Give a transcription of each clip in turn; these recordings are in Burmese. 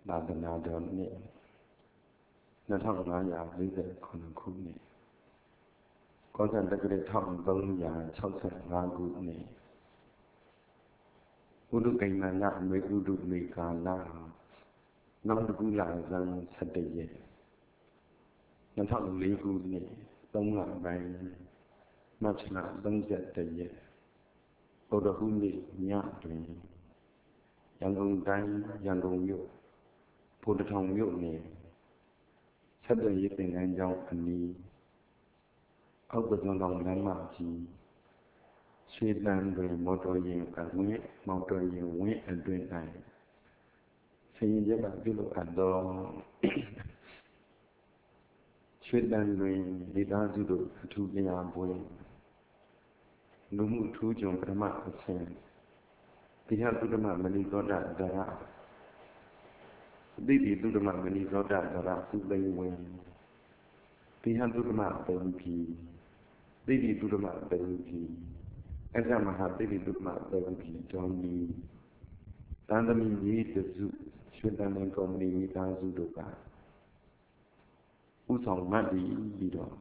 သာသနာတော်နှစ်2549ခုနှစ်ကောဇန်တက္ကရာ1365ခုနှစ်ဥဒုကိမ္မန္နမေဥဒုမေကာလနောက်တကူလာဇန်17ရက်2004ခုနှစ်3လပိုင်းမတ်လ31ရက်ဗုဒ္ဓဟူးနေ့ညတွင်ရန်ကုန်တိုင်းရန်ကုန်မြို့ဘုဒ္ဓထောင်မြို့နယ်ဆက်သွယ်ရေးသင်တန်းကျောင်းအနီးအောက်ပဇွန်တော်လမ်းမကြီးရွှေတန်းတွင်မော်တော်ယာဉ်ဝင်းအတွင်း၌ဆင်ရင်ကျက်ကပြုလုပ်အပ်သောရွှေတန်းတွင်ဒေသစုတို့အထူးတရားပွဲလူမှုထူးချွန်ပထမအဆင့်တိဟသုဒ္ဓမမဏိသောတဒရတိတိသုဒ္ဓမမဏိသောတဒရဥပိဝေတိဟသုဒ္ဓမပုံဖြီတိတိသုဒ္ဓမပုံဖြီအက္ခမဟာတိတိသုဒ္ဓမပုံဖြီတော်မီတန်သမီကြီးတစုရွှေတန်တဲ့ကော်မတီမိသားစုတို့ကဥဆောင်မှတ်ပြီးတော့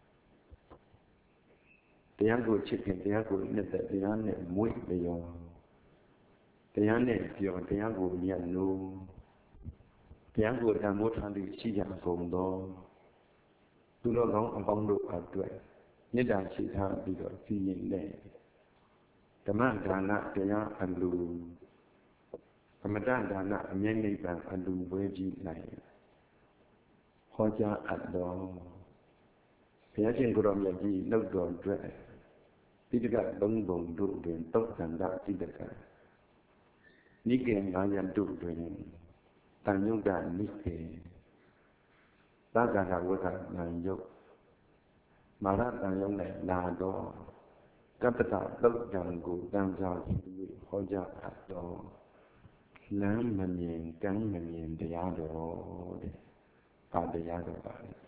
တရားကိုချစ်ခင်တရားကိုနှစ်သက်တရားနဲ့မွေ့လျော်တရားနဲ့ပြောတရားကိုမြတ်လို့တရားကိုတန်ဖိုးထားပြီးရှိကြကုန်သောသူတော်ကောင်းအပေါင်းတို့အတွက်မေတ္တာရှိထားပြီးတော့စီရင်တဲ့ဓမ္မဒါနတရားအလူသမတဒါနအမြဲနိဗ္ဗာန်အလူဝဲကြီး၌ဟောကြားအပ်တော်ဘုရားရှင်ကိုယ်တော်မြတ်ကြီးနှုတ်တော်အတွက်တိတ္တကသုံးပုံတို့တွင်သုတ်တန္တတိတ္တကနိကေ9ရပ်တို့တွင်တန်ညုတ်ကနိကေသက္ကာရဝကနံယုတ်မာရတန်ယုတ်၌လာတော့ကပ္ပတသုတ်တံကိုတန်စာပြီးဟောကြားအပ်တော်လမ်းမမြင်ကမ်းမမြင်တရားတော်တဲ့ပါတရားတော်ပါလေ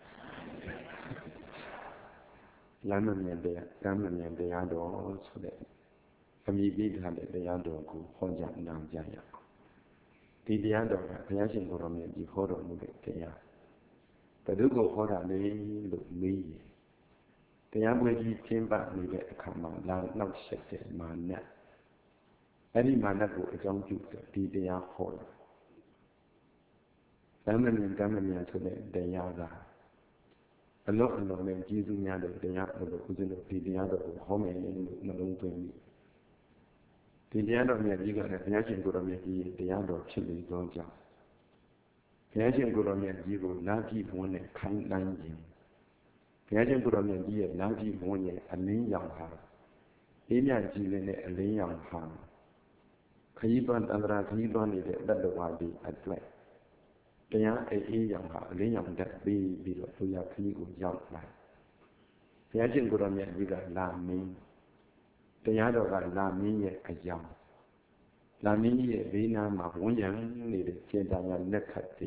လမ်းမမြင်တရားကမ်းမမြင်တရားတော်ဆိုတဲ့အမိပိထားတဲ့တရားတော်ကိုဟောကြားနာကြရအောင်ဒီတရားတော်ကဘုရားရှင်ကိုယ်တော်မြတ်ကြီးဟောတော်မူတဲ့တရားဘယ်သူကိုဟောတာလဲလို့မေးရင်တရားပွဲကြီးကျင်းပနေတဲ့အခါမှာလာနောက်ဆက်တဲ့မာနအဲ့ဒီမာနကိုအကြောင်းပြုဒီတရားဟောတာလမ်းမမြင်ကမ်းမမြင်ဆိုတဲ့တရားကအလောအလောနဲ့ကျေးဇူးများတဲ့တရားလို့ဦးဇင်းတို့ဒီတရားတော်ကိုဟောမယ်လို့နှလုံးသွင်းပြီးဒီတရားတော်မြတ်ကြီးကလည်းဘုရားရှင်ကိုယ်တော်မြတ်ကြီးတရားတော်ဖြစ်နေသောကြောင့်ဘုရားရှင်ကိုယ်တော်မြတ်ကြီးကိုနာကြည့်ဝန်းနဲ့ခိုင်းတိုင်းခြင်းဘုရားရှင်ကိုယ်တော်မြတ်ကြီးရဲ့နာကြည့်ဝန်းရဲ့အလင်းရောင်ဟာအေးမြကြည်လင်တဲ့အလင်းရောင်ဟာခရီးသွန်းတန္တရာခရီးသွန်းနေတဲ့တတ္တဝါတွေအတွက်တရားအေးရောင်ဟာအလင်းရောင်တက်ပြီးတော့သူရခရီးကိုရောက်လာဘုရားရှင်ကိုယ်တော်မြတ်ကြီးကလာမင်းတရားတော်ကလာမင်းရဲ့အကြောင်းလာမင်းကြီးရဲ့ဘေးနားမှာဝန်းရံနေတဲ့စေတရာလက်ခတ်တွေ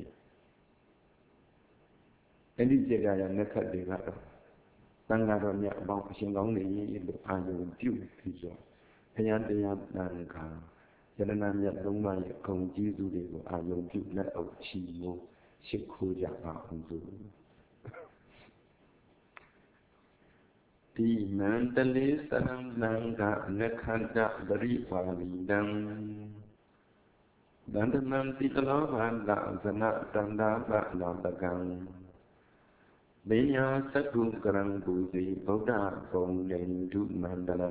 အဲ့ဒီစေတရာလက်ခတ်တွေကတော့သံဃာတော်မြတ်အပေါင်းအရှင်ကောင်းတွေလို့အာရုံပြုပြီးတော့ဘုရားတရားတန်ခါယတနာမြတ်သုံးပါးရဲ့ဂုဏ်ကျေးဇူးတွေကိုအာရုံပြုလက်အုပ်ချီးမိုးရှိခိုးကြပါအောင်လို့ဒီမန္တလေးသရံနံကနခန္တပရိပါဠိတံဗန္ဓမံတိတလောဘန္တဇနတန္တာပလောတကံဘေညာသက္ကုကရံပူဇိဗုဒ္ဓဂုံလိန္ဒုမန္တလံ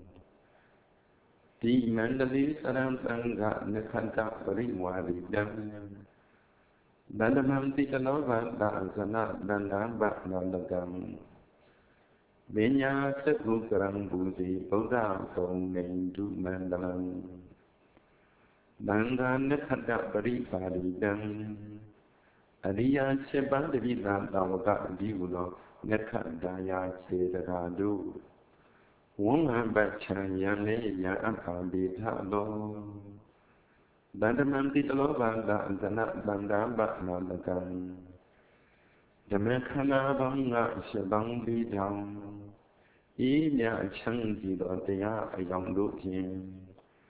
ဒီမန္တလေးသရံသံဃနခန္တပရိဝါဠိတံဗန္ဓမံတိတလောဘန္တဇနတန္တာပလောတကံဘေညာသက္ကုကရံပူဇိဗုဒ္ဓဂုံလိန္ဒုမန္တလံသံဃာနခန္တပရိပါဠိတံအရိယာ7ပါးတပိသတာဝကအဒီဟုသောနခန္တာယာစေတရာတို့ဝံဟံပချံယံလေယံအခါဘေထလောဗန္ဓမံတိတလောဘန္တအဇနတန္တာပနာလကံဓမ္မခန္ဓာဘံငါ7ပါးပြီးကြောင့်ဤမြအချမ်းကြည်သောတရားအယောင်တို့ဖြင့်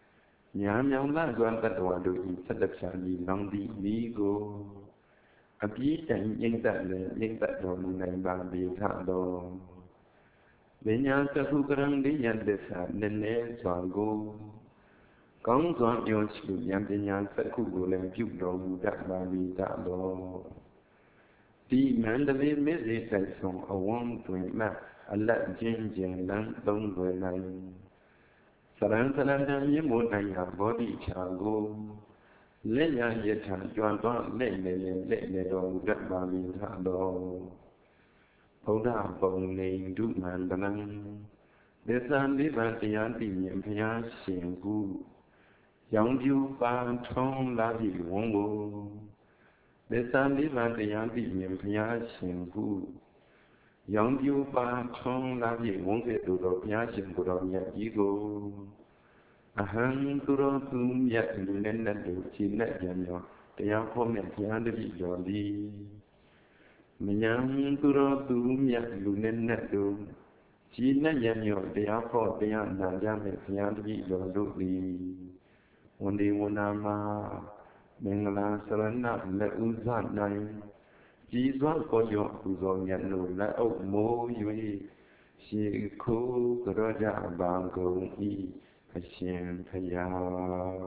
ညာမြောင်လာစွာတတ္တဝါတို့ဤဆက်လက်ဖြာပြီးလောင်သည့်မိကိုအပြည့်တိုင်ငြိမ့်သက်လည်းငြိမ့်သက်တော်မူနိုင်ပါပေထတော်ပညာသခုကရံလေးယတစ္ဆာနည်းနည်းစွာကိုကောင်းစွာပြောရှိဉာဏ်ပညာသခုကိုလည်းပြုတော်မူတတ်ပါပေထတော်ဒီမန္တလေးမြစ်စေတိုက်ဆုံးအဝန်းတွင်မှအလက်ချင်းချင်းလမ်းသုံးွယ်နိုင်စရံစရံတံမြင့်မို့နိုင်ရာဘောဓိချာကိုလက်ရယထာကြွန်တော်လက်နေတော်မူတတ်ပါပေထတော်ဘုရားပုံနေဒုမန္တနံသစ္စာလေးပါးတရားသိမြင်ဘုရားရှင်ကူရောင်ပြူပါထုံးလာပြီဝံကိုသစ္စာလေးပါးတရားသိမြင်ဘုရားရှင်ကူရောင်ပြူပါထုံးလာပြီဝံကဲ့သို့သောဘုရားရှင်ကိုယ်တော်မြတ်ကြီးကိုအဟံသူတော်သူမြတ်လူနဲ့နဲ့တို့ခြေနဲ့ပြန်ရောတရားဟောမြတ်ဘုရားတပည့်တော်သည်မညာသူတော်သူမြတ်လူနဲ့နဲ့တို့ခြေနဲ့ပြန်ရောတရားဟောတရားနာကြမဲ့ဘုရားတပည့်တော်တို့သည်ဝန်ဒီဝနာမှာမင်္ဂလာစရဏလက်ဥဇနိုင်ကြည်စွာကိုရောပူဇော်မြတ်လို့လက်အုပ်မိုး၍ရှိခိုးကြရကြပါကုန်၏အရှင်ဖယား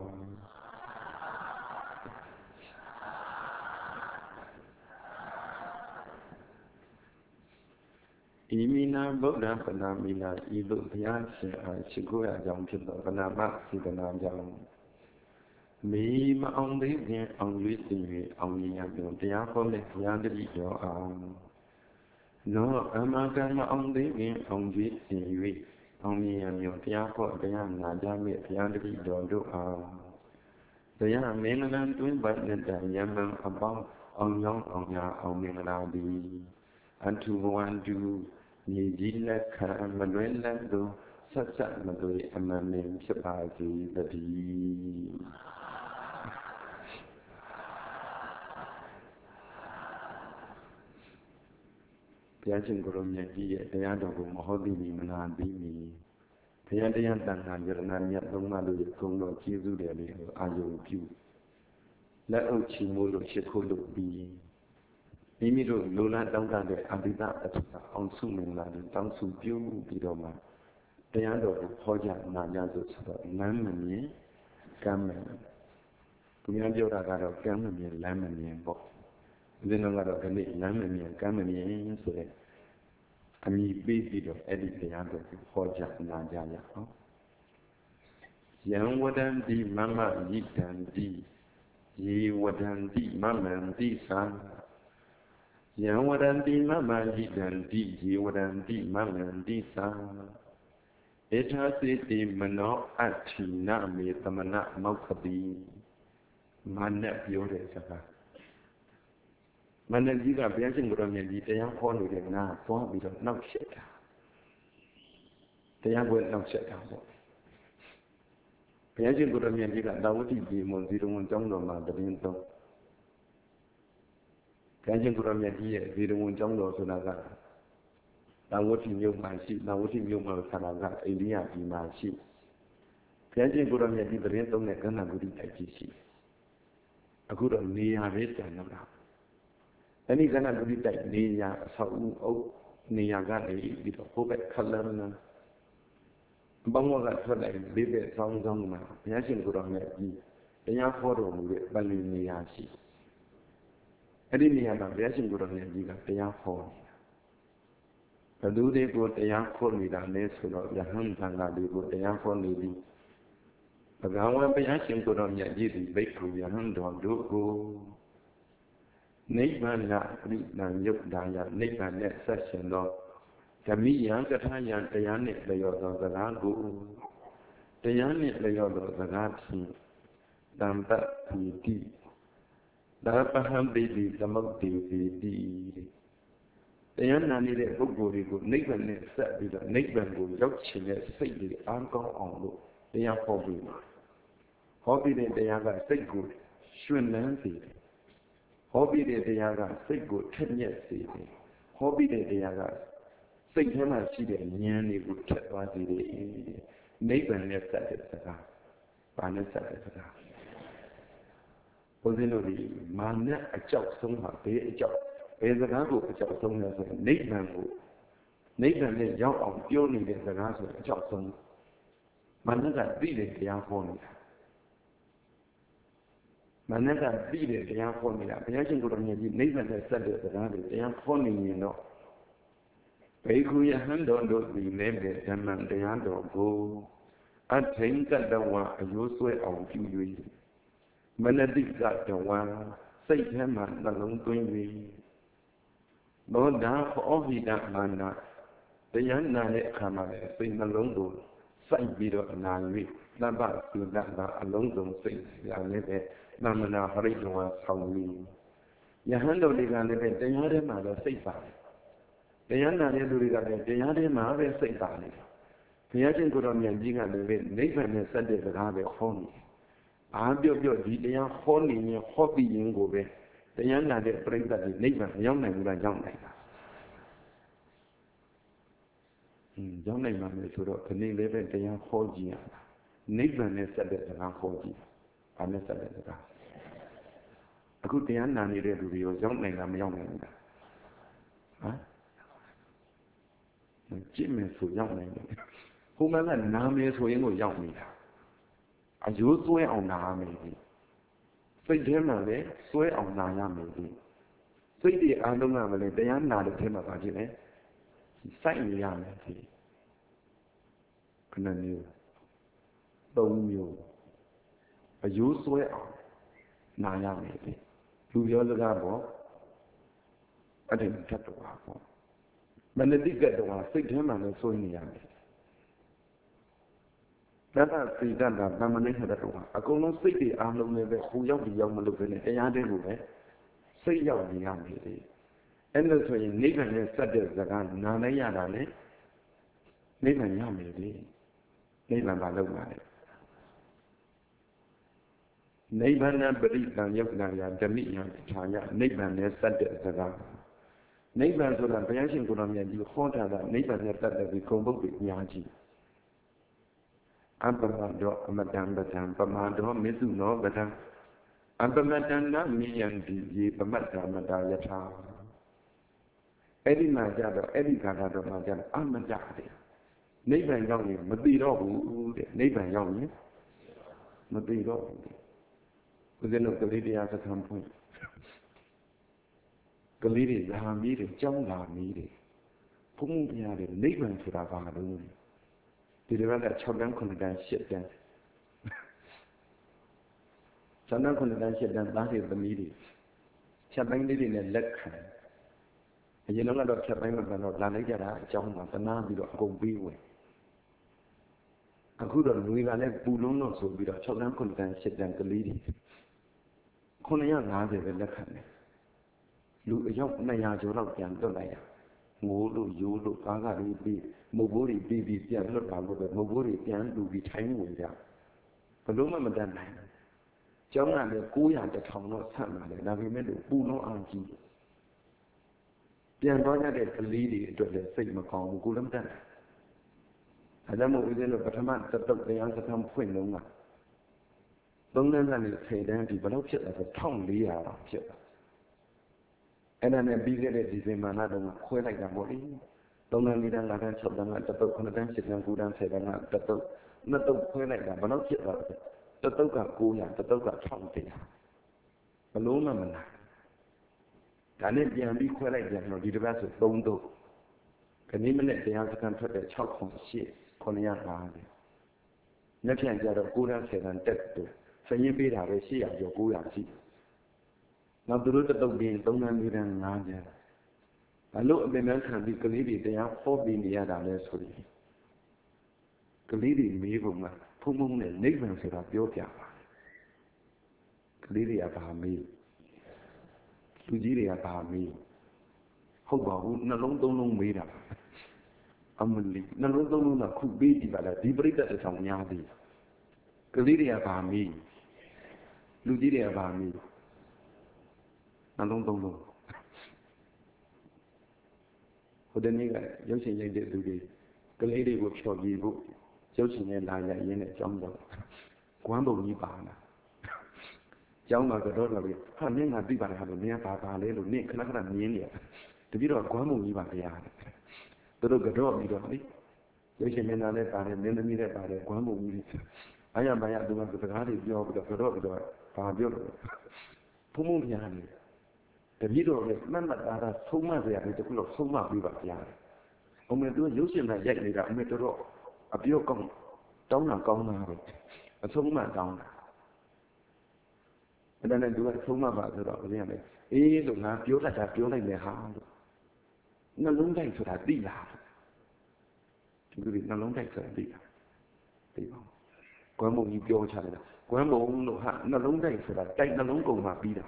ဤမိနာဗုဒ္ဓပနာမိနာဤသို့ဘုရားရှင်အားရှိခိုးရကြောင်းဖြစ်သောပနာမစေတနာကြောင့်မေမအောင်သေးခင်အောင်ရွေးစင်၍အောင်မြင်ရပြုတရားဟောတဲ့ဘုရားတပည့်တော်အောင်နောအမကံမအောင်သေးခင်အောင်ရွေးစင်၍အောင်မြင်ရပြုတရားဟောတရားနာကြမဲ့ဘုရားတပည့်တော်တို့အောင်တရားမင်္ဂလာတွင်ပတ်တဲ့ယမံအပေါင်းအောင်ကြောင်းအောင်ညာအောင်မင်္ဂလာသည်အထုဘဝန္တုမြေကြီးလက်ခံမလွဲလက်သို့ဆက်ဆက်မသွေအမှန်ပင်ဖြစ်ပါစေတည်းဘုရားရှင်ကိုယ်တော်မြတ်ကြီးရဲ့တရားတော်ကိုမဟုတ်သည်မနာသည်မီဘုရားတရားတန်ခါယရဏမြတ်သုံးပါးတို့ရဲ့ဂုဏ်တော်ကျေးဇူးတွေလေးကိုအာရုံပြုလက်အုပ်ချီမိုးလို့ရှိခိုးလို့ပြီးမိမိတို့လိုလားတောင်းတတဲ့အဘိဓအထုအောင်စုမင်္ဂလာတွေတောင်းစုပြုပြီးတော့မှတရားတော်ကိုဟောကြားနာကြားဆိုတော့လမ်းမမြင်ကမ်းမမြင်သူများပြောတာကတော့ကမ်းမမြင်လမ်းမမြင်ပေါ့ဦးဇင်းတော်ကတော့ဒီနေ့လမ်းမမြင်ကမ်းမမြင်ဆိုတဲ့အမည်ပေးပြီးတော့အဲ့ဒီတရားတော်ကိုဟောကြားနာကြားရအောင်ယံဝဒံတိမမယိတံတိယေဝဒံတိမမံတိသံယံဝဒံတိမမယိတံတိယေဝဒံတိမမံတိသံဧထာစေတိမနောအဋ္ဌိနမေသမနမောက္ခတိမာနပြောတဲ့စကားမန္တကြီးကဘုရားရှင်ကိုယ်တော်မြတ်ကြီးတရားဟောနေတဲ့နာသွားပြီးတော့နှောက်ရှက်တာတရားပွဲနှောက်ရှက်တာပေါ့ဘုရားရှင်ကိုယ်တော်မြတ်ကြီးကသာဝတိပြည်မွန်ဇီရဝန်ကျောင်းတော်မှာတည်င်းသုံးဘုရားရှင်ကိုယ်တော်မြတ်ကြီးရဲ့ဇီရဝန်ကျောင်းတော်ဆိုတာကသာဝတိမြို့မှာရှိသာဝတိမြို့မှာဆန္ဒကအိန္ဒိယပြည်မှာရှိဘုရားရှင်ကိုယ်တော်မြတ်ကြီးတည်င်းသုံးတဲ့ကဏ္ဍဂုတိတိုက်ကြီးရှိအခုတော့နေရာပဲတန်တော့တာအဲ့ဒီကဏ္ဍဂုတိတိုက်နေရာအဆောက်အဦအုပ်နေရာကနေပြီးတော့ဟိုဘက်ခလန်းနာဘုံကထွက်လိုက်လေးပဲဆောင်းဆောင်းမှာဘုရားရှင်ကိုယ်တော်မြတ်ကြီးတရားဟောတော်မူတဲ့ပလီနေရာရှိအဲ့ဒီနေရာမှာဘုရားရှင်ကိုယ်တော်မြတ်ကြီးကတရားဟောဘယ်သူတွေကိုတရားဟောနေတာလဲဆိုတော့ယဟန်သံဃာတွေကိုတရားဟောနေပြီးဘဂဝါဘုရားရှင်ကိုယ်တော်မြတ်ကြီးဒီဘိက္ခုယဟန်တော်တို့ကိုနိဗ္ဗာန်ပရိသံယုတ်တာယနိဗ္ဗာန်နဲ့ဆက်ရှင်သောဓမ္မိယံကထာယံတရားနှင့်လျော်သောစကားကိုတရားနှင့်လျော်သောစကားဖြင့်တံပတိတိဒါပဟံပိတိသမုတ်တိပိတိတရားနာနေတဲ့ပုဂ္ဂိုလ်တွေကိုနိဗ္ဗာန်နဲ့ဆက်ပြီးတော့နိဗ္ဗာန်ကိုရောက်ချင်တဲ့စိတ်တွေအားကောင်းအောင်လို့တရားဟောပြီးဟောပြီးတဲ့တရားကစိတ်ကိုရွှင်လန်းစေတယ်ဟောပြီးတဲ့တရားကစိတ်ကိုထက်မြက်စေတယ်ဟောပြီးတဲ့တရားကစိတ်ထဲမှာရှိတဲ့ဉာဏ်တွေကိုထက်သွားစေတယ်နိဗ္ဗာန်နဲ့ဆက်တဲ့စကားဘာနဲ့ဆက်တယ်ဆိုတာဘုန်းကြီးတို့ဒီမာနအကြောက်ဆုံးမှာဘေးအကြောက်ဘယ်စကားကိုအကြောက်ဆုံးလဲဆိုရင်နိဗ္ဗာန်ကိုနိဗ္ဗာန်နဲ့ရောက်အောင်ပြောနေတဲ့စကားဆိုအကြောက်ဆုံးမာနကသိတဲ့တရားဟောနေတာမာနကသိတဲ့တရားဟောနေတာဘုရားရှင်ကိုယ်တော်မြတ်ကြီးနိဗ္ဗာန်နဲ့ဆက်တဲ့စကားတွေတရားဟောနေရင်တော့ဘေခုယဟန်တော်တို့ဒီလည်းပဲဓမ္မတရားတော်ကိုအထိန်ကတဝအယိုးဆွဲအောင်ပြု၍မနတိကတဝစိတ်ထဲမှာနှလုံးသွင်း၍သောတာဟောဟိတမာနတရားနာတဲ့အခါမှာလည်းစိတ်နှလုံးကိုစိုက်ပြီးတော့နာ၍သဗ္ဗသုဒ္ဓတာအလုံးစုံစိတ်ရလည်းပဲသမဏဟရိတဝါဆောင်ပြီးယဟန်တော်တွေကလည်းပဲတရားထဲမှာတော့စိတ်ပါတယ်တရားနာတဲ့လူတွေကလည်းတရားထဲမှာပဲစိတ်ပါတယ်ဘုရားရှင်ကိုယ်တော်မြတ်ကြီးကလည်းပဲနိဗ္ဗာန်နဲ့ဆက်တဲ့စကားပဲဟောနေအားပြော့ပြော့ဒီတရားဟောနေရင်ဟောပြီးရင်ကိုပဲတရားနာတဲ့ပြိဿတွေနိဗ္ဗာန်မရောက်နိုင်ဘူးလားရောက်နိုင်တာရောက်နိုင်မှာမယ်ဆိုတော့ဒီနေ့လည်းပဲတရားဟောကြည့်ရတာနိဗ္ဗာန်နဲ့ဆက်တဲ့စကားဟောကြည့်ဘာနဲ့ဆက်တဲ့စကားအခုတရားနာနေတဲ့လူတွေရောရောက်နိုင်လားမရောက်နိုင်ဘူးလားဟမ်ကြည့်မယ်ဆိုရောက်နိုင်တယ်ဟိုမှာကနာမယ်ဆိုရင်ကိုရောက်နေတာအယိုးဆွဲအောင်နာရမယ်ဒီစိတ်ထဲမှာလည်းဆွဲအောင်နာရမယ်ဒီစိတ်တွေအားလုံးကမလဲတရားနာတဲ့ထဲမှာပါဖြစ်တယ်စိုက်နေရမယ်ဒီခဏမျိုး၃မျိုးအယိုးဆွဲအောင်နာရမယ်ဒီလူပြောစကားပေါ့အဲ့ဒီတတ်တော်ပါပေါ့မနတိကတော်စိတ်ထဲမှာလည်းဆွဲနေရမယ်သတ္တစိတ္တတာဗမဏိဟတတော်အကုန်လုံးစိတ်တွေအားလုံးလည်းပဲဟိုရောက်ဒီရောက်မလို့ပဲနဲ့တရားတည်းကိုပဲစိတ်ရောက်နေရမယ်လေအဲ့လိုဆိုရင်နိဗ္ဗာန်နဲ့စက်တဲ့စကားနာလိုက်ရတာလေနိဗ္ဗာန်ရမယ်လေနိဗ္ဗာန်ဘာလို့ပါလဲနိဗ္ဗာန်ပရိသံယုတ်နာယဓမိယထာယနိဗ္ဗာန်နဲ့စက်တဲ့စကားနိဗ္ဗာန်ဆိုတာဘုရားရှင်ကိုယ်တော်မြတ်ကြီးဟောထားတာနိဗ္ဗာန်နဲ့တက်တဲ့ဒီဂုဏ်ပုဒ်တွေအများကြီးအပမတောအမတံပတံပမာတောမေစုနောပတံအပမတံနမိယံဒီယေပမတ္တမတာယထာအဲ့ဒီမှာကြတော့အဲ့ဒီခါတော့မှကြတော့အမတ္တတဲ့နိဗ္ဗာန်ရောက်ရင်မသိတော့ဘူးတဲ့နိဗ္ဗာန်ရောက်ရင်မသိတော့ဘူးဦးဇင်းတို့ကလေးတရားစခန်းဖွင့်ကလေးတွေလာမီးတွေကြောင်းလာမီးတွေဘုန်းကြီးပြရတယ်နိဗ္ဗာန်ဆိုတာဘာလို့ဒီလိုက6တန်း9တန်း10တန်း6တန်း9တန်း10တန်းသားတွေသမီးတွေဖြတ်ပိုင်းလေးတွေနဲ့လက်ခံအရင်ကတော့ဖြတ်ပိုင်းမှာတော့လာလိုက်ကြတာအကြောင်းမှာသနာပြီးတော့အကုန်ပြီးဝင်အခုတော့လူတွေကလည်းပူလုံးတော့ဆိုပြီးတော့6တန်း9တန်း10တန်းကလေးတွေ950ပဲလက်ခံတယ်လူအယောက်200ကျော်လောက်ပြန်လွတ်လိုက်ရငိုးလို့ရိုးလို့ကားကလေးပြီးမုတ်ဘိုးတွေပြီးပြီးပြန်လွတ်တာလို့ပဲမုတ်ဘိုးတွေပြန်လူပြီးထိုင်းဝင်ကြဘလို့မှမတတ်နိုင်ကျောင်းကလည်း900 1000တော့ဆက်လာတယ်ဒါပေမဲ့လို့ပူလုံးအောင်ကြည့်ပြန်သွားကြတဲ့ကလေးတွေအတွက်လည်းစိတ်မကောင်းဘူးကိုလည်းမတတ်နိုင်အဲဒါမှမဟုတ်ဦးဇင်းတို့ပထမသတုတ်တရားစခန်းဖွင့်လုံးက3တန်းကနေ10တန်းဒီဘယ်လောက်ဖြစ်လဲဆို1400တော့ဖြစ်တယ်အဲ့ဒါနဲ့ပြီးခဲ့တဲ့ဒီဇင်ဘာလတုန်းကခွဲလိုက်တာပေါ့လေ3တန်း4တန်း5တန်း6တန်းကတတုတ်9တန်း10တန်း9တန်း10တန်းကတတုတ်နှစ်တုတ်ခွဲလိုက်တာဘယ်လောက်ဖြစ်သွားလဲတတုတ်က900တတုတ်က1100ဘလုံးမမလားဒါနဲ့ပြန်ပြီးခွဲလိုက်ပြန်တော့ဒီတစ်ပတ်ဆို3တုတ်ခဏမနဲ့တရားစခန်းထွက်တဲ့6ခွန်8 950ညပြန်ကြတော့9တန်း10တန်းတက်တူစရင်ပေးတာပဲ800ကျော်900ရှိနောက်သူတို့တတုတ်ပြီး3တန်း4တန်း5တန်းဘာလို့အပင်ပန်းခံပြီးကလေးတွေတရားဟောပြီးနေရတာလဲဆိုရင်ကလေးတွေမေးပုံကဖုံဖုံနဲ့နိဗ္ဗာန်ဆိုတာပြောပြပါကလေးတွေကဘာမေးလူကြီးတွေကဘာမေးဟုတ်ပါဘူးနှလုံးသုံးလုံးမေးတာအမလီနှလုံးသုံးလုံးကခုပေးကြည့်ပါလားဒီပြိတ္တတစ်ဆောင်များသေးကလေးတွေကဘာမေးလူကြီးတွေကဘာမေးနှလုံးသုံးလုံးဟိုတနေ့ကရုပ်ရှင်ရိုက်တဲ့သူတွေကလေးတွေကိုဖြော်ပြဖို့ရုပ်ရှင်နဲ့လာရရင်းနဲ့အကြောင်းတော့ quán bầu như bà là cháu mà cái đó là việc hắn nhớ ngàn đi bà là mình bà lấy rồi niệm cái nào miếng vậy thì biết rồi quán bầu như bà là tôi cái đó bị đó đi tôi xem bên này bà này nên mình bà này quán bầu như ai à bà ya tôi cái đó thì do cái đó bà biết rồi không muốn nhà này thì biết rồi mình là không mà về thì tôi không mà bị bà nhà ông ấy tôi yếu xem là dạy này là ông ấy tôi rồi à biết con cháu nào con nào rồi không mà cháu cho nên tôi không mà vào từ đó cái này ý lúc nào biểu này để hàng nó lúng tay phải đi làm chúng tôi nó lúng tay phải đi làm đi không có một những biểu trả lời có một nụ hạ nó lúng tay phải tay nó lúng cùng mà đi làm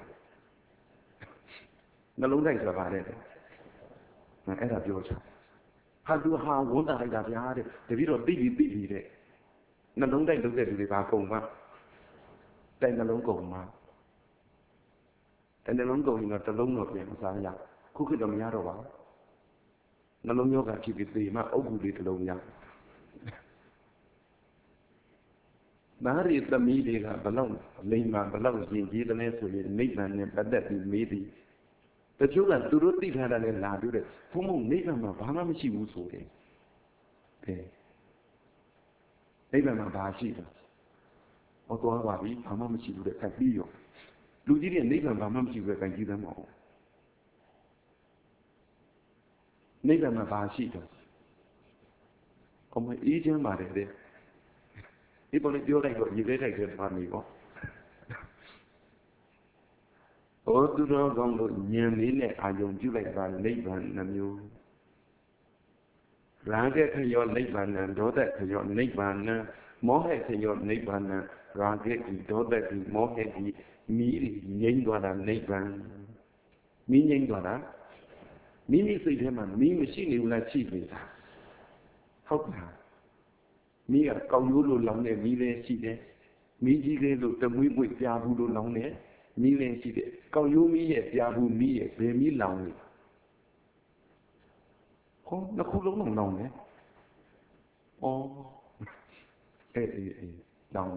nó lúng tay phải vào đây mà cái là biểu trả hai đứa hai vốn là hai gia đình đấy để biết rồi đi đấy nó lúng tay thì vào cùng mà tay nó lúng cùng màแต่ในล้มตัวเราจะล้มหมดอย่างภาษาอย่างคู่ขึ้นตรงนี้เราว่านั่นล้มโยกกับชีวิตดีมากเอาบุรีตะลงอย่างนารีตมีดีค่ะบล่องลิมาบล่องยิงจีตะเนี่ยสุรินิมันเนี่ยปัดแต่ดีมีดีแต่ช่วงนั้นตุรุติท่านั้นเนี่ยลาดูเลยผู้มุ่งนิมันมาบ้าไม่ชิวสูงเลยนิมันมาบ้าชิวเอาตัวว่าบีบ้าไม่ชิวเลยแค่ปีอยู่လူကြီးတွေနိဗ္ဗာန်ဘာမှမရှိဘူးပဲကြည်သမ်းမအောင်နိဗ္ဗာန်မှာဘာရှိတော့အမအေးချမ်းပါတယ်တဲ့ဒီပေါ်လေးပြောလိုက်တော့ရေခဲတိုက်တဲ့ပါနေပေါ့ဩသူတော်ကောင်းတို့ဉာဏ်လေးနဲ့အာယုံပြုလိုက်ပါနိဗ္ဗာန်နှမျိုးရာဂခယောနိဗ္ဗာန်ဒေါသခယောနိဗ္ဗာန်မောဟခယောနိဗ္ဗာန်ရာဂတိဒေါသတိမောဟတိမီးငြိမ်းသွားတာနိဗ္ဗာန်မီးငြိမ်းသွားတာမိမိစိတ်ထဲမှာမီးမရှိနေဘူးလားရှိနေတာဟုတ်လားမီးကကောက်ရိုးလိုလောင်တဲ့မီးလည်းရှိတယ်မီးကြီးလေးလိုတမွေးပွေပြာဘူးလိုလောင်တဲ့မီးလည်းရှိတယ်ကောက်ရိုးမီးရဲ့ပြာဘူးမီးရဲ့ဘယ်မီးလောင်လဲဟောနှစ်ခုလုံးလောင်တယ်ဩအေးလောင်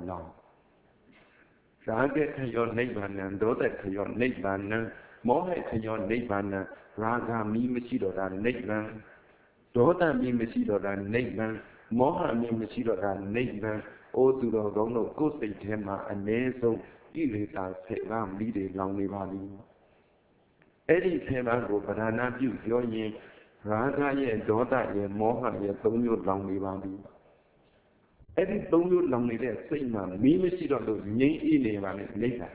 ရာဂခယောနိဗ္ဗာန်ဒေါသခယောနိဗ္ဗာန်မောဟခယောနိဗ္ဗာန်ရာဂမီးမရှိတော့တာနိဗ္ဗာန်ဒေါသမီးမရှိတော့တာနိဗ္ဗာန်မောဟမီးမရှိတော့တာနိဗ္ဗာန်အိုသူတော်ကောင်းတို့ကိုယ်စိတ်ထဲမှာအ ਨੇ ဆုံးဣရိတာ10ပါးမီးတွေလောင်နေပါလိမ့်အဲ့ဒီ10ပါးကိုပဓာနာပြုပြောရင်ရာဂရဲ့ဒေါသရဲ့မောဟရဲ့3မျိုးလောင်နေပါလိမ့်အဲ့ဒီ3မျိုးလောင်နေတဲ့စိတ်မှာမီးမရှိတော့လို့ငြိမ်းအေးနေပါလေနိဗ္ဗာန်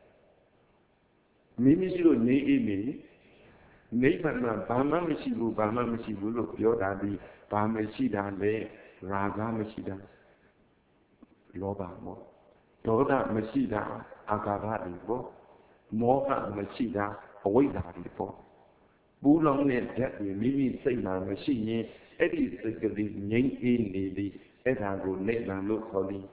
မီးမရှိလို့ငြိမ်းအေးနေနိဗ္ဗာန်မှာဘာမှမရှိဘူးလို့ပြောတာဒီဘာမရှိတာလဲရာဂမရှိတာလောဘမောဒေါသမရှိတာအာဃာတတွေပေါ့မောဟမရှိတာအဝိဇ္ဇာတွေပေါ့ဘူးလောင်တဲ့ဓာတ်တွေမိမိစိတ်မှာမရှိရင်အဲ့ဒီစိတ်ကလေးငြိမ်းအေးနေသည်အဲ့ဒါကိုနိဗ္ဗာန်လို့ခေါ်သည်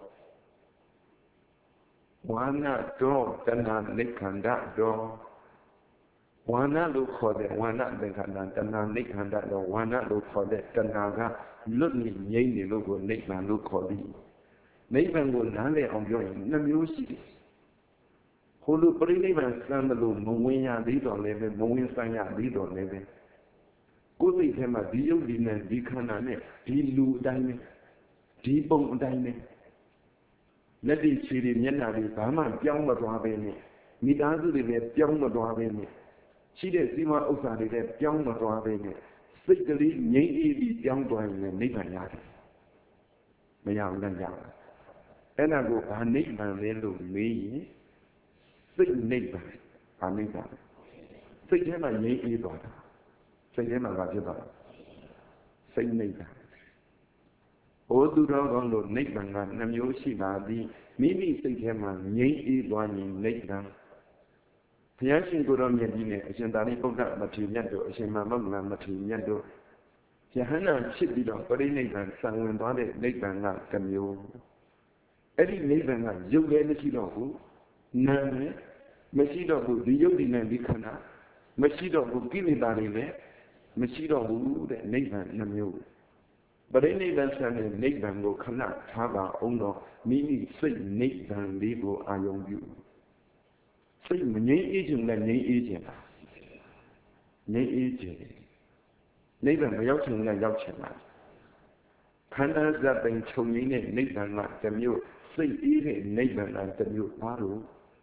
ဝါနတောတဏှာနိခန္ဓတောဝါနလို့ခေါ်တဲ့ဝါနသင်္ခါရတဏှာနိခန္ဓတောဝါနလို့ခေါ်တဲ့တဏှာကလွတ်နေငြိမ်းနေလို့ကိုနိဗ္ဗာန်လို့ခေါ်သည်နိဗ္ဗာန်ကိုနားလည်အောင်ပြောရင်2မျိုးရှိတယ်ဟိုလိုပရိနိဗ္ဗာန်စံလို့မဝင်ရသေးတော့လည်းပဲမဝင်ဆိုင်ရသေးတော့လည်းပဲကိုယ်စိတ်ထဲမှာဒီယုတ်ဒီနဲ့ဒီခန္ဓာနဲ့ဒီလူအတိုင်းပဲဒီပုံအတိုင်းပဲလက်တွေခြေတွေမျက်နှာတွေဘာမှပြောင်းမသွားပဲနဲ့မိသားစုတွေလည်းပြောင်းမသွားပဲနဲ့ရှိတဲ့စီမဥစ္စာတွေလည်းပြောင်းမသွားပဲနဲ့စိတ်ကလေးငြိမ်းအေးပြီးပြောင်းသွားရင်လည်းနိဗ္ဗာန်ရတယ်မရဘူးလည်းရပါအဲ့ဒါကိုဘာနိဗ္ဗာန်လဲလို့မေးရင်စိတ်နိဗ္ဗာန်ဘာနိဗ္ဗာန်စိတ်ထဲမှာငြိမ်းအေးသွားတာစိတ်ထဲမှာဘာဖြစ်သွားလဲစိတ်နိဗ္ဗာန်ဟိုသူတော်ကောင်းတို့နိဗ္ဗာန်က2မျိုးရှိပါသည်မိမိစိတ်ထဲမှာငြိမ်းအေးသွားရင်နိဗ္ဗာန်ဘုရားရှင်ကိုယ်တော်မြတ်ကြီးနဲ့အရှင်သာရိပုတ္တမထေရမြတ်တို့အရှင်မမောဂလမထေရမြတ်တို့ယဟန္တာဖြစ်ပြီးတော့ပရိနိဗ္ဗာန်ဆံဝင်သွားတဲ့နိဗ္ဗာန်က1မျိုးအဲ့ဒီနိဗ္ဗာန်ကရုပ်လည်းမရှိတော့ဘူးနာမ်လည်းမရှိတော့ဘူးဒီရုပ်ဒီနဲ့ဒီခန္ဓာမရှိတော့ဘူးကိလေသာတွေလည်းမရှိတော့ဘူးတဲ့နိဗ္ဗာန်2မျိုးပရိနိဗ္ဗာန်ဆံတဲ့နိဗ္ဗာန်ကိုခဏထားပါအောင်တော့မိမိစိတ်နိဗ္ဗာန်လေးကိုအာရုံပြုစိတ်မငြိမ်းအေးခြင်းနဲ့ငြိမ်းအေးခြင်းလားငြိမ်းအေးခြင်းနိဗ္ဗာန်မရောက်ခြင်းနဲ့ရောက်ခြင်းလားခန္ဓာဇတ်ပင်ချုပ်ငြိမ်းတဲ့နိဗ္ဗာန်ကတစ်မျိုးစိတ်အေးတဲ့နိဗ္ဗာန်ကတစ်မျိုးသားတို့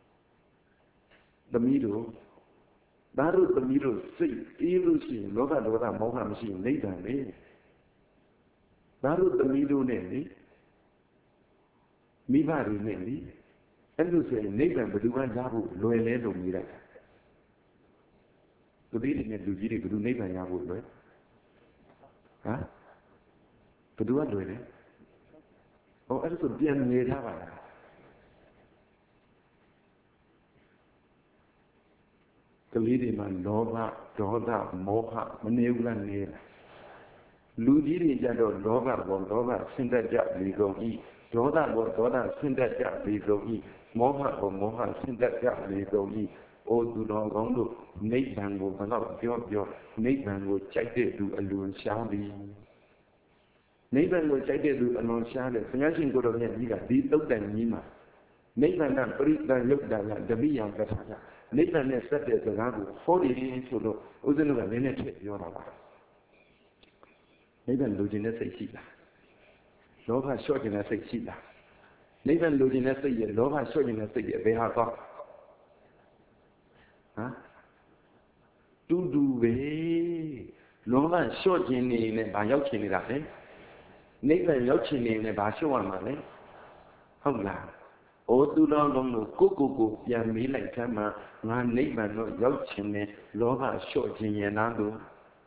သမီးတို့သားတို့သမီးတို့စိတ်အေးလို့ရှိရင်လောကဒေါသမောဟမရှိရင်နိဗ္ဗာန်လေသားတို့သမီးတို့နဲ့လေမိဘတွေနဲ့လေအဲ့လိုဆိုရင်နိဗ္ဗာန်ဘယ်သူမှရဖို့လွယ်လဲလို့မြည်လိုက်သူတွေနဲ့လူကြီးတွေဘယ်သူနိဗ္ဗာန်ရဖို့လွယ်ဟမ်ဘယ်သူကလွယ်လဲဟောအဲ့ဒါဆိုပြန်နေထားပါလားကလေးတွေမှာလောဘဒေါသမောဟမနေဘူးလားနေလားလူကြီးတွေကြတော့လောဘပေါ်လောဘဆင်းသက်ကြပြီကုန်ဤဒေါသပေါ်ဒေါသဆင်းသက်ကြပြီကုန်ဤမောဟပေါ်မောဟဆင်းသက်ကြပြီကုန်ဤအိုသူတော်ကောင်းတို့နိဗ္ဗာန်ကိုဘယ်တော့ပြောနိဗ္ဗာန်ကိုကြိုက်တဲ့သူအလွန်ရှားသည်နိဗ္ဗာန်ကိုကြိုက်တဲ့သူအလွန်ရှားတယ်ဘုရားရှင်ကိုယ်တော်မြတ်ကြီးကဒီတုတ်တန်ကြီးမှာနိဗ္ဗာန်ကပရိသယုတ်တယဓမိယံကထာယနိဗ္ဗာန်နဲ့ဆက်တဲ့စကားကိုဟောတယ်ဆိုတော့ဦးဇင်းတို့ကလည်းနဲ့ထည့်ပြောတာပါနိဗ္ဗာန်လိုချင်တဲ့စိတ်ရှိလားလောဘလျှော့ချင်တဲ့စိတ်ရှိလားနိဗ္ဗာန်လိုချင်တဲ့စိတ်ရဲ့လောဘလျှော့ချင်တဲ့စိတ်ရဲ့ဘယ်ဟာကောဟမ်တူတူပဲလောဘလျှော့ချင်နေနဲ့ဘာရောက်ချင်နေတာလဲနိဗ္ဗာန်ရောက်ချင်နေနဲ့ဘာလျှော့ရမှာလဲဟုတ်လားအိုသူတော်ကောင်းတို့ကိုပြန်မေးလိုက်သမ်းမှာငါနိဗ္ဗာန်တော့ရောက်ချင်တယ်လောဘလျှော့ချင်ရင်လားလို့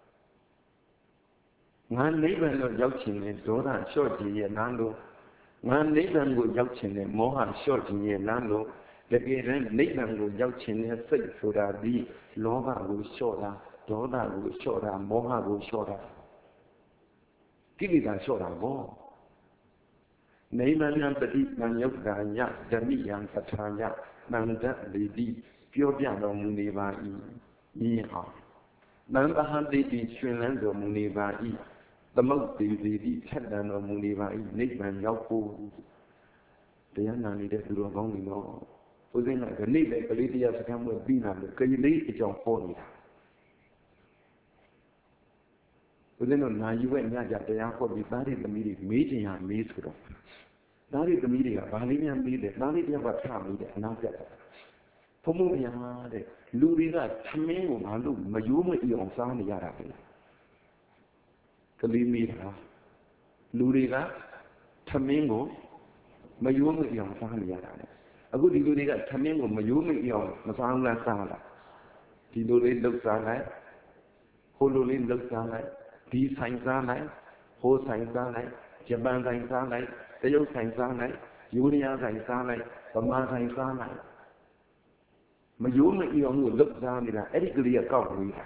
ငါနိဗ္ဗာန်တော့ရောက်ချင်တယ်ဒေါသလျှော့ချင်ရင်လားလို့ငါနိဗ္ဗာန်ကိုရောက်ချင်တယ်မောဟလျှော့ချင်ရင်လားလို့တကယ်တမ်းနိဗ္ဗာန်ကိုရောက်ချင်တဲ့စိတ်ဆိုတာဒီလောဘကိုလျှော့တာဒေါသကိုလျှော့တာမောဟကိုလျှော့တာကိလေသာလျှော့တာပေါ့နိဗ္ဗာန်ပฏิပန်ယုတ်တာယဓမိယံကထာယနန္ဒလိတိပြောပြတော်မူနေပါ၏ဤအောင်နန္ဒဟံတိတိရှင်လန်းတော်မူနေပါ၏သမုတ်တိတိထက်တန်တော်မူနေပါ၏နိဗ္ဗာန်ရောက်ဖို့တရားနာနေတဲ့သူတော်ကောင်းတွေတော့ဦးဇင်းကဒီနေ့ပဲကလေးတရားစခန်းမှာပြီးလာလို့ကလေးအကြောင်းဟောနေတာဦးဇင်းတို့နာယူရဲ့ညကြတရားဟောပြီးသားတွေသမီးတွေမေးချင်ရမေးဆိုတော့သားတွေသမီးတွေကဘာလေးများမေးတယ်သားလေးတယောက်ကထားမေးတယ်အနာပြတ်တယ်ဘုံဘုံဗျာတဲ့လူတွေကသမင်းကိုဘာလို့မယိုးမအီအောင်စားနေရတာလဲကလေးမေးတာလူတွေကသမင်းကိုမယိုးမအီအောင်စားနေရတာလေအခုဒီလူတွေကသမင်းကိုမယိုးမအီအောင်မစားဘူးလားစားလားဒီလိုလေးလှုပ်စားလိုက်ဟိုလိုလေးလှုပ်စားလိုက်ဒီဆိုင်စားလိုက်ဟိုဆိုင်စားလိုက်ဂျပန်ဆိုင်စားလိုက်တရုတ်ဆိုင်စားလိုက်ယူရီးယားဆိုင်စားလိုက်ဗမာဆိုင်စားလိုက်မယိုးမအီအောင်ကိုလှုပ်စားနေတာအဲ့ဒီကလေးကကောက်နေတာ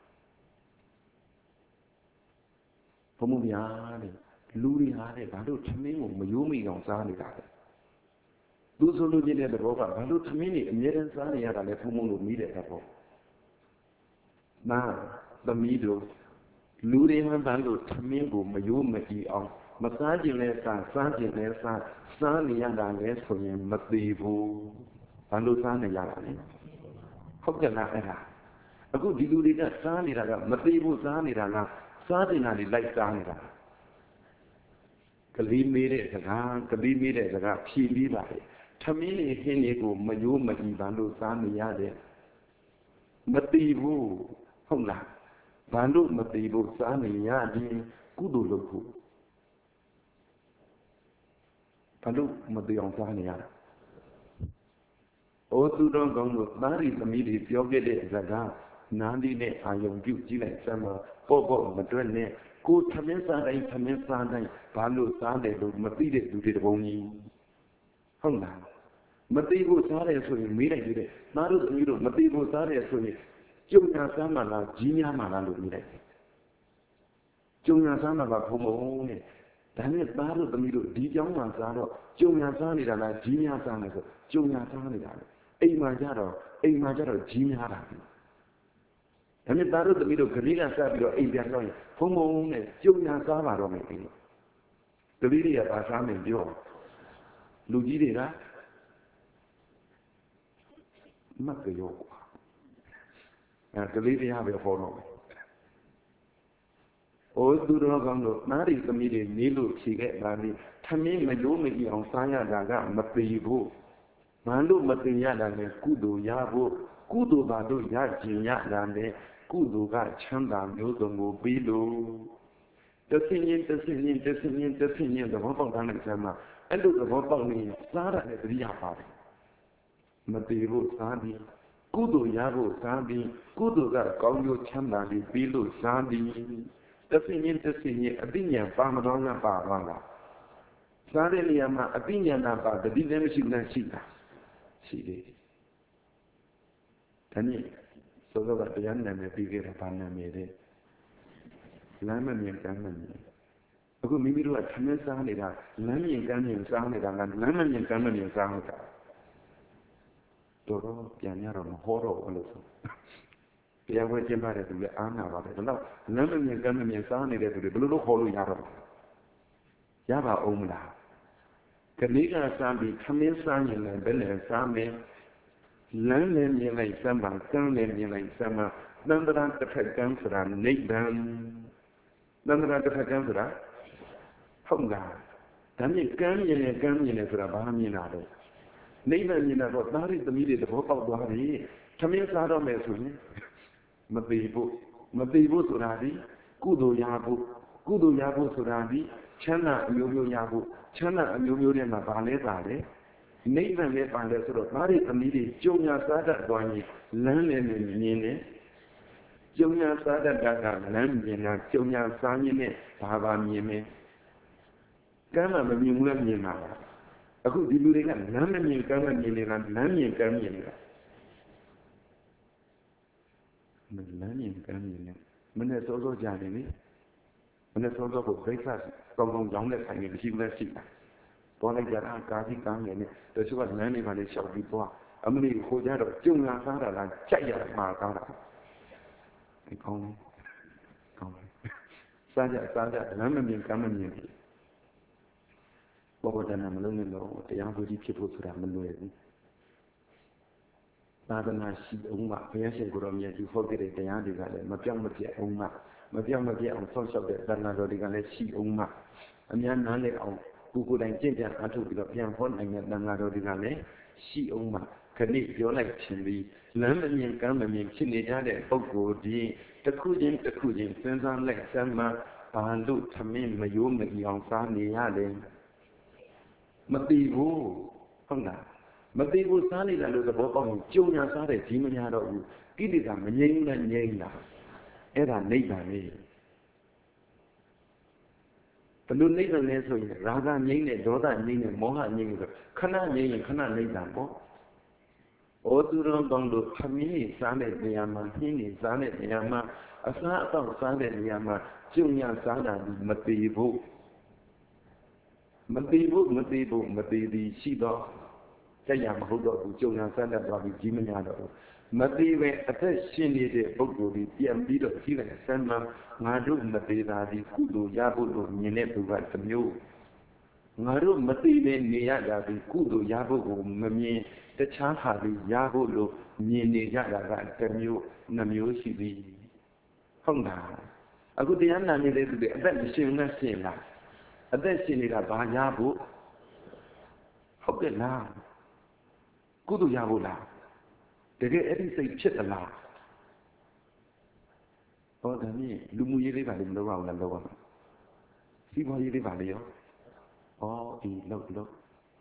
ဘုံမဗျာတဲ့လူတွေဟာတဲ့ဘာလို့သမင်းကိုမယိုးမအီအောင်စားနေတာလဲသူဆိုလို့ပြတဲ့ဘောကဘာလို့သမင်းတွေအမြဲတမ်းစားနေရတာလဲဘုံလို့မိတဲ့ဘောနာသမီးတို့လူတွေမှဘာလို့သမင်းကိုမယိုးမအီအောင်မစားခြင်းလဲစားခြင်းလဲစားနေရတာလဲဆိုရင်မသေးဘူးဘာလို့စားနေရတာလဲဟုတ်ကဲ့လားအဲ့ဒါအခုဒီလူတွေကစားနေတာကမသေးဘူးစားနေတာလားစားနေတာတွေလိုက်စားနေတာကလေးမေးတဲ့စကားဖြည်ပြီးပါလေသမင်းတွေဟင်းတွေကိုမယိုးမအီဘာလို့စားနေရတယ်မသေးဘူးဟုတ်လားဘာလို့မသေးဘူးစားနေရတယ်ကုသိုလ်လုပ်ဖို့ဘာလို့မသေးအောင်စားနေရတာအိုသူတော်ကောင်းတို့သားရီသမီးတွေပြောခဲ့တဲ့စကားနားလေးနဲ့အာယုံပြုကြည့်လိုက်စမ်းပါပေါ့မတွက်နဲ့ကိုသမင်းစားတိုင်းဘာလို့စားတယ်လို့မသိတဲ့လူတွေတပုံကြီးဟုတ်လားမသိဘူးစားတယ်ဆိုရင်မေးလိုက်သေးတယ်သားတို့သမီးတို့မသိဘူးစားတယ်ဆိုရင်ကျုံညာစားမှလားကြီးများမှလားလို့မေးလိုက်ကျုံညာစားမှလားဘုံဘုံနဲ့ဒါနဲ့သားတို့သမီးတို့ဒီကြောင်းမှစားတော့ကျုံညာစားနေတာလားကြီးများစားနေဆိုကျုံညာစားနေတာလေအိမ်မှာကြတော့ကြီးများတာဒါနဲ့သားတို့သမီးတို့ကလေးကစားပြီးတော့အိမ်ပြန်တော့ရင်ဘုံဘုံနဲ့ကျုံညာစားပါတော့မယ်အိမ်ကလေးတွေကဘာစားမယ်ပြောလူကြီးတွေကမတ်ကြောကွာကလေးတရားပဲဟောတော့အိုးသူတော်ကောင်းတို့နားရီသမီးတွေနေလို့ဖြေခဲ့တာလေထမင်းမရိုးမကြည့်အောင်စားရတာကမပေဘူးမန်လို့မတင်ရတာနဲ့ကုသိုလ်ရဖို့ကုသိုလ်ပါတို့ရကျင်ရတာနဲ့ကုသိုလ်ကချမ်းသာမျိုးစုံကိုပြီးလို့တဆင်းရင်သဘောပေါက်တဲ့ဆမ်းမှာအဲ့လိုသဘောပေါက်နေစားရတယ်တတိယပါတယ်မပေဖို့စားပြီးကုသိုလ်ရဖို့စားပြီးကုသိုလ်ကကောင်းကျိုးချမ်းသာပြီးပြီးလို့စားပြီးတဆင်းရင်အပညာပါမတော်နဲ့ပါသွားတာစားတဲ့နေရာမှာအပညာနာပါတတိလည်းမရှိဘူးရှိတာရှိတယ်ဒါနဲ့သောသောကတရားနာမည်ပြီးခဲ့တာဘာနာမည်လဲလမ်းမမြင်ကမ်းမမြင်အခုမိမိတို့ကထမင်းစားနေတာလမ်းမြင်ကမ်းမြင်စားနေတာကလမ်းမမြင်ကမ်းမမြင်စားနေတာတော်တော်ပြန်ရတော့မဟောတော့ဘူးလို့ဆိုတရားဝဲကျင်းပါတယ်သူလည်းအားနာပါတယ်ဒါတော့လမ်းမမြင်ကမ်းမမြင်စားနေတဲ့သူတွေဘယ်လိုလုပ်ခေါ်လို့ရတော့ရပါအောင်မလားကလေးကစားပြီးထမင်းစားရင်လည်းဘယ်နဲ့စားမယ်လမ်းလည်းမြင်လိုက်စမ်းပါကမ်းလည်းမြင်လိုက်စမ်းပါသန္တရာတစ်ဖက်ကမ်းဆိုတာနိဗ္ဗာန်သန္တရာတစ်ဖက်ကမ်းဆိုတာဟုတ်လားဒါမြင်ကမ်းမြင်နဲ့ဆိုတာဘာမြင်တာလဲနိဗ္ဗာန်မြင်တာတော့သားရိသမီးတွေသဘောပေါက်သွားပြီထမင်းစားတော့မယ်ဆိုရင်မသေးဘူးဆိုတာဒီကုသိုလ်ရဖို့ဆိုတာဒီချမ်းသာအမျိုးမျိုးရဖို့ချမ်းသာအမျိုးမျိုးတွေမှာဘာလဲတာလဲနိဗ္ဗာန်လည်းပါလဲဆိုတော့သားရိသမီးတွေကြုံညာစားတတ်သွားရင်လမ်းလည်းမြင်နေကြုံညာစားတတ်တာကလမ်းမြင်တာကြုံညာစားရင်းနဲ့ဘာမြင်မယ်ကမ်းမှာမမြင်ဘူးလည်းမြင်ပါလားအခုဒီလူတွေကလမ်းမမြင်ကမ်းမမြင်နေတာလမ်းမြင်ကမ်းမြင်နေတာလမ်းမြင်ကမ်းမြင်နေမနဲ့စောစောကြာနေလေမနဲ့စောစောကို breakfast ကောင်းရောင်းတဲ့ဆိုင်တွေမရှိဘူးလည်းရှိတာပေါ်လိုက်ကြတာကာကြီးကမ်းနေတယ်တချို့ကလမ်းတွေမှာလည်းရှောက်ပြီးသွားအမလီခိုကြတော့ကျုံလာစားတာလားကြိုက်ရမှာသားတာဒီကောင်းစားကြလမ်းမမြင်ကမ်းမမြင်ဘူးဘောဂဒနာမလုံးနဲ့တော့တရားသူကြီးဖြစ်ဖို့ဆိုတာမလွယ်ဘူးသာသနာရှိအောင်မှဘုရားရှင်ကိုယ်တော်မြတ်ကြီးဟောခဲ့တဲ့တရားတွေကလည်းမပြောင်းမပြတ်အောင်မှမပြောင်းမပြတ်အောင်ဆောက်ရှောက်တဲ့သာသနာတော်တွေကလည်းရှိအောင်မှအများနားလည်အောင်ကိုယ်တိုင်ကြင်ကြံအားထုတ်ပြီးတော့ပြန်ဟောနိုင်တဲ့သာသနာတော်တွေကလည်းရှိအောင်မှခဏပြောလိုက်ခြင်းပြီးလမ်းမမြင်ကမ်းမမြင်ဖြစ်နေကြတဲ့ပုဂ္ဂိုလ်ဒီတစ်ခုချင်းစဉ်းစားလိုက်စမ်းမှဘာလို့ထမင်းမယိုးမကြည်အောင်စားနေရတယ်မသိဘူးဟုတ်လားမသိဘူးစားနေတာလို့သဘောပေါက်ရင်ကြုံညာစားတဲ့ကြီးမများတော့ဘူးကိလေသာမငြိမ်းနဲ့ငြိမ်းတာအဲ့ဒါနိဗ္ဗာန်ပဲဘယ်လိုနိဗ္ဗာန်လဲဆိုရင်ရာဂငြိမ်းနဲ့ဒေါသငြိမ်းနဲ့မောဟငြိမ်းဆိုခဏငြိမ်းရင်ခဏနိဗ္ဗာန်ပေါ့ဩသူတော်ကောင်းတို့ခမင်းစားတဲ့နေရာမှာနှင်းနေစားတဲ့နေရာမှာအစားအသောက်စားတဲ့နေရာမှာကြုံညာစားတာမသိဘူးမသေးသည်ရှိတော့တရားမဟုတ်တော့ဘူးကြုံရဆန်းတတ်သွားပြီးကြီးမများတော့ဘူးမသေးပဲအသက်ရှင်နေတဲ့ပုဂ္ဂိုလ်ကြီးပြန်ပြီးတော့ကြီးလိုက်ဆန်းမှငါတို့မသေးတာဒီကုသိုလ်ရဖို့လို့မြင်တဲ့သူကတစ်မျိုးငါတို့မသေးပဲနေရတာဒီကုသိုလ်ရဖို့ကိုမမြင်တခြားဟာပြီးရဖို့လို့မြင်နေကြတာကတစ်မျိုးနှမျိုးရှိသည်ဟုတ်လားအခုတရားနာနေတဲ့သူတွေအသက်မရှင်နဲ့ရှင်လားအသက်ရှင်နေတာဘာရဖို့ဟုတ်ကဲ့လားကုသိုလ်ရဖို့လားတကယ်အဲ့ဒီစိတ်ဖြစ်သလားဟောဒါမြင်လူမှုရေးလေးပါလေမလုပ်အောင်လည်းလုပ်ရမှာစီးပွားရေးလေးပါလေရောဩဒီလုပ်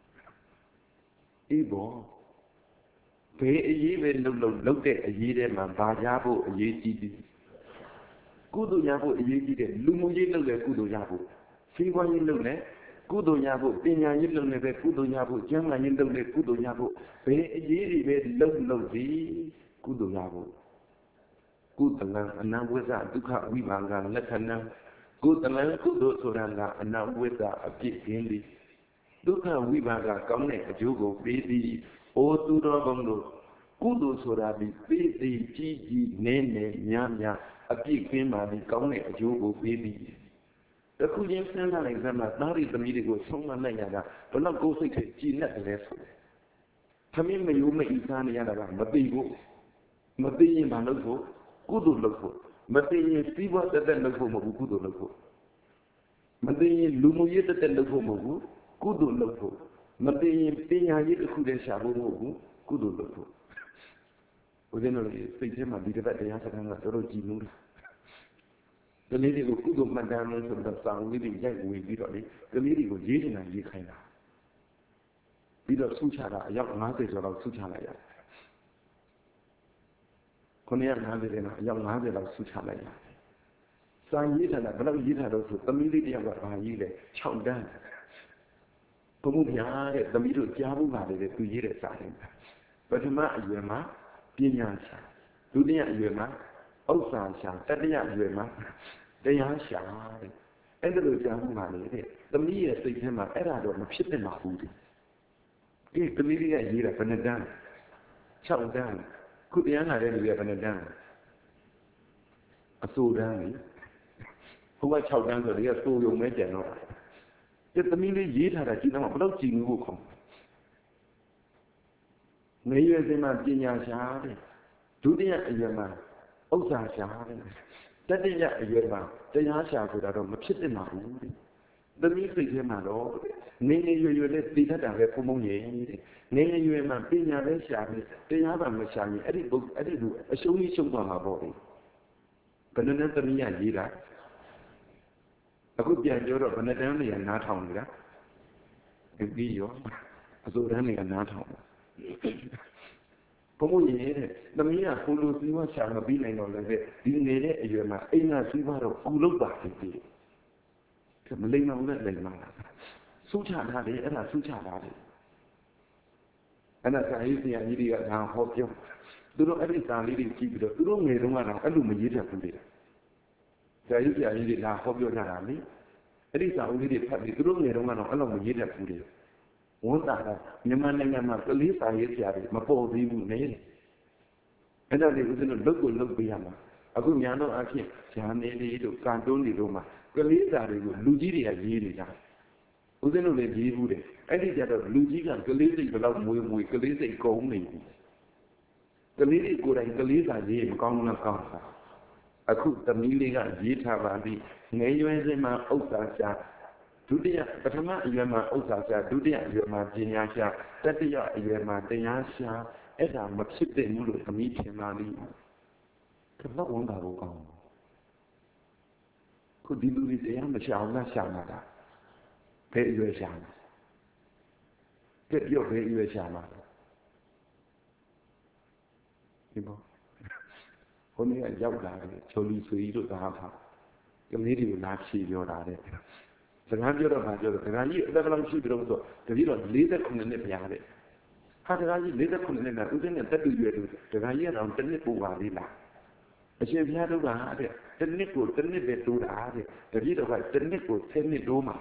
အေးဘောဘယ်အရေးပဲလုပ်တဲ့အရေးထဲမှာဘာရဖို့အရေးကြီးသည်ကုသိုလ်ရဖို့အရေးကြီးတယ်လူမှုရေးလုပ်တဲ့ကုသိုလ်ရဖို့စီးပွားရေးလုပ်တဲ့ကုသိုလ်ရဖို့ပညာရေးလုပ်နေတဲ့ကုသိုလ်ရဖို့ကျမ်းမာရေးလုပ်တဲ့ကုသိုလ်ရဖို့ဘယ်အရေးတွေပဲလုပ်သည်ကုသိုလ်ရဖို့ကုသလံအနဝိဇ္ဇဒုက္ခဝိပါကလက္ခဏံကုသလံကုသိုလ်ဆိုတာကအနဝိဇ္ဇအပြစ်ကင်းသည်ဒုက္ခဝိပါကကောင်းတဲ့အကျိုးကိုပေးသည်အိုသူတော်ကောင်းတို့ကုသိုလ်ဆိုတာဒီပေးသည်ကြီးနည်းများအပြစ်ကင်းပါသည်ကောင်းတဲ့အကျိုးကိုပေးသည် The cooling center exam, not is the medical, so many other, but not go sick, not the less. Tamim may you make Isani Yada, Matigo, Mati Manogo, Kudu Loco, Mati Siva the Loco, Kudu Loco. Mati Lumuye the Loco, Kudu Loco. Mati Pina Yet Kude Shabu, Kudu Loco. Within a state, my bit of the answer and a Rogi. The lady who could have Madame from the sound living young way, the lady was eating and you kind of. Bit of Suchara, young message about Suchalaya. Konya handed in a young mother of Suchalaya. Some years and a brother year also, the military of Rahile, chow down. Pomubia, the middle Jabu Valley, 2 years time. But a ma, Yema, Pinyansa, Dunia Yema, Osansha, Tadia Yema. They are shy. And the young man, the mere say him, I don't ship in my food. Give the media here up and down. Chow down. Could the young lady up and down? A soul down. Who I chow down to the soul you make it. If the media yet had a dinner of blood, you will come. May you say my genius, do the Yama, Osa. That is a year, the Yasha could have a pit in my room. The music is my lord. Nay, you let the other have for money. Nay, you and my Pina Vesha, they have a machine, edit book, edit, a show me some on my body. But another me and Yida. A good young Europe and a family and not hungry. A video, a so running and not home. The mere who lose you shall not be named on the way. You need it, you are in a fever of who look back at you. Come lay on that lady. Sucha had it and a Sucha had it. And as I use the idea now, hope you do not every time leading keep it, you don't need one illuminated from it. So I use the idea now, hope you're not army. It is only the public, you don't need one illuminated from it. One that Yaman, the least I hit my poor people made. And then it was in a look beyond. A good Yano Aki, Sahani to Cantoni Roma, the least I will Lugiria Giria. Within a lady would it. I did that of Lugiga, the lady without Mui, the lady go me. The lady could and the least I did, Common Council. I could the Miliga Gita Vadi, Nayuazema Osasa. Dudia, but I'm not Yama Osasa, Dudia, Yama Ginyasha, Tatia, Yama Diasha, Eda, Maxite Mulu, a meeting Mali. Could not one go. Could you do this? Yama Shana Shamada. Pay you a sham. Get your pay you a shamada. You know, only a young lad, Choli Sui to the house. The lady will not see your lad. The hundred of hundred, and I never should also, the little later Kunanipiade. How did I later Kunana, within a W, the Raya on the Nipu Varila? As if you had a rade, the Nipu, the Nipu to Rade, the little white, the Nipu, Tenni Doma.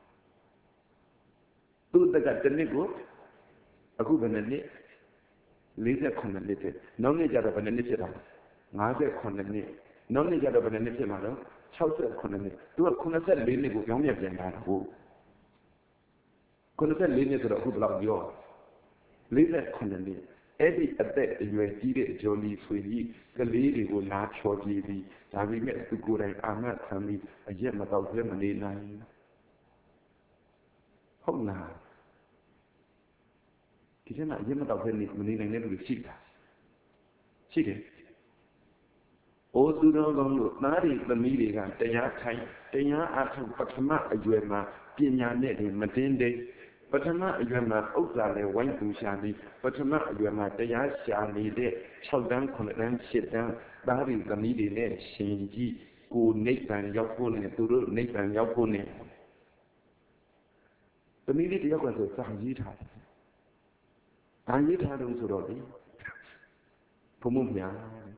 Do the got the Nipu? A good banana, later Kunanipi, no need of an initiative. Neither Kunani, no need of an initiative. Chelsea Kunani, do a Kunasa Lini with young Yagan who Kunasa Lini to the Hubla Yor. Later Kunani, Eddie at that you are seated Jolie Sweetie, the lady will not show GB, having met to go and I'm not coming a year about them and 9. How now? Did not hear about them when I never received that. See it. O do not look, not in the media, they are time, they are after Patama, Ayuema, Pina Net in Matinde, Patama, Ayuema, Oklahoma, went to Shani, Patama, Ayuema, they are Shani, they shall down, Conan, sit down, Barry, the media, Shinji, who Nathan Yapone, to Nathan Yapone. The media was a Sanjita. And you had also, Pomumia.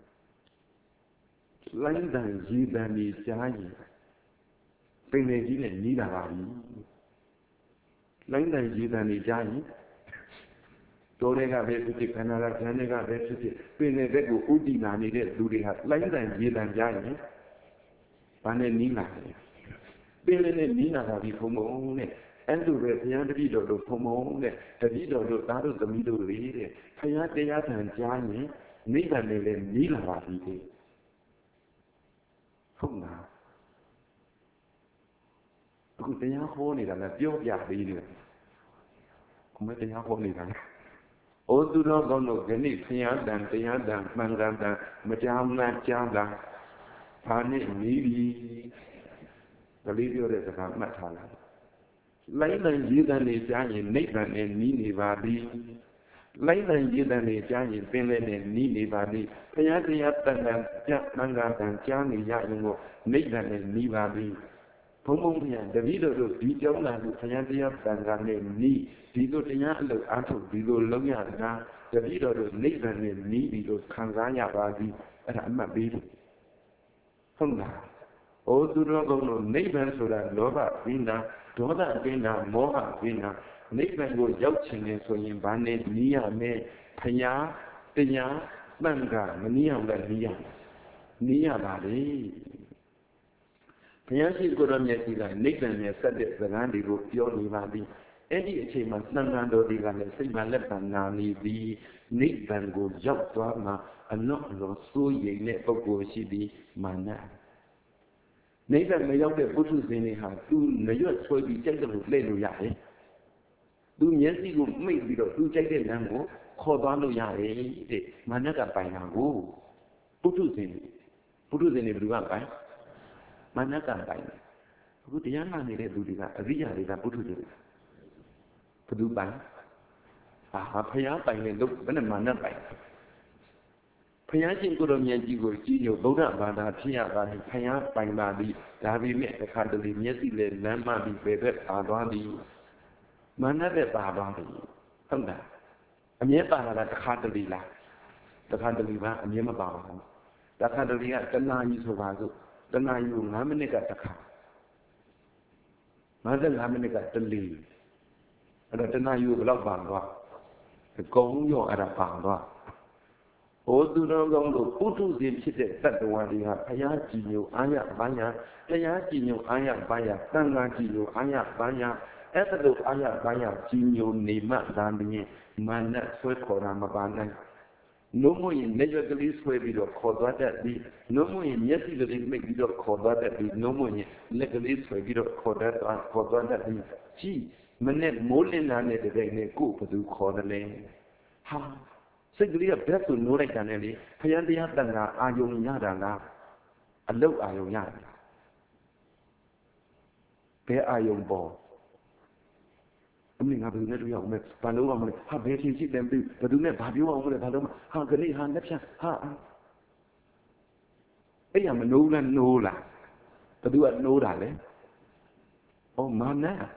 Lying down, you than me, Jai. Penny and Nida. Lying down, you than me, Jai. Torega Vesity, Canada, Canada, Vesity, Penny Vedu, Udina needed, do they have lying down, you than Jai? Panenina. Pele Nina Ravi Pomone, and to Repian Vido do Pomone, the Vido do Tado the Middle Lady, Payat and Jani, Nila Nila Ravi. Không nào cũng thấy nhá khô này là tiêu giả đi được cũng mới thấy nhá khô này là ô tu đó con nó cái này thấy nhá đàn mang ra đàn mà cha đàn phá này nghĩ đi cái lý do để các bạn thà là lấy lên dưới đàn này cha nhìn nấy đàn này ní vào đi lấy lên dưới đàn này cha nhìn bên lên này ní vào đi thấy nhá đàn cha mang ra đàn cha này dạy những nấy đàn này ní vào đi Phong mông thì để ví dụ đi giống là được thời gian đi đàn gà nền ní ví dụ thì nhá lực áp dụng ví dụ lớn nhà ra để ví dụ được nấy đàn nền ní ví dụ khang giá nhà vào đi ở đó mà ví dụ không là ô tu nó còn nó nấy đàn số là đó là bên nào mỏ à bên nào nấy đàn của giáo trình này số những bạn này ní à mẹ thời nhá đàn gà mà ní là ní à bà đi Yancy could have met the Nathan and said it the Randy would purely Randy. Any achievement, Sanando the Gana, say my left and now the Nathan go jump to Ama and not so ye never go she be mana. Nathan may not get put in a hand, do New so be gentle with Leno Yai. Do Yancy go make the two jacket and go, call on Yai, Manaka by now go. Putus in everyone, right? Manaka by good young man, they do that, a real is a Putu. Pudu by a paya by the look when a man by Payasing good on Yanjigo, Gino, Boda, Bada, Tia, Paya by Madi, Davi met the Caddy, Yesi, Lama, the Bebe, Abadi, Manade Babadi. Come back. A mere Bada, the Caddy, the Caddy, and Yama Baba. The Caddy at the Nine Sovazo. The night you laminate the car. Mother laminate the leaf. And at the night you love Bangwa. The gong you at a Bangwa. O do not go to Putus in Chit, that the one you have Payaji, you Aya Banya, Payaji, you Aya Baya, Tangaji, you Aya Banya, Ether Aya Baya, Jinyo Nima, Dami, Mana, Swekorama Bana. No more in negatively swear with your call that be, no more in yes, you make with your call that be, no more in negatively swear with your call that be. Gee, Manet more than I need a go to do call the lane. Ha! Simply a best to know like an alley, Payandia Dana, Ayong Yadana, a low Ayong Yad. There Ayong ball. Mình học được net hiểu mình và nếu mà mình học về thì chị đem từ và đúng là bà biểu ông là bà đâu mà học cái này hàng đất cha ha ấy là mình nô là và đúng là nô đã đấy ô mà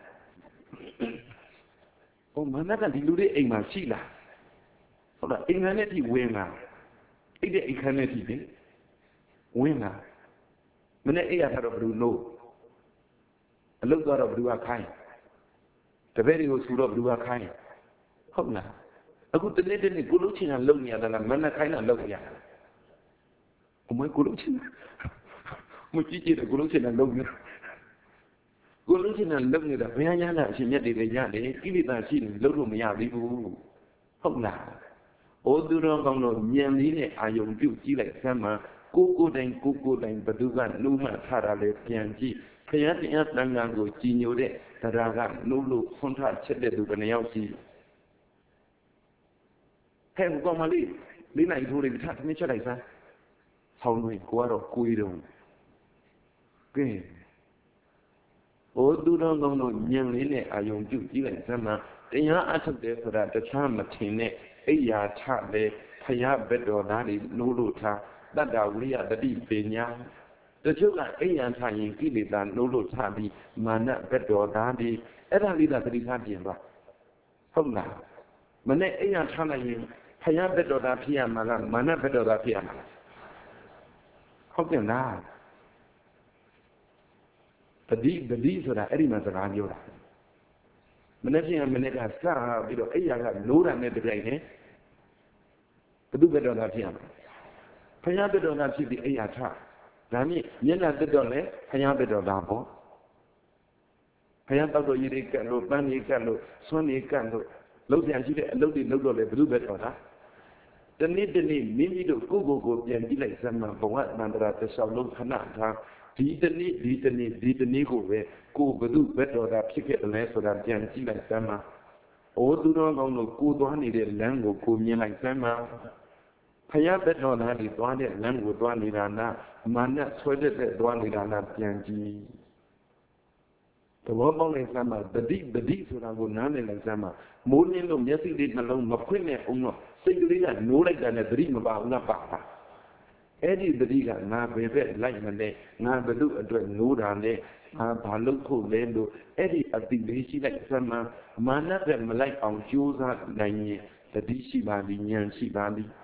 nè là thì lúc đấy anh mà chị là hoặc là anh này thì quên là ấy đấy anh này thì đấy quên là mình ấy là thằng đó nô lúc đó là khai the very good food of Dua Kai. Không là, ở khu tỉnh đến thì cú lúa chỉ là lông nhà là mấy cái là lông nhà. Ông mới cú lúa chỉ, một chỉ là cú lúa chỉ là lông nhà. Cú lúa chỉ là lông nhà là mấy nhà là chỉ nhận để nhà để cái việc là chỉ lông rồi mà nhà đi vu. Không là, ô tôi nói con nó nhận lý này ai dùng biểu chỉ lại xem mà cô đánh và đưa ra nu mà thà ra để tiền chi. Khi thì đang làm rồi chi nhiều đấy. Raga, Nulu, Contra, Chede, Duganelsi. Hang Gomali, Lina, you will attack me, Chalaza. How no Guaro, Kuidum. Gay. Oh, do not know young Lene, I young do, even Sama. They are out of there for that the charm of Tine, Aya Chade, Paya Bedo, Nadi, Nuluta, that are we are the deep Benya. The children are trying to give that no load happy, mana, better, daddy, and I lead at the happy. From now, Mana are trying, Paya better than Piana, mana better than Piana. How can that? The deeds of the elements around you. Managing a minute has got a bit of a load and the brain, to do better than Piana. Paya better than the Ayata. Nami, Yena the Dole, Paya better than Bo. ဘုရားတောက်တော်ရည်တွေကတ်လို့ပန်းတွေကတ်လို့ဆွမ်းတွေကတ်လို့လှုပ်ပြန်ရှိတဲ့အလုပ်တွေလုပ်တော့လေဘုရုပဲတော်တာတနေ့တနေ့မိမိတို့ကိုယ့်ကိုယ်ပြန်ကြည့်လိုက်စမ်းမှဘဝတန်ត្រာတစ်လျှောက်လုံးခဏထားဒီတနေ့ကိုပဲကိုယ်ဘုရုပဲတော်တာဖြစ်ခဲ့တယ်ဆိုတာပြန်ကြည့်လိုက်စမ်းမှအိုးသူတော်ကောင်းတို့ကိုသွားနေတဲ့လမ်းကိုမြင်လိုက်စမ်းမှဘုရားပဲတော်သားတွေသွားတဲ့လမ်းကိုသွားနေတာနာမာနဆွဲတဲ့သွားနေတာနာပြန်ကြည့်သဘောပေါက်လိုက်စမ်းမှတတိဆိုတာကိုနားလည်လိုက်စမ်းမှမိုးလင်းလို့မျက်စိလေးနှလုံးမဖွင့်နဲ့အောင်တော့စိတ်ကလေးကနိုးလိုက်တာနဲ့တတိမပါဘူးလားပါတာအဲ့ဒီတတိကငါဘယ်ဘက်လိုက်မလဲငါဘယ်လိုအတွက်နိုးတာလဲဘာလို့ဖို့လဲလို့အဲ့ဒီအတိလေးရှိလိုက်စမ်းမှမာနကမလိုက်အောင်ကြိုးစားနိုင်ရင်တတိရှိပါလိဉာဏ်ရှိပါလိ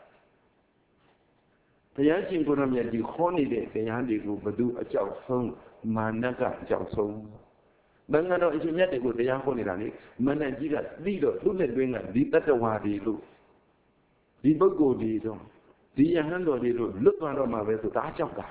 တရားရှင်ကိုယ်တော်မြတ်ဒီခေါ်နေတဲ့တရားတွေကိုဘယ်သူအကြောက်ဆုံးမာနကအကြောက်ဆုံးဘင်္ဂတော်အရှင်မြတ်တွေကိုတရားဟောနေတာလေမနတ်ကြီးကသိတော့သူ့လက်တွင်းကဒီတတ္တဝါတွေလို့ဒီပုဂ္ဂိုလ်တွေတော့ဒီယဟန်တော်တွေလို့လွတ်သွားတော့မှာပဲဆိုဒါအကြောက်တာ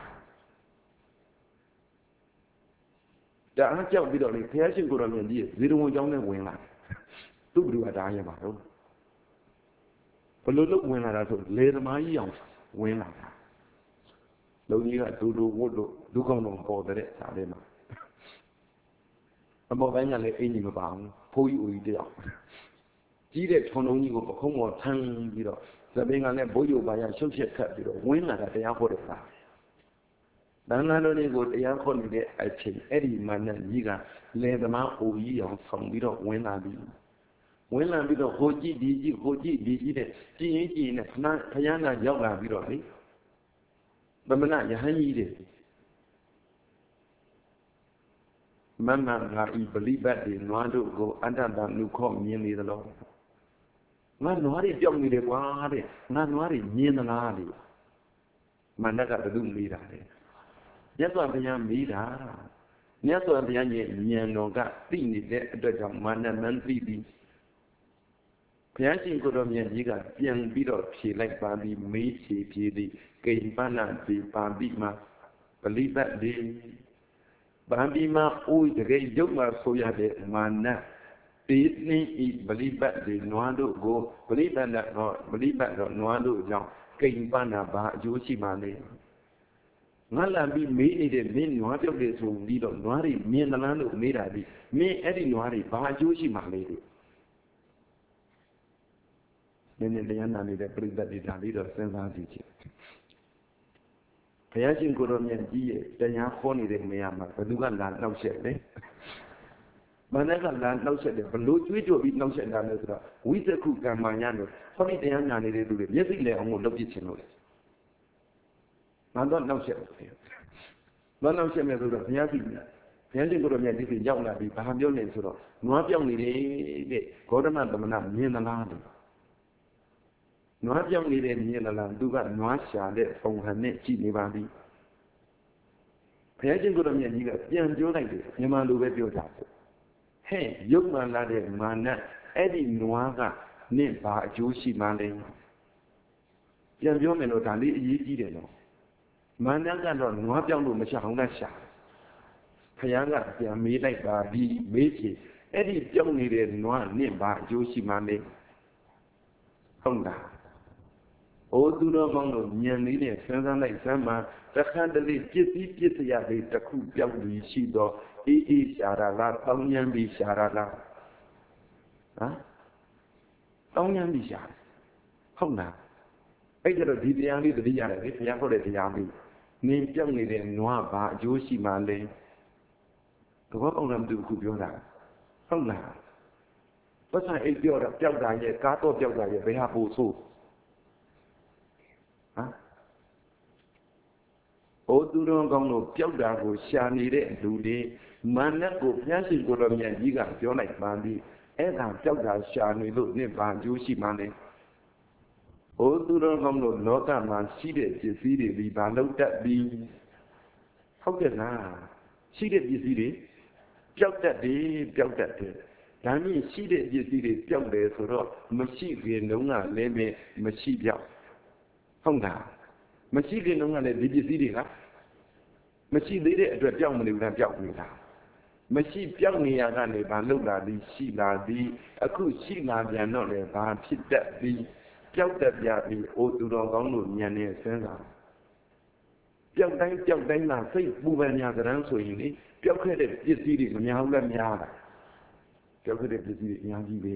ဒါအကြောက်ပြီးတော့လေဘုရားရှင်ကိုယ်တော်မြတ်ကြီးဇေရဝံကျောင်းနဲ့ဝင်လာသူ့ဘုရားဒါရပါတော့ဘလို့လို့ဝင်လာတာဆိုလေသမားကြီးအောင်ဝင်လာတာလုံကြီးကဒူဝတ်လို့ဒုက္ခတော့ပေါ်တဲ့ဒါလေးမှာအမောပိုင်းကလည်းအင်ကြီးမပါဘူးဖိုးကြီးဦးကြီးတယောက်ကြီးတဲ့ထုံလုံးကြီးကိုပခုံးပေါ်ထမ်းပြီးတော့သပင်ကလည်းဘိုးရုပ်ပါရရှုပ်ချက်ခတ်ပြီးတော့ဝင်းလာတာတရားဟောတဲ့အခါတန်ခါတော်တွေကိုတရားဟောနေတဲ့အချိန်အဲ့ဒီမာနကြီးကလေသမားဦးကြီးအောင်ဆောင်ပြီးတော့ဝင်းလာပြီးတော့ဟိုကြည့်ဒီကြည့်ဟိုကြည့်ဒီကြည့်တဲ့ကြည်ရင်နဲ့ခဏနာရောက်လာပြီးတော့လေဗမဏယဟန်ကြီးတွေမမငါဤပလိပတ်တွေနွားတို့ကိုအတ္တတနုခောမြင်နေသလားငါနွားတွေပြောင်းနေတယ်ကွာတဲ့ငါနွားတွေမြင်သလားတဲ့မန္တကဘုသူမေးတာတဲ့မြတ်စွာဘုရားမေးတာမြတ်စွာဘုရားရဲ့ဉာဏ်တော်ကသိနေတဲ့အတွက်ကြောင့်မာနမန်းသိပြီးဘုရားရှင်ကိုယ်တော်မြတ်ကြီးကပြန်ပြီးတော့ဖြေလိုက်ပါပြီးမေးဖြေသည်ကိမ္ပနတိပါတိမပလိပတ်တွေဗန္ဒီမှာအိုးတကယ်ရုပ်မှာဆိုရတဲ့မာနတေနှင်းဤပလိပတ်တွေနွားတို့ကိုပလိပတ်တော့နွားတို့ကြောင့်ကိမ္ပနာဘာအကျိုးရှိမှလဲငါလာပြီးမေးနေတဲ့မင်းနွားပြုတ်တယ်ဆိုပြီးတော့နွားတွေမြင်သလားလို့မေးတာဒီမင်းအဲ့ဒီနွားတွေဘာအကျိုးရှိမှလဲတဲ့နည်းနည်းတရားနာနေတဲ့ပြိဿတွေဒါလေးတော့စဉ်းစားကြည့်ချင်ဘုရားရှင်ကိုယ်တော်မြတ်ကြီးရဲ့တရားဟောနေတဲ့နေရာမှာဘယ်သူကလာနှောက်ရက်လဲမနက်ကလာနှောက်ရက်တယ်ဘလို့ကျွေးကြော်ပြီးနှောက်ရက်တာလဲဆိုတော့ဝိသကုကမ္မညာလို့ဟောဒီတရားနာနေတဲ့လူတွေမျက်စိလဲအောင်ကိုလုပ်ပြချင်လို့လေငါတော့နှောက်ရက်တယ်ဘာနှောက်ရက်မယ်ဆိုတော့ဘုရားရှင်ကိုယ်တော်မြတ်ဒီပြရောက်လာပြီးဘာပြောနေဆိုတော့နွားပြောင်းနေတယ်တဲ့ဂေါတမသမဏမြင်သလားတဲ့နွားပြောင်းနေတဲ့မြင်လားသူကနွားရှာတဲ့ပုံဟန်နဲ့ကြည့်နေပါပြီဘုရားရှင်ကိုယ်တော်မြတ်ကြီးကပြန်ပြောလိုက်တယ်မြန်မာလိုပဲပြောတာဟဲ့ရုပ်မှန်လာတဲ့မာနအဲ့ဒီနွားကနင့်ဘာအကျိုးရှိမှလဲပြန်ပြောမယ်လို့ဒါလေးအရေးကြီးတယ်နော်မာနကတော့နွားပြောင်းလို့မရှာအောင်လားရှာဘုရားကပြန်မေးလိုက်ပါဒီမေးချေအဲ့ဒီပြောင်းနေတဲ့နွားနင့်ဘာအကျိုးရှိမှလဲဟုတ်လားအိုးသူတော်ကောင်းတို့ဉာဏ်လေးနဲ့စဉ်းစားလိုက်စမ်းပါတခါတလေပြစ်စရာလေးတစ်ခုပြောင်းပြီးရှိတော့အေးရှာတာလားတောင်းဉဏ်ပြီးရှာတာလားတောင်းဉဏ်ပြီးရှာဟုတ်လားအဲ့ကြတော့ဒီတရားလေးတတိရတယ်လေဘုရားဟောတဲ့တရားလေးနင်ပြောင်းနေတဲ့နွားဘာအကျိုးရှိမှလဲသဘောပေါက်လားမသိဘူးခုပြောတာဟုတ်လားပတ်စံအိတ်ပြောတာပျောက်တာရဲ့ကားတော့ပျောက်တာရဲ့ဘယ်ဟာပို့ဆိုးအိုးသူတော်ကောင်းတို့ပျောက်တာကိုရှာနေတဲ့လူတွေမာနကိုဘုရားရှင်ကိုယ်တော်မြတ်ကြီးကပြောလိုက်ပါသည်အဲ့ဒါပျောက်တာရှာနေလို့နင့်ဘာအကျိုးရှိမှလဲအိုးသူတော်ကောင်းတို့လောကမှာရှိတဲ့ပစ္စည်းတွေဒီဘာလို့တတ်ပြီးဟုတ်တယ်လားရှိတဲ့ပစ္စည်းတွေပျောက်တတ်တယ်ဒါမြင့်ရှိတဲ့ပစ္စည်းတွေပျောက်တယ်ဆိုတော့မရှိခင်တုန်းကလည်းပဲမရှိပြောက်ဟုတ်လားမရှိခင်တုန်းကလည်းဒီပစ္စည်းတွေကမရှိသေးတဲ့အတွက်ပျောက်မနေဘူးလားပျောက်နေတာမရှိပြောက်နေရကနေဘာလုပ်လာသည်ရှိလာသည်အခုရှိလာပြန်တော့လေဘာဖြစ်တတ်သည်ပြောက်တတ်ပြပြီးအိုသူတော်ကောင်းတို့ဉာဏ်နဲ့စဉ်းစားပြောက်တိုင်းသာစိတ်ပူပန်များကြမ်းဆိုရင်လေပြောက်ခဲ့တဲ့ပစ္စည်းတွေမများဘူးလားများတာပြောက်ခဲ့တဲ့ပစ္စည်းတွေအများကြီးပဲ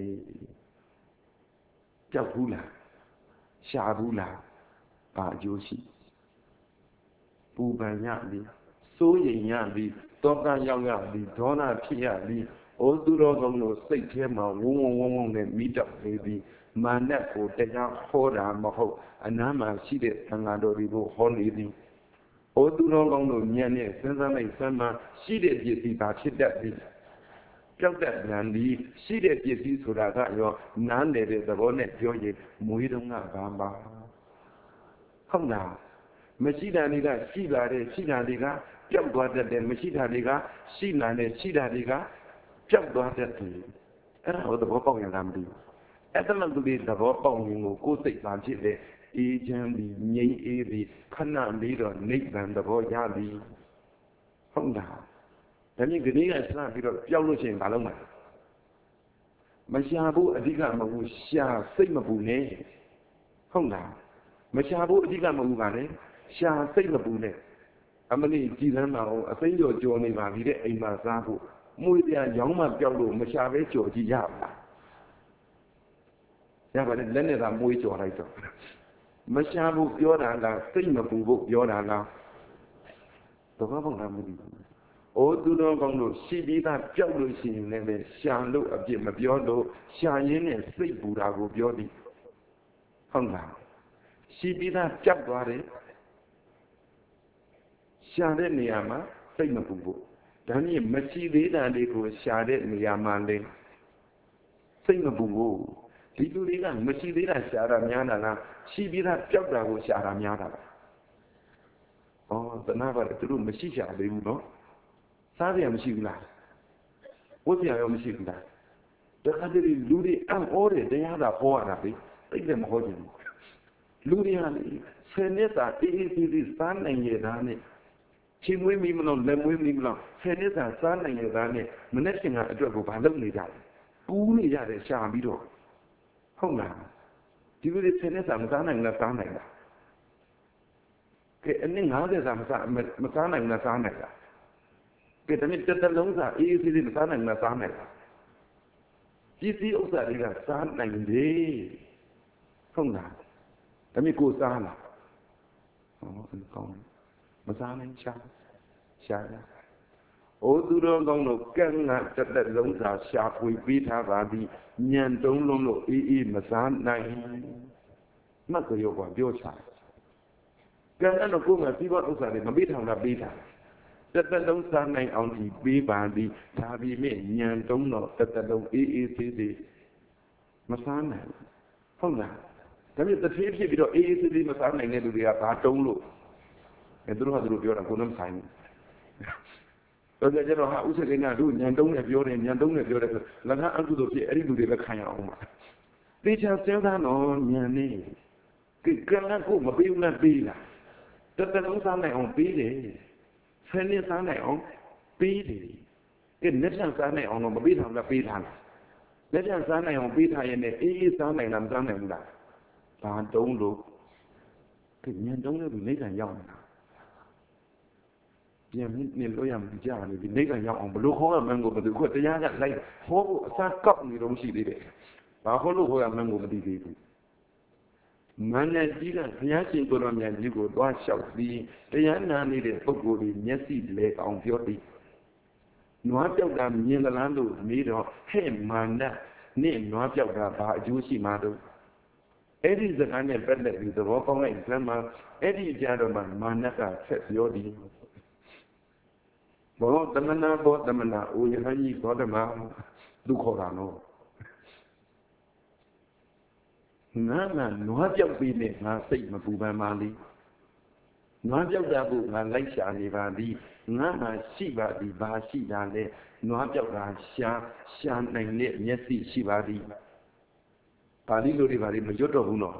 ပြောက်ဘူးလားရှာဘူးလားဘာအကျိုးရှိပူပန်ရသည်စိုးရိမ်ရသည်တောကရောက်ရသည်ဒေါသဖြစ်ရသည်အိုသူတော်ကောင်းတို့စိတ်ထဲမှာဝုန်းနဲ့မိတောက်နေသည်မာနကိုတရားဟောတာမဟုတ်အနားမှာရှိတဲ့သံဃာတော်တွေကိုဟောနေသည်အိုသူတော်ကောင်းတို့ဉာဏ်နဲ့စဉ်းစားလိုက်စမ်းမှရှိတဲ့ပစ္စည်းဘာဖြစ်တတ်သည်ပြောက်တတ်ပြန်သည်ရှိတဲ့ပစ္စည်းဆိုတာကရောနားလည်တဲ့သဘောနဲ့ပြောရင်မွေးတုံးကဘာမှဟုတ်လားမရှိတာတွေကရှိလာတဲ့ရှိတာတွေကပျောက်သွားတတ်တယ်မရှိတာတွေကရှိလာတဲ့ရှိတာတွေကပျောက်သွားတတ်တယ်အဲ့ဒါကိုသဘောပေါက်ရလားမသိဘူးအဲ့ဒါမှသူတွေသဘောပေါက်ရင်ကိုယ်စိတ်ပါဖြစ်တယ်အေးချမ်းပြီးငြိမ်းအေးပြီးခဏလေးတော့နိဗ္ဗာန်သဘောရပြီဟုတ်လားဒါမြင်ကလေးကစပြီးတော့ပျောက်လို့ရှိရင်ဘာလုပ်မှာမရှာဘူးအဓိကမဟုတ်ရှာစိတ်မပူနဲ့ဟုတ်လားမရှာဘူးအဓိကမဟုတ်ပါနဲ့ရှာစိတ်မပူနဲ့အမလေးကြည်လန်းပါအောင်အသိကျော်ကြော်နေပါပြီတဲ့အိမ်မှာစားဖို့မွေးပြရောင်းမှပျောက်လို့မရှာပဲကြော်ကြည့်ရပါရပါတယ်လက်နဲ့သာမွေးကြော်လိုက်တော့မရှာဘူးပြောတာလားစိတ်မပူဖို့ပြောတာလားသဘောပေါက်လားမသိဘူးအိုးသူတော်ကောင်းတို့ရှိပြီးသားပျောက်လို့ရှိရင်လည်းရှာလို့အပြစ်မပြောလို့ရှာရင်းနဲ့စိတ်ပူတာကိုပြောသည်ဟုတ်လားရှိပြီးသားပျောက်သွားတယ်ရှာတဲ့နေရာမှာစိတ်မပူဖို့ဒါနည်းမရှိသေးတာလေးကိုရှာတဲ့နေရာမှာလည်းစိတ်မပူဖို့ဒီလူတွေကမရှိသေးတာရှာတာများတာလားရှိပြီးသားပျောက်တာကိုရှာတာများတာလားဩသနာပါတယ်သူတို့မရှိရှာသေးဘူးနော်စားရမရှိဘူးလားဝတ်ပြရောမရှိဘူးလားတခါတည်းလူတွေအံ့ဩတယ်တရားသာဟောရတာပဲသိတယ်မဟုတ်ဘူးလူတွေဟာဆယ်နှစ်သာအေးအေးသေးသေးစားနိုင်ရတာနဲ့ချင်းမွေးမိမလို့လက်မွေးမိမလို့ဆယ်နှစ်သာစားနိုင်ရတာနဲ့မနေ့ကအတွက်ကိုဘာလုပ်နေကြလဲပူးနေကြတယ်ရှာပြီးတော့ဟုတ်လားဒီလိုဆယ်နှစ်သာမစားနိုင်လားစားနိုင်လားကဲအနည်း90သာမစားနိုင်လားစားနိုင်လားကဲဒါနဲ့တစ်သက်လုံးစားအေးအေးသေးသေးမစားနိုင်လားစားနိုင်လားပစ္စည်းဥစ္စာတွေကစားနိုင်တယ်ဟုတ်လားဒါမျိုးကိုစားလားဟောကောင်းမစားနိုင်ရှာရအိုးသူတော်ကောင်းတို့ကံကတစ်သက်လုံးစားရှာဖွေပေးထားပါသည်ညံတုံးလုံးလို့အေးမစားနိုင်မှတ်ကြရောကပြောချာကံကတော့ကိုယ်မှာပြီးတော့ဥစ္စာတွေမပေးထောင်တာပေးတာတစ်သက်လုံးစားနိုင်အောင်ဒီပေးပါသည်ဒါပြီးမြင့်ညံတုံးတော့တစ်သက်လုံးအေးသေးသေးမစားနိုင်ဟုတ်လားဒါမျိုးတစ်ဖြည်းဖြည်းပြီးတော့အေးသေးသေးမစားနိုင်တဲ့လူတွေကဘာတုံးလို့သူတို့ကသူတို့ပြောတာကိုယ်နဲ့ဆိုင်ဘူးတော့ကျတော့ဟာဥစ္စာကိန်းကတို့ညံတုံးနဲ့ပြောတယ်ညံတုံးနဲ့ပြောတယ်လက်ခံအကုသိုလ်ဖြစ်အဲ့ဒီလူတွေပဲခံရအောင်ပါသေချာစဉ်းစားတော့ညံနေကံကကိုမပေးဘူးလားပေးလားတစ်သက်လုံးစားနိုင်အောင်ပေးတယ်ဆယ်နှစ်စားနိုင်အောင်ပေးတယ်ကဲလက်ချစားနိုင်အောင်တော့မပေးထားလားပေးထားလားလက်ချစားနိုင်အောင်ပေးထားရင်လည်းအေးအေးစားနိုင်လားမစားနိုင်ဘူးလားဘာတုံးလို့ကဲညံတုံးလို့နေကံရောက်နေတာပြန်နေလို့ရမှာကြားနေဒီနေကရောက်အောင်ဘလို့ခေါ်ရမှန်းကိုမသိဘူးတရားကလိုက်ဟောဖို့အစားကောက်နေတော့ရှိသေးတယ်ဘာဟောလို့ခေါ်ရမှန်းကိုမသိသေးဘူးမန္တကြီးကဘုရားရှင်ကိုယ်တော်မြတ်ကြီးကိုသွားလျှောက်ပြီးတရားနာနေတဲ့ပုဂ္ဂိုလ်တွေမျက်စိလဲအောင်ပြောသည်နွားပြောက်တာမြင်သလားလို့မေးတော့ဟဲ့မာနနဲ့နွားပြောက်တာဘာအကျိုးရှိမှာတော့အဲ့ဒီစကားနဲ့ပတ်သက်ပြီးသဘောပေါက်လိုက်စမ်းမှာအဲ့ဒီကြတော့မှမာနကဆက်ပြောသည်ဘောတမနာဘောတမနာအိုယဟန်ကြီးဘောဓမဒုက္ခတာနော်ငါနွားပြောက်ပြီးနဲ့ငါစိတ်မပူပန်ပါလိနွားပြောက်တာကိုငါလိုက်ရှာနေပါသည်ငါမှရှိပါသည်ဘာရှိတာလဲနွားပြောက်တာရှာနိုင်တဲ့မျက်စိရှိပါသည်ပါဠိလိုတွေပါလိမရွတ်တော့ဘူးနော်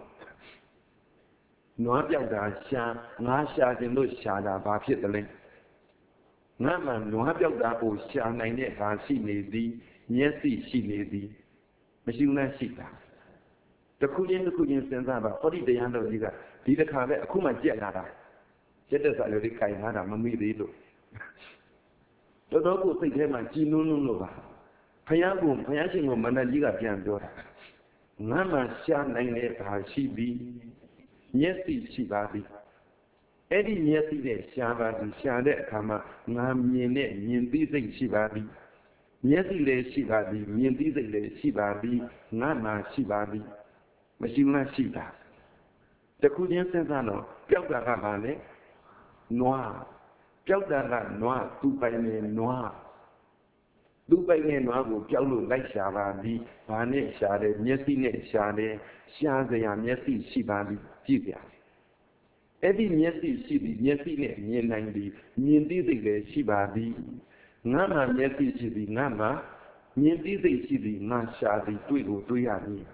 နွားပြောက်တာငါရှာခြင်းလို့ရှာတာဘာဖြစ်တယ်လဲငါမှနွားပြောက်တာကိုရှာနိုင်တဲ့ဘာရှိနေသည်မျက်စိရှိနေသည်မရှိဘူးလားရှိတာတစ်ခုချင်းတစ်ခုချင်းစဉ်းစားပါဟောဒီတရားတော်ကြီးကဒီတစ်ခါပဲအခုမှကြက်လာတာကြက်တဲ့စာလေးကိုင်ထားတာမမိသေးလို့တော်တော်ကိုစိတ်ထဲမှာကြည်နုံနုံလို့ပါဘုရားရှင်ကိုမန္တကြီးကပြန်ပြောတာငါမှရှာနိုင်တဲ့ဘာရှိသည်မျက်စိရှိပါသည်အဲ့ဒီမျက်စိနဲ့ရှာပါသည်ရှာတဲ့အခါမှာငါမြင်တဲ့မြင်သိစိတ်ရှိပါသည်မျက်စိလည်းရှိပါသည်မြင်သိစိတ်လည်းရှိပါသည်ငါမှရှိပါသည်မရှိဘူးလားရှိတာတခုချင်းစဉ်းစားတော့ပျောက်တာကဘာလဲနွားပျောက်တာကနွားသူပိုင်နေနွားသူပိုင်နေနွားကိုပျောက်လို့လိုက်ရှာပါသည်ဘာနဲ့ရှာတယ်မျက်စိနဲ့ရှာတယ်ရှာစရာမျက်စိရှိပါသည်ကြည့်ပြအဲ့ဒီမျက်စိရှိသည်မျက်စိနဲ့မြင်နိုင်သည်မြင်သိစိတ်လည်းရှိပါသည်ငါမှမျက်စိရှိသည်ငါမှမြင်သိစိတ်ရှိသည်ငါရှာသည်တွေ့ကိုတွေ့ရမည်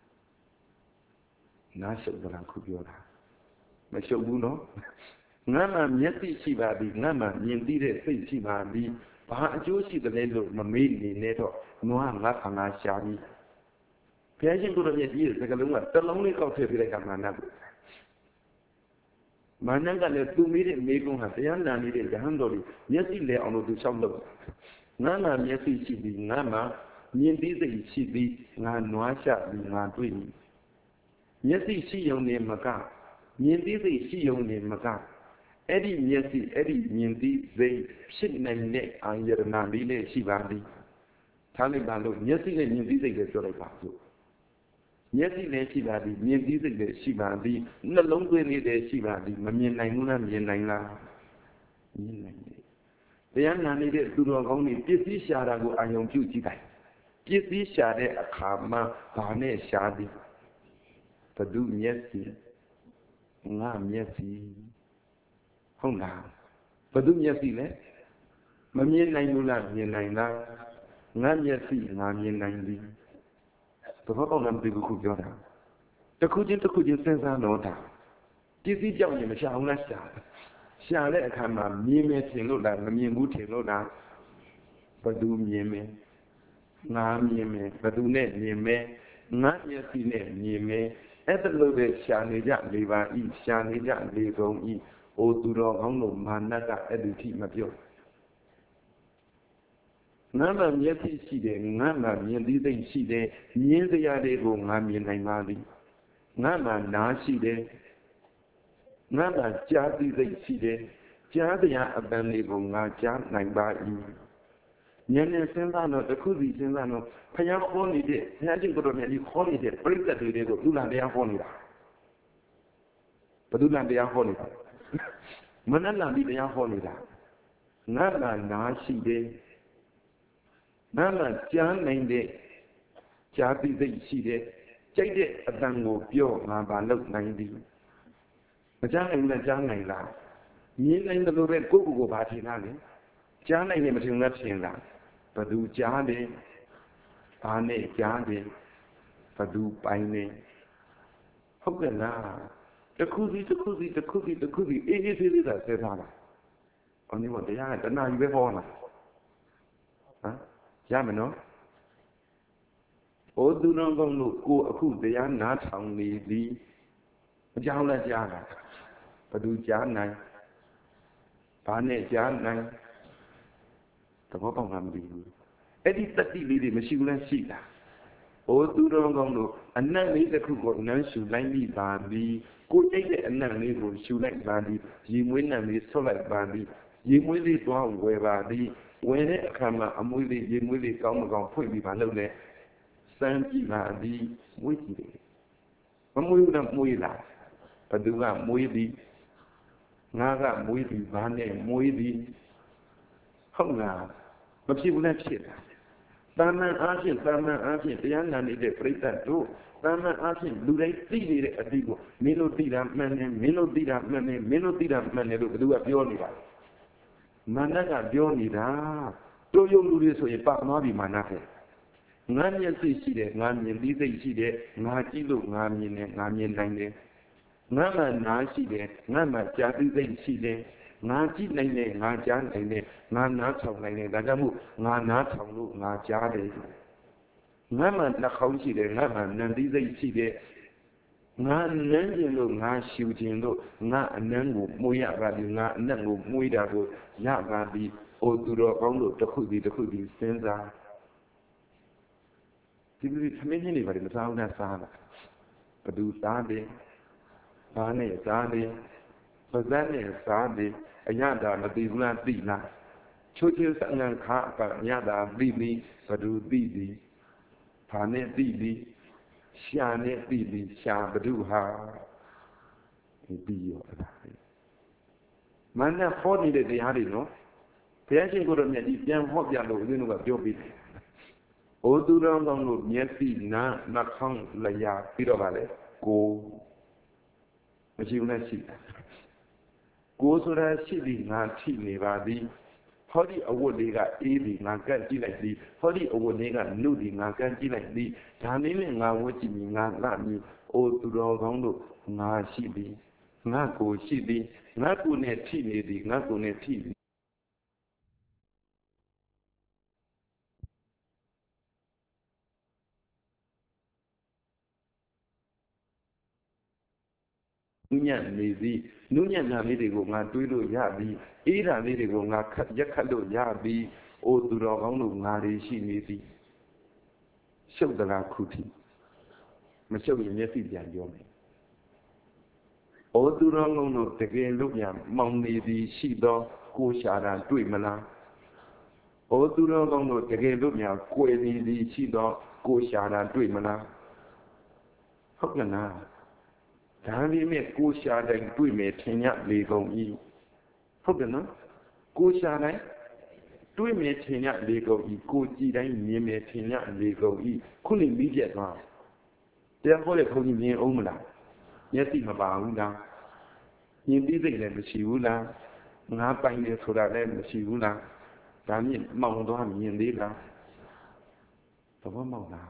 နားရှုပ်သလားခုပြောတာမရှုပ်ဘူးနော်ငါမှမျက်စိရှိပါသည်ငါမှမြင်သိတဲ့စိတ်ရှိပါသည်ဘာအကျိုးရှိတယ်လို့မမေ့နေနဲ့တော့နွားငါခါငါရှာပြီဘုရားရှင်ကိုယ်တော်မြတ်ကြီးရဲ့စကားလုံးကတစ်လုံးလေးကောက်ထည့်ပြလိုက်ကမာနကိုမာနကလည်းသူမိတဲ့မိကုန်းဟာတရားနာနေတဲ့ရဟန်းတော်တွေမျက်စိလဲအောင်လို့သူလျှောက်လို့ငါမှမျက်စိရှိသည်ငါမှမြင်သိစိတ်ရှိသည်ငါနွားရှာသည်ငါတွေ့သည်မျက်စိရှိုံနဲ့မကမြင်သိစိတ်ရှိုံနဲ့မကအဲ့ဒီမျက်စိအဲ့ဒီမြင်သိစိတ်ဖြစ်နိုင်တဲ့အာယရဏလေးနဲ့ရှိပါသည်ထားလိုက်ပါလို့မျက်စိနဲ့မြင်သိစိတ်လည်းပြောလိုက်ပါစို့မျက်စိလည်းရှိပါသည်မြင်သိစိတ်လည်းရှိပါသည်နှလုံးသွင်းလေးလည်းရှိပါသည်မမြင်နိုင်ဘူးလားမြင်နိုင်လားမြင်နိုင်တယ်တရားနာနေတဲ့သူတော်ကောင်းတွေပစ္စည်းရှာတာကိုအာယုံပြုကြည့်လိုက်ပစ္စည်းရှာတဲ့အခါမှာဘာနဲ့ရှာသည်ဘဒုမျက်စိငါမျက်စိဟုတ်လားဘဒုမျက်စိလဲမမြင်နိုင်ဘူးလားမြင်နိုင်လားငါမျက်စိငါမြင်နိုင်သည်သဘောပေါက်လားမသိဘူးခုပြောတာတစ်ခုချင်းတစ်ခုချင်းစဉ်းစားတော့တာပစ္စည်းကြောင့်ရင်မရှာဘူးလားရှာတဲ့အခါမှာမြင်မယ်ထင်လို့လားမမြင်ဘူးထင်လို့လားဘဒုမြင်မယ်ငါမြင်မယ်ဘဒုနဲ့မြင်မယ်ငါမျက်စိနဲ့မြင်မယ်အဲ့ဒါလို့ပဲရှာနေကြ၄ပါးဤရှာနေကြ၄ကုန်ဤအိုသူတော်ကောင်းတို့မာနကအဲ့ဒီထိမပြောငါမှမျက်စိရှိတယ်ငါမှမြင်သိသိရှိတယ်မြင်စရာတွေကိုငါမြင်နိုင်ပါသည်ငါမှနားရှိတယ်ငါမှကြားသိသိရှိတယ်ကြားစရာအပန်းတွေကိုငါကြားနိုင်ပါ၏ဉာဏ်နဲ့စဉ်းစားတော့တစ်ခုစီစဉ်းစားတော့ဘုရားဟောနေတဲ့ဘုရားရှင်ကိုယ်တော်မြတ်ကြီးဟောနေတဲ့ပြိဿတွေကိုသူလန်တရားဟောနေတာဘသူလန်တရားဟောနေတာမနလန်ဒီတရားဟောနေတာငါမှနားရှိတယ်ငါမှကြားနိုင်တဲ့ကြားသိသိရှိတယ်ကြိုက်တဲ့အတန်ကိုပြောငါဘာလုပ်နိုင်သည်မကြားနိုင်ဘူးလားကြားနိုင်လားမြင်နိုင်တယ်လို့ပဲကိုယ့်ကိုယ်ကိုဘာထင်တာလဲကြားနိုင်တယ်မထင်ဘူးထင်လားဘသူကြားတယ်ဘာနဲ့ကြားတယ်ဘသူပိုင်တယ်ဟုတ်ကဲ့လားတစ်ခုစီတစ်ခုစီတစ်ခုစီတစ်ခုစီအေးအေးဆေးဆေးသာဆက်ထားတာအနည်းမတရားတဏှာကြီးပဲဟောလားဟမ်ရမယ်နော်ဩသူတော်ကောင်းတို့ကိုအခုတရားနားထောင်နေသည်မကြောက်လည်းကြားတာဘသူကြားနိုင်ဘာနဲ့ကြားနိုင်သဘောပေါက်မှမသိဘူးအဲ့ဒီတတိလေးတွေမရှိဘူးလားရှိတာဩသူတော်ကောင်းတို့အနတ်လေးတစ်ခုကိုနမ်းရှူလိုက်ပြီးပါသည်ကိုကြိတ်တဲ့အနတ်လေးကိုရှူလိုက်ပါသည်ရေမွေးနံလေးဆွတ်လိုက်ပါသည်ရေမွေးလေးတွားဝယ်ပါသည်ဝင်တဲ့အခါမှာအမွေးလေးရေမွေးလေးကောင်းမကောင်းဖွင့်ပြီးပါလို့လေစမ်းကြည့်ပါသည်မွေးကြည့်တယ်မမွေးဘူးလားမွေးလားဘသူကမွေးသည်ငါကမွေးသည်ဘာနဲ့မွေးသည်ဟုတ်လားမဖြစ်ဘူးလားဖြစ်တာသာမန်အားဖြင့်တရားနာနေတဲ့ပြိဿတို့သာမန်အားဖြင့်လူတိုင်းသိနေတဲ့အတိကိုမင်းတို့သိတာမှန်တယ်မင်းတို့သိတာမှန်တယ်မင်းတို့သိတာမှန်တယ်လို့ဘသူကပြောနေတာမာနကပြောနေတာတို့ယုံလူတွေဆိုရင်ပါသွားပြီမာနပဲငါမျက်စိရှိတယ်ငါမြင်သိစိတ်ရှိတယ်ငါကြည့်လို့ငါမြင်တယ်ငါမြင်နိုင်တယ်ငါမှနားရှိတယ်ငါမှကြားသိစိတ်ရှိတယ် ngã chỉ này này ngã chán này này ngã ná thòng này này đã ra mu ngã ná thòng lu ngã chá đấy ngã mà là không chỉ để ngã mà nên đi dây chỉ để ngã nên gì lu ngã siêu tiền lu ngã nên ngủ mũi à và đi ngã nên ngủ mũi đã lu ya và đi ô tu đó con lu tất khu đi xem ra thì bây giờ mấy cái này vậy mà sao nó sao là cái đủ sao đi sao này sao đi bây giờ này sao đi anh nhà đã là đi luôn đi na chú chú sang ngang khá cả nhà đã đi đi cái đủ đi phá này đi xa này đi xa cái đủ ha đi rồi mà nó khó đi để đi nó thế chứ cô đồng nhà đi xem học giả đồ như nó biểu bị ô tu rong rong lụt nhẹ xì na không là ya đi đâu vậy cô mà chịu này xì cô số ra xì đi ngã xì này vào đi họ đi ở quần đi cả y đi ngã cái chỉ lại đi họ đi ở quần đi cả nụ đi ngã cái chỉ lại đi thà nên là ngã quần chỉ mình ngã làm như ô tu rong lụt ngã xì đi ngã cô xì đi ngã cô này xì này đi ngã cô này xì đi nhàn này gì nụ nhàn là này thì cũng ngã túi đồ ya đi ý là này thì cũng ngã khát đồ ya đi ô tu rong lụt ngã đi xì này đi sâu đã là khu thị mà sâu những cái gì dạng vô này ô tu rong lụt thực hiện lúc nhà mong này đi xì đó cô xả ra tuổi mà là ô tu rong lụt thực hiện lúc nhà quê này đi xì đó cô xả ra tuổi mà là không cần nàoဒါပေမဲ့ကိုရှာတိုင်းတွေ့မယ်ထင်ရလေကုန်၏ဟုတ်တယ်နော်ကိုရှာတိုင်းတွေ့မယ်ထင်ရလေကုန်၏ကိုကြည်တိုင်းမြင်မယ်ထင်ရလေကုန်၏ခုနေပြီးပြတ်သွားတရားဟောတဲ့ဘုန်းကြီးမြင်အောင်မလားမျက်စိမပါဘူးလားမြင်ပြီးစိတ်လည်းမရှိဘူးလားငါပိုင်တယ်ဆိုတာလည်းမရှိဘူးလားဒါမြင်မောင်သွားမြင်သေးလားသဘောမောက်လား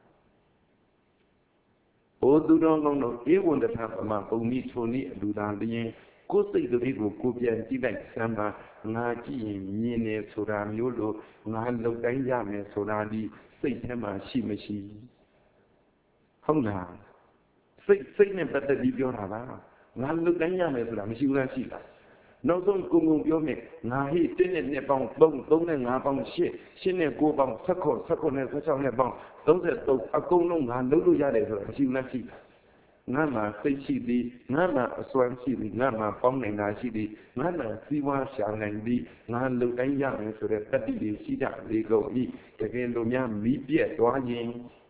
ô tu rong long lo e won da tha ma pung ni chon ni a lu da lien ko sai tu ko ko pian ji lai san ma nga ji yinမြင်နေဆိုတာမျိုးလို့ငါလုံတိုင်းရမယ်ဆိုတာဒီစိတ်ထဲမှာရှိမရှိဟုတ်လားစိတ်နဲ့ပတ်သက်ပြီးပြောတာပါငါလုံတိုင်းရမယ်ဆိုတာမရှိဘူးလားရှိလားနောက်ဆုံးကုံပြောမယ်ငါဟိတင်းနဲ့နှစ်ပေါင်း3နဲ့5ပေါင်း8 8နဲ့9ပေါင်း19နဲ့16နဲ့ပေါင်း33အကုန်လုံးငါလုံးလို့ရတယ်ဆိုတာမရှိဘူးလားရှိငါမှာစိတ်ရှိသည်ငါမှာအစွမ်းရှိသည်ငါမှာပေါင်းနိုင်တာရှိသည်ငါမှာစီးပွားရှာနိုင်သည်ငါလုံတိုင်းရမယ်ဆိုတဲ့တတိတွေရှိကြလေကုန်ဤတကယ်လို့များမီးပြက်သွားရင်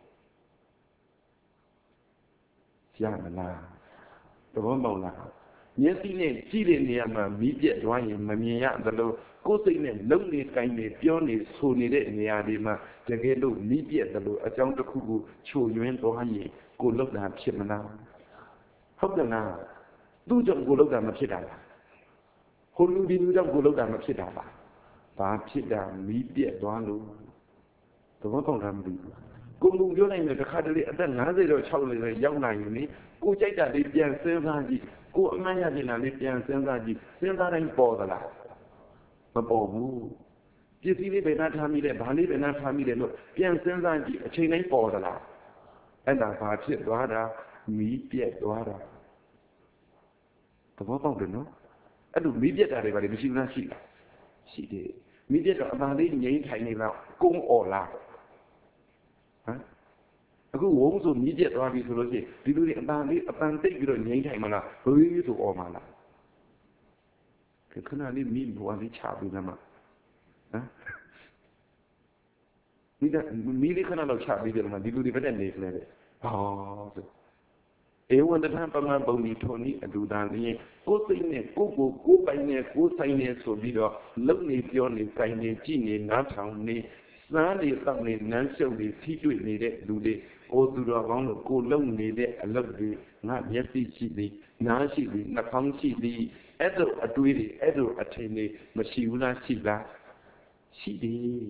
ရမလားသဘောပေါက်လားမျက်စိနဲ့ကြည့်တဲ့နေရာမှာမီးပြက်သွားရင်မမြင်ရသလိုကိုယ်စိတ်နဲ့လုံနေကိုင်းနေပြောနေဆိုနေတဲ့နေရာတွေမှာတကယ်လို့မီးပြက်သလိုအကြောင်းတစ်ခုကိုချိုယွင်းသွားရင်ကိုယ်လောက်တာဖြစ်မလားဟုတ်တယ်လားသူ့ကြောင့်ကိုယ်လောက်တာမဖြစ်တာလားဟိုလူဒီလူကြောင့်ကိုယ်လောက်တာမဖြစ်တာလားဘာဖြစ်တာမီးပြက်သွားလို့သဘောပေါက်လားမသိဘူးကိုယ်ပြောနိုင်တယ်တစ်ခါတလေအသက်50တော့60လည်းရောက်နိုင်ပြီကိုယ်ကြိုက်တာလေးပြန်စဉ်းစားကြည့်ကိုအမှန်ရပြင်လာလေးပြန်စဉ်းစားကြည့်စဉ်းစားတိုင်းပေါ်သလားမပေါ်ဘူးပစ္စည်းလေးဘယ်နှထားမိလဲဘာလေးဘယ်နှထားမိလဲလို့ပြန်စဉ်းစားကြည့်အချိန်တိုင်းပေါ်သလားအဲ့ဒါဘာဖြစ်သွားတာမီးပြက်သွားတာသဘောပေါက်တယ်နော်အဲ့လိုမီးပြက်တာတွေဘာတွေမရှိဘူးလားရှိလားရှိတယ်မီးပြက်တော့အမှန်လေးငြိမ်းထိုင်နေတော့ကုန်းអော်လားဟမ်အခုဝုန်းဆိုမြည်ပြက်သွားပြီဆိုလို့ရှိရင်ဒီလူတွေအပန်းတိတ်ပြီးတော့ငြိမ်းထိုင်မလားဘယ်လိုဆိုអော်မှာလားခဏလေးမိဘွားလေးချပြီးသားမှာဟမ်မိလေးခဏတော့ချပြီးတယ်မှာဒီလူတွေဘယ်နဲ့နေလဲဟောဆိုဧဝံတထပမပုံဒီထုံဤအတူတန်လျင်ကိုယ်စိတ်နဲ့ကိုပိုင်နဲ့ကိုယ်ဆိုင်နဲ့ဆိုပြီးတော့လုံနေပြောနေကိုင်နေကြည်နေနားထောင်နေစားနေတောက်နေနမ်းရှုပ်နေထိတွေ့နေတဲ့လူတွေအိုသူတော်ကောင်းတို့ကိုလုံနေတဲ့အလုပ်တွေငါမျက်စိရှိသည်နားရှိသည်နှာခေါင်းရှိသည်အဲ့တို့အတွေးတွေအဲ့တို့အထင်တွေမရှိဘူးလားရှိလားရှိတယ်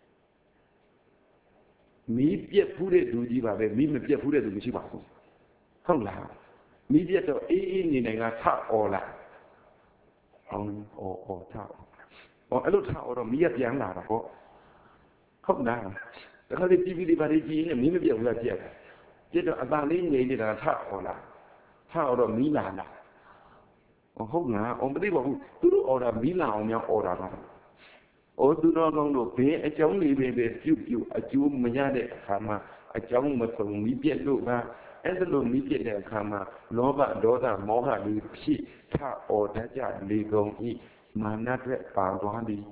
မီးပြက်ဖူးတဲ့လူကြီးပါပဲမီးမပြက်ဖူးတဲ့လူမရှိပါဘူးဟုတ်လားမီးပြက်တော့အေးနေနိုင်ကထអော်လာအောင်ထားအဲ့လိုထားတော့မီးကပြန်လာတာပေါ့ဟုတ်လားတခါလေပြီးပါလေကြီးနေမီးမပြောက်ဘူးလားပြက်တော့အပန်းလေးငြိမ်နေတာထားတော့မီးလာဟုတ်လားမသိပါဘူးသူတို့အော်တာမီးလာအောင်များအော်တာပါသူတော်ကောင်းတို့ဘေးအကြောင်းလေးပဲပြုတ်အကျိုးမရတဲ့အခါမှာအကြောင်းမဆုံးမီးပြက်လို့ပါအဲ့ဒါလိုမီးပြက်တဲ့အခါမှာလောဘဒေါသမောဟတွေဖြစ်ထအော်တတ်ကြလေကုန်ဤမာနအတွက်ပါသွားသည်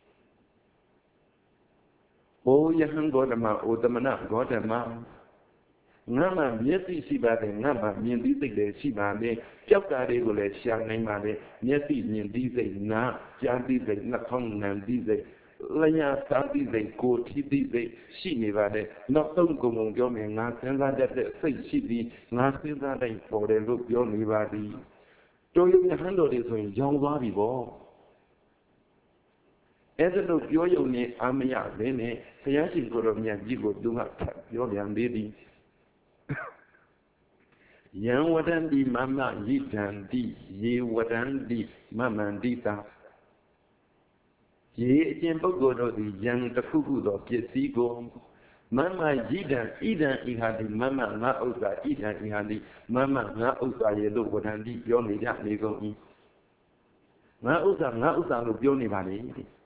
ယဟန်ဂေါတမသမဏဂေါတမငါမှမျက်စိရှိပါတယ်ငါမှမြင်သိစိတ်လည်းရှိပါတယ်ကြောက်တာတွေကိုလည်းရှာနိုင်ပါတယ်မျက်စိမြင်သိစိတ်နားကြားသိစိတ်နှာခေါင်းနားသိစိတ်လျှာစားသိစိတ်ကိုယ်ထိသိစိတ်ရှိနေပါတယ်နောက်ဆုံးကုန်ပြောမယ်ငါစဉ်းစားတတ်တဲ့စိတ်ရှိပြီးငါစဉ်းစားတိုင်းပေါ်တယ်လို့ပြောနေပါသည်တို့ယဟန်တော်တွေဆိုရင်ရောင်သွားပြီပေါ့အဲ့ဒါလို့ပြောရုံနဲ့အာမရဘဲနဲ့ဘုရားရှင်ကိုယ်တော်မြတ်ကြီးကိုသူကပြောပြန်သေးသည်ယံဝဒန္တိမမယိဒန္တိယေဝဒန္တိမမန္တိတာယေအကျင့်ပုဂ္ဂိုလ်တို့သည်ယံတစ်ခုခုသောပစ္စည်းကိုမမယိဒံဣဒံဣဟာတိမမငါဥစ္စာဣဒံဣဟာတိမမငါဥစ္စာရဲ့လို့ဝဒန္တိပြောနေကြနေကုန်၏ငါဥစ္စာလို့ပြောနေပါလေ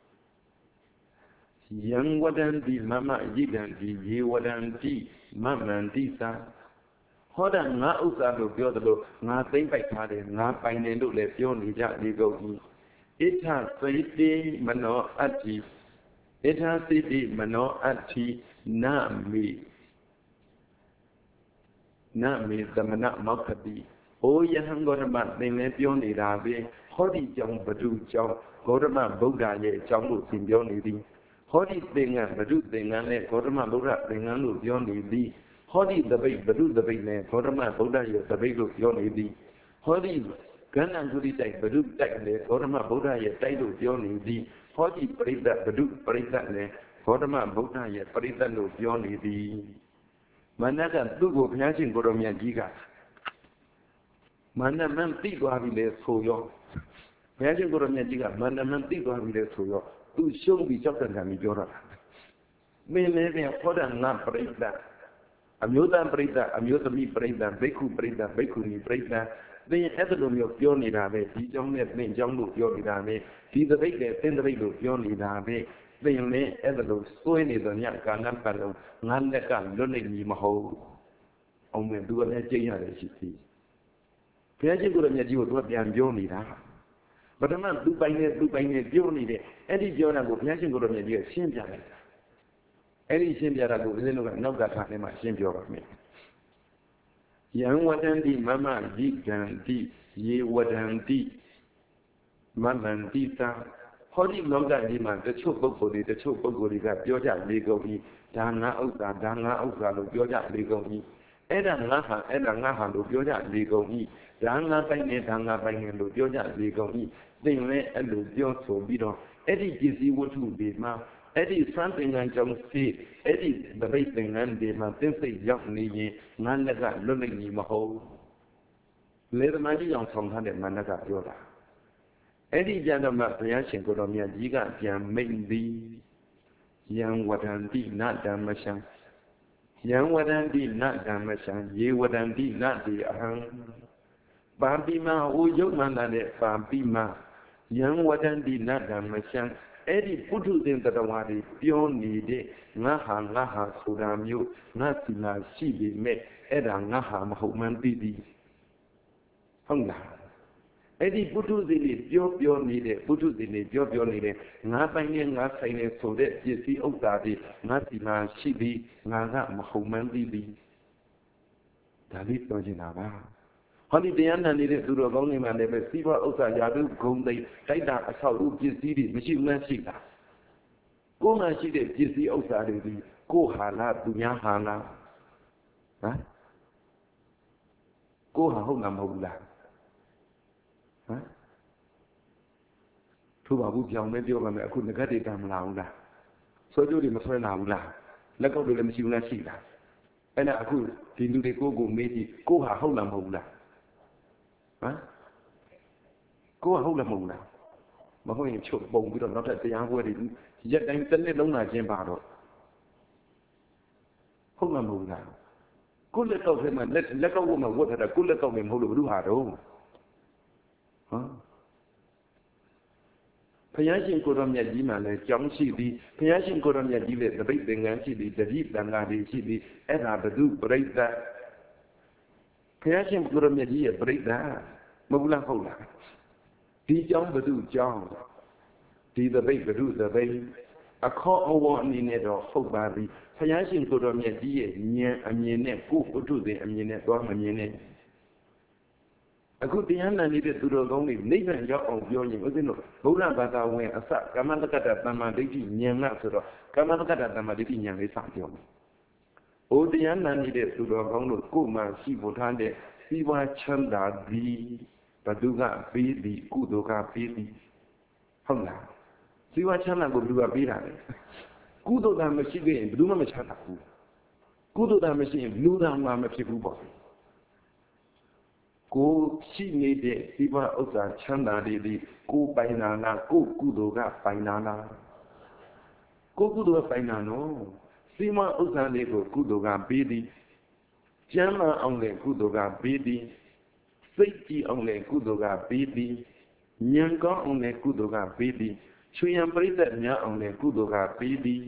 ယံဝဒန္တိမမယိဒန္တိယေဝဒန္တိမမန္တိသာဟောတာငါဥစ္စာလို့ပြောသလိုငါသိမ့်ပိုက်ထားတယ်ငါပိုင်တယ်လို့လည်းပြောနေကြလေကုန်၏ဣထစိတိမနောအတ္တိဣထစိတိမနောအတ္တိနမေသမဏမောက္ခတိယဟံဂေါတမသင်လည်းပြောနေတာပဲဟောဒီကြောင့်ဘဒုကြောင့်ဂေါတမဗုဒ္ဓရဲ့အကြောင်းလို့သင်ပြောနေသည်ဟောဒီသင်္ကန်းဘဒုသင်္ကန်းနဲ့ဂေါတမဗုဒ္ဓသင်္ကန်းလို့ပြောနေသည်ဟောဒီသပိတ်ဘဒုသပိတ်နဲ့ဂေါတမဗုဒ္ဓရဲ့သပိတ်လို့ပြောနေသည်ဟောဒီကဏ္ဍကုတိတိုက်ဘဒုတိုက်နဲ့ဂေါတမဗုဒ္ဓရဲ့တိုက်လို့ပြောနေသည်ဟောဒီပရိသတ်ဘဒုပရိသတ်နဲ့ဂေါတမဗုဒ္ဓရဲ့ပရိသတ်လို့ပြောနေသည်မနကသူ့ကိုဘုရားရှင်ကိုတော်မြတ်ကြီးကမန္တမန်သိသွားပြီလေဆိုရောဘုရားရှင်ကိုတော်မြတ်ကြီးကမန္တမန်သိသွားပြီလေဆိုရောသူရှုံးပြီးကြောက်တဲ့ကံကြီးပြောတာမင်းလည်းပြန်ဟောတာငါပရိသတ်အမျိုးသားပရိသတ်အမျိုးသမီးပရိသတ်ဘိက္ခုပရိသတ်ဘိက္ခုနီပရိသတ်သင်အဲ့လိုမျိုးပြောနေတာပဲဒီကြောင့်နဲ့သင်ကြောင့်လို့ပြောနေတာပဲဒီသပိတ်နဲ့သင်သပိတ်လို့ပြောနေတာပဲသင်လည်းအဲ့လိုစွဲနေတော့ညကာလပတ်လုံးငါလက်ကလွတ်နေမည်မဟုတ်အောင်မဲ့သူကလည်းကြိတ်ရတယ်ရှိသေးဘုရားရှိခိုးတော်မြတ်ကြီးကိုသူကပြန်ပြောနေတာပထမသူပိုင်နေပြောနေတယ်အဲ့ဒီပြောတာကိုဘုရားရှိခိုးတော်မြတ်ကြီးကရှင်းပြလိုက်အဲ့ဒီရှင်းပြတာကိုဦးဇင်းတို့ကနောက်ကထားနေမှရှင်းပြောပါမယ်ယံဝဒန္တိမမယိဒန္တိယေဝဒန္တိမမန္တိတာဟောဒီလောကကြီးမှာတချို့ပုဂ္ဂိုလ်တွေကပြောကြလေကုန်ပြီဒါငါဥစ္စာလို့ပြောကြလေကုန်ပြီအဲ့ဒါငါဟာလို့ပြောကြလေကုန်ပြီဒါငါပိုင်တယ်လို့ပြောကြလေကုန်ပြီသင်လည်းအဲ့လိုပြောဆိုပြီးတော့အဲ့ဒီပစ္စည်းဝတ္ထုတွေမှာအဲ့ဒီစံသင်္ကန်းကြောင့်စီအဲ့ဒီဗိသင်္ကန်းတွေမှာသင်္စိတ်ရောက်နေရင်ငါလက်ကလွတ်နိုင်မည်မဟုတ်လေသမားကြီးအောင်ဆောင်ထားတဲ့မနကပြောတာအဲ့ဒီကြတော့မှဘုရားရှင်ကိုတော်မြတ်ကြီးကပြန်မိန့်သည်ယံဝဒန္တိနဓမ္မရှံယံဝဒန္တိနဓမ္မရှံယေဝဒန္တိနတိအဟံပါပိမဟိုယုတ်မှန်တဲ့ပါပိမယံဝဒန္တိနဓမ္မရှံအဲ့ဒီပုထုသင်္တတဝါတွေပြောနေတဲ့ငါဟာဆိုတာမျိုးငါစီလာရှိပေမဲ့အဲ့ဒါငါဟာမဟုတ်မှန်းသိသည်ဟုတ်လားအဲ့ဒီပုထုဇဉ်တွေပြောနေတဲ့ငါပိုင်နဲ့ငါဆိုင်နေဆိုတဲ့ပစ္စည်းဥစ္စာတွေငါစီလာရှိပြီးငါကမဟုတ်မှန်းသိသည်ဒါလေးပြောချင်တာပါဟောဒီတရားနာနေတဲ့သူတော်ကောင်းတွေမှာလည်းပဲစီးပွားဥစ္စာယာတုဂုံသိတိုက်တာအဆောက်အဦပစ္စည်းတွေမရှိမှန်းရှိတာကိုယ်မှရှိတဲ့ပစ္စည်းဥစ္စာတွေဒီကိုဟာလားသူများဟာလားဟမ်ကိုဟာဟုတ်လားမဟုတ်လားဟမ်သူ့ဘာဘူးပြောင်းမဲပြောပါမယ်အခုငကတ်တွေတမ်းမလာဘူးလားဆွဲကြိုးတွေမဆွဲလာဘူးလားလက်ကောက်တွေလည်းမရှိဘူးလားရှိလားအဲ့ဒါအခုဒီလူတွေကိုမေးကြည့်ကိုဟာဟုတ်လားမဟုတ်လားဟမ်ကိုကဟုတ်လားမဟုတ်လား mà không hình chụp bồng cái đó nó thật tiếng vừa thì giật đánh tấn lên lông là trên bà rồi không làm mù nào cút lên cầu thì mà lên cầu mà vượt thật cút lên cầu mình không đủ hà đâu hảพญาရှင်ကိုတော်မြတ်ကြီးမှလည်းကြောင်းရှိသည်ဘုရားရှင်ကိုတော်မြတ်ကြီးလည်းတပိတ်သင်္ကန်းရှိသည်တတိတန်ဃာတွေရှိသည်အဲ့ဒါဘု து ပရိသတ်ဘုရားရှင်ကိုတော်မြတ်ကြီးရဲ့ပရိသတ်မဟုတ်လားဟုတ်လားဒီကြောင်းဘု து ကြောင်းဒီတပိတ်ဘု து တပိတ်အခေါ်အဝေါ်အနေနဲ့တော့ဟုတ်ပါပြီဘုရားရှင်ကိုတော်မြတ်ကြီးရဲ့ဉာဏ်အမြင်နဲ့ကိုယ်ဝတ္ထုစဉ်အမြင်နဲ့သွားမမြင်နဲ့အခုတရားနာနေတဲ့သူတော်ကောင်းတွေနိဗ္ဗာန်ရောက်အောင်ပြောရင်ဦးဇင်းတို့ဗုဒ္ဓဘာသာဝင်အစကမ္မတက္ကတသမ္မာဒိဋ္ဌိဉာဏ်ကဆိုတော့ကမ္မတက္ကတသမ္မာဒိဋ္ဌိဉာဏ်လေးစပြောမယ်။ဩတရားနာနေတဲ့သူတော်ကောင်းတို့ကိုယ်မှရှိဖို့ထားတဲ့စီးပွားချမ်းသာသည်ဘသူကပေးသည်ကုသိုလ်ကပေးသည်ဟုတ်လား။စီးပွားချမ်းသာကိုဘသူကပေးတာလဲ။ကုသိုလ်ကမရှိခဲ့ရင်ဘယ်သူမှမချမ်းသာဘူး။ကုသိုလ်ကမရှိရင်လူသားမှမဖြစ်ဘူးပေါ့။ကိုရှိနေတဲ့ဒီဘဥစ္စာချမ်းသာတွေဒီကိုပိုင်နာလားကိုကုသိုလ်ကပိုင်နာလားကိုကုသိုလ်ကပိုင်နာနော်စီမဥစ္စာလေးကိုကုသိုလ်ကပေးသည်ကျမ်းမာအောင်လည်းကုသိုလ်ကပေးသည်စိတ်ကြည်အောင်လည်းကုသိုလ်ကပေးသည်ဉာဏ်ကောင်းအောင်လည်းကုသိုလ်ကပေးသည်ချွေရန်ပရိသတ်များအောင်လည်းကုသိုလ်ကပေးသည်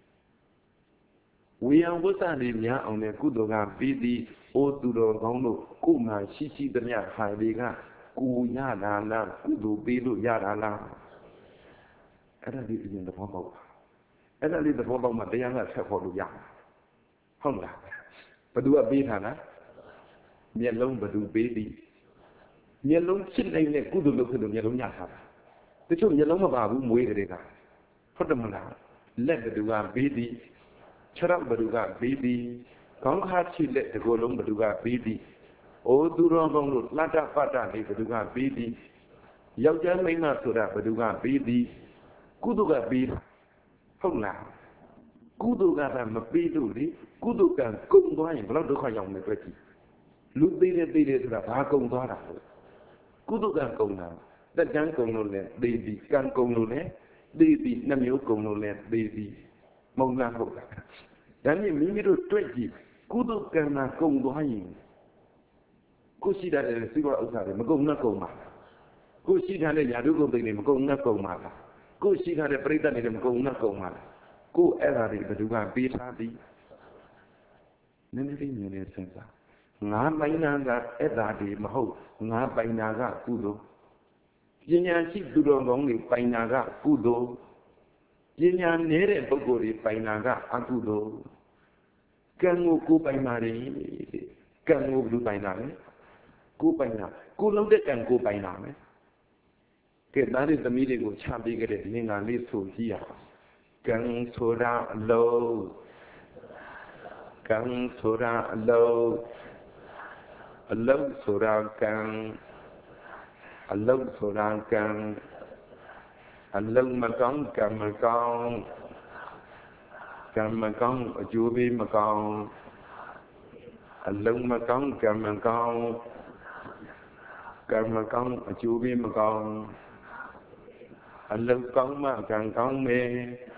ဝေယံဝိသတွေများအောင်လည်းကုသိုလ်ကပေးသည်အိုသူတော်ကောင်းတို့ကိုယ်မှရှိရှိသမျှဟာတွေကကိုရတာလားကုသိုလ်ပေးလို့ရတာလားအဲ့ဒါလေးပြင်သဘောပေါက်အဲ့ဒါလေးသဘောပေါက်မှတရားကဆက်ဖို့လို့ရဟုတ်လားဘယ်သူကပေးထားလားမျက်လုံးဘယ်သူပေးသည်မျက်လုံးချစ်နိုင်တဲ့ကုသိုလ်လုပ်ဖြစ်လို့မျက်လုံးရထားတာတချို့မျက်လုံးမပါဘူးမွေးတွေကဟုတ်တယ်မလားလက်ဘယ်သူကပေးသည်ခြေထောက်ဘယ်သူကပေးသည်ကောင်းခါချိလက်ဒီကိုယ်လုံးဘယ်သူကပေးသည်အိုသူတော်ကောင်းတို့လှတ္တပတ်တလေးဘယ်သူကပေးသည်ယောက်ျားမိန်းမဆိုတာဘယ်သူကပေးသည်ကုသိုလ်ကပေးဟုတ်လားကုသိုလ်ကမပေးလို့လေကုသိုလ်ကကုန်သွားရင်ဘယ်လောက်ဒုက္ခရောက်နေတွေ့ကြည့်လူသေးတယ်ဆိုတာဘာကုန်သွားတာလဲကုသိုလ်ကကုန်တာတက်တန်းကုန်လို့လဲသေပြီကံကုန်လို့လဲသေပြီနှမျိုးကုန်လို့လဲသေပြီမုံလားဟုတ်လားဒါနဲ့မိမိတို့တွေ့ကြည့်ကုသိုလ်ကံနာကုန်သွားရင်ကိုရှိတဲ့စီးပွားဥစ္စာတွေမကုန်နဲ့ကုန်ပါကိုရှိထားတဲ့ယာတုကုန်သိတွေမကုန်နဲ့ကုန်ပါလားကိုရှိထားတဲ့ပြိဿတွေမကုန်နဲ့ကုန်ပါလားကိုအဲ့ဓာတွေဘယ်သူကပေးထားသည်နည်းနည်းလေးမြင်နေစဉ်းစားငါပိုင်နာကအဲ့ဓာတွေမဟုတ်ငါပိုင်နာကကုသိုလ်ပညာရှိသူတော်ကောင်းတွေပိုင်နာကကုသိုလ်ပညာနည်းတဲ့ပုဂ္ဂိုလ်တွေပိုင်နာကအကုသိုလ်ကံကိုပိုင်နာတယ်ကံကိုဘယ်လိုပိုင်နာလဲကိုပိုင်နာကိုလုံးတဲ့ကံကိုပိုင်နာမယ်ကဲသားတဲ့သမီးတွေကိုချပေးခဲ့တဲ့လင်္ကာလေးဆိုကြည့်ရအောင်ကံဆိုတာအလုံးကံဆိုတာအလုံးအလုံးဆိုတာကံအလုံးဆိုတာကံအလုံးမကောင်းကံမကောင်းကံမကောင်းအကျိုးပေးမကောင်းအလုံးမကောင်းကံမကောင်းကံမကောင်းအကျိုးပေးမကောင်းအလုံးကောင်းမှကံကောင်းမယ်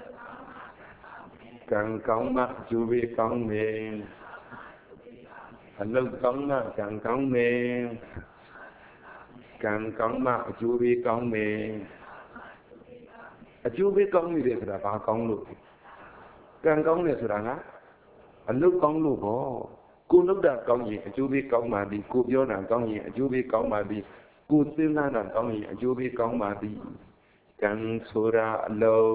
ကံကောင်းမှအကျိုးပေးကောင်းမယ်အလုံးကောင်းမှကံကောင်းမယ်ကံကောင်းမှအကျိုးပေးကောင်းမယ်အကျိုးပေးကောင်းနေတယ်ဆိုတာဘာကောင်းလို့ကံကောင်းတယ်ဆိုတာကအလုပ်ကောင်းလို့ပေါ့ကိုလုပ်တာကောင်းရင်အကျိုးပေးကောင်းပါသည်ကိုပြောတာကောင်းရင်အကျိုးပေးကောင်းပါသည်ကိုစဉ်းစားတာကောင်းရင်အကျိုးပေးကောင်းပါသည်ကံဆိုတာအ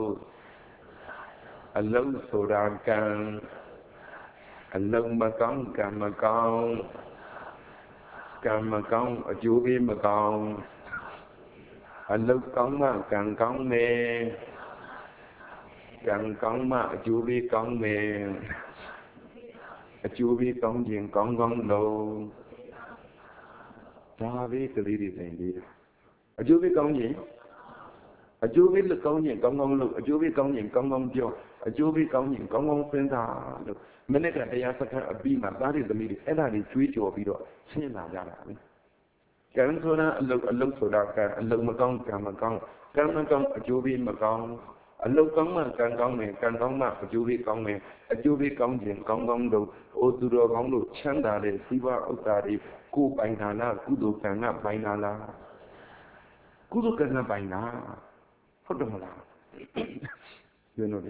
လုံးဆိုတာကံအလုံးမကောင်းကံမကောင်းကံမကောင်းအကျိုးပေးမကောင်းအလုံးကောင်းမှကံကောင်းမယ်ကံကောင်းမှအကျိုးပေးကောင်းမယ်အကျိုးပေးကောင်းခြင်းကောင်းကောင်းလုံးဒါပဲကလေးတွေသိနေအကျိုးပေးကောင်းခြင်းအကျိုးပေးကောင်းခြင်းကောင်းကောင်းလို့အကျိုးပေးကောင်းခြင်းကောင်းကောင်းပြောအကျိုးပေးကောင်းခြင်းကောင်းကောင်းစဉ်းစားလို့မနေ့ကတရားစခန်းအပြီးမှာသားတွေသမီးတွေအဲ့ဒါတွေကျွေးကြော်ပြီးတော့ဆင်းလာကြတာပဲကံဆိုတာအလုတ်ဆိုတာကံအလုတ်မကောင်းကံမကောင်းကံမကောင်းအကျိုးပေးမကောင်းအလုတ်ကောင်းမှကံကောင်းမယ်ကံကောင်းမှအကျိုးပေးကောင်းမယ်အကျိုးပေးကောင်းခြင်းကောင်းကောင်းတို့အိုသူတော်ကောင်းတို့ချမ်းသာတဲ့စီးပွားဥစ္စာတွေကိုပိုင်တာလားကုသိုလ်ကံကပိုင်တာလားကုသိုလ်ကံကပိုင်တာဟုတ်တယ်မလားပြောလို့လေ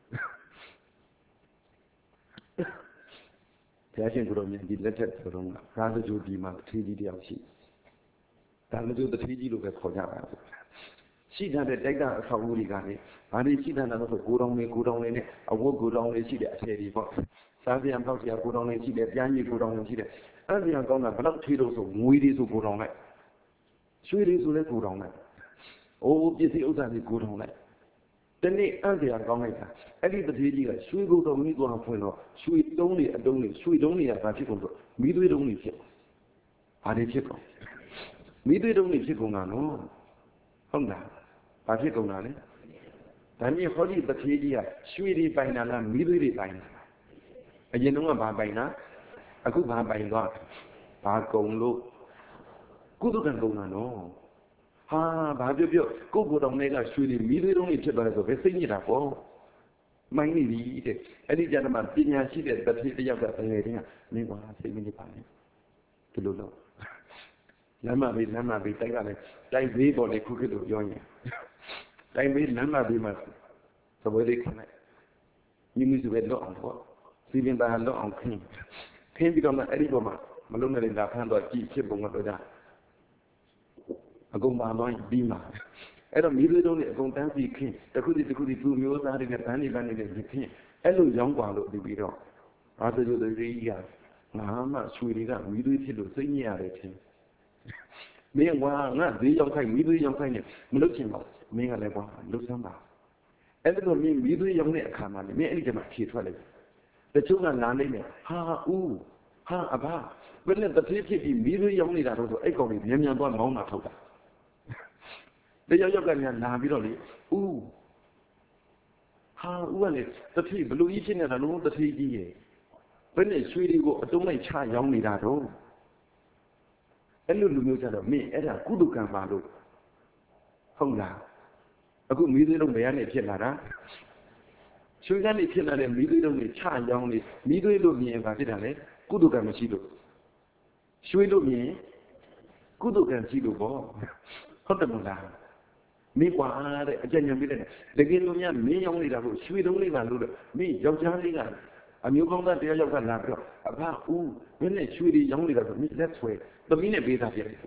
ဘုရားရှင်ကိုယ်တော်မြတ်ဒီလက်ထက်ဆိုတော့ရာဇဂိုဒီမှာတထေးကြီးတယောက်ရှိဒါလည်းသူတထေးကြီးလို့ပဲခေါ်ကြပါဘူးရှိတဲ့တိုက်တာအဆောက်အဦတွေကလေဘာတွေရှိတဲ့လဲဆိုကိုတောင်လေးနဲ့အဝတ်ကိုတောင်လေးရှိတဲ့အထည်တွေပေါ့စားပြန်ပေါက်စရာကိုတောင်လေးရှိတယ်ပြန်ကြီးကိုတောင်လေးရှိတယ်အဲ့ဒီကောင်းတာဘယ်တော့ထေးလို့ဆိုငွေတွေဆိုကိုတောင်လိုက်ရွှေတွေဆိုလည်းကိုတောင်လိုက်အိုးပစ္စည်းဥစ္စာတွေကိုတောင်လိုက်တနေ့အဲ့ဒီကောင်းလိုက်တာအဲ့ဒီတထေးကြီးကရွှေကိုတောင်မိသွားဖွင့်တော့ရွှေတုံးတွေအတုံးတွေရွှေတုံးတွေကဘာဖြစ်ကုန်ဆိုမိသွေးတုံးတွေဖြစ်ဘာတွေဖြစ်ကုန်မိသွေးတုံးတွေဖြစ်ကုန်တာနော်ဟုတ်လားဘာဖြစ်ကုန်တာလဲဒါမြင်ဟောဒီတထေးကြီးကရွှေတွေပိုင်တာလားမိသွေးတွေပိုင်တာအရင်တုန်းကဘာပိုင်တာအခုဘာပိုင်သွားဘာကုန်လို့ကုသကံကုန်တာနော်ဟာဘာပြောကိုကိုတော်နဲ့ကရွှေတွေမိသွေးတုံးတွေဖြစ်သွားတယ်ဆိုဘယ်စိတ်ညစ်တာပေါ့မိုင်းနေပြီတဲ့အဲ့ဒီကြမ်းမှာပညာရှိတဲ့တထေးတယောက်ကတကယ်တည်းကမင်းကွာစိတ်မညစ်ပါနဲ့ဒီလိုတော့လမ်းမဘေးတိုက်ကလည်းတိုက်ဘေးပေါ်လေခုခေတ်လိုပြောရင်တိုက်ဘေးလမ်းမဘေးမှာသဘောလေးခနဲ့ညီမစုပဲလော့အောင်ပေါ့စီပင်ပါလော့အောင်ခင်းပြီးတော့မှအဲ့ဒီပေါ်မှာမလုံးနဲ့လာဖမ်းတော့ကြည့်ဖြစ်ပုံကတော့ဒါအကုန်ပါတော့ပြီးမှာအဲ့တော့မိသွေးတုံးတွေအကုန်တန်းစီခင်းတစ်ခုစီသူမျိုးသားတွေနဲ့ဗန်းနေခင်းအဲ့လိုရောင်းกว่าလို့ပြီးတော့ဘာသူတို့တွေကြီးကငါမှရွှေတွေကမိသွေးဖြစ်လို့စိတ်ညစ်ရတယ်ထင်မင်းကွာငါဈေးရောက်ခိုင်းမိသွေးရောက်ခိုင်းနေမလုပ်ချင်ပါဘူးမင်းကလည်းကွာလုပ်စမ်းပါအဲ့ဒါတော့မင်းမိသွေးရောက်တဲ့အခါမှာမင်းအဲ့ဒီကျမှဖြေထွက်လိုက်တချို့ကလာနေတယ်ဟာဦးဟာအဘဘယ်နဲ့တတိဖြစ်ပြီးမိသွေးရောက်နေတာတော့ဆိုအဲ့ကောင်ကြီးမြန်သွားမောင်းတာထုတ်တာတယောက်ကညာလာပြီးတော့လေဦးဟာဦးကလေတတိဘလူကြီးဖြစ်နေတာလုံးတတိကြီးရဲ့ဘယ်နဲ့ရွှေတွေကိုအတုံးလိုက်ချရောင်းနေတာတော့အဲ့လိုလူမျိုးကြတော့မင်းအဲ့ဒါကုသကံပါလို့ဟုတ်လားအခုမိသွေးလုံးဘယ်ကနေဖြစ်လာတာရွှေကနေဖြစ်လာတဲ့မိသွေးလုံးတွေချရောင်းနေမိသွေးလို့မြင်ပါဖြစ်တာလေကုသကံမရှိလို့ရွှေလို့မြင်ကုသကံရှိလို့ပေါ့ဟုတ်တယ်မလားမင်းကွာတဲ့အကြံဉာဏ်ပေးတယ်တကယ်လို့များမင်းရောင်းနေတာကိုရွှေတုံးလေးပါလို့မင်းယောက်ျားလေးကအမျိုးကောင်းသားတရားယောက်ကလာပြီးတော့အဖဦးမင်းနဲ့ရွှေတွေရောင်းနေတာဆိုမင်းလက်ဆွဲသမီးနဲ့ပေးသားပြတယ်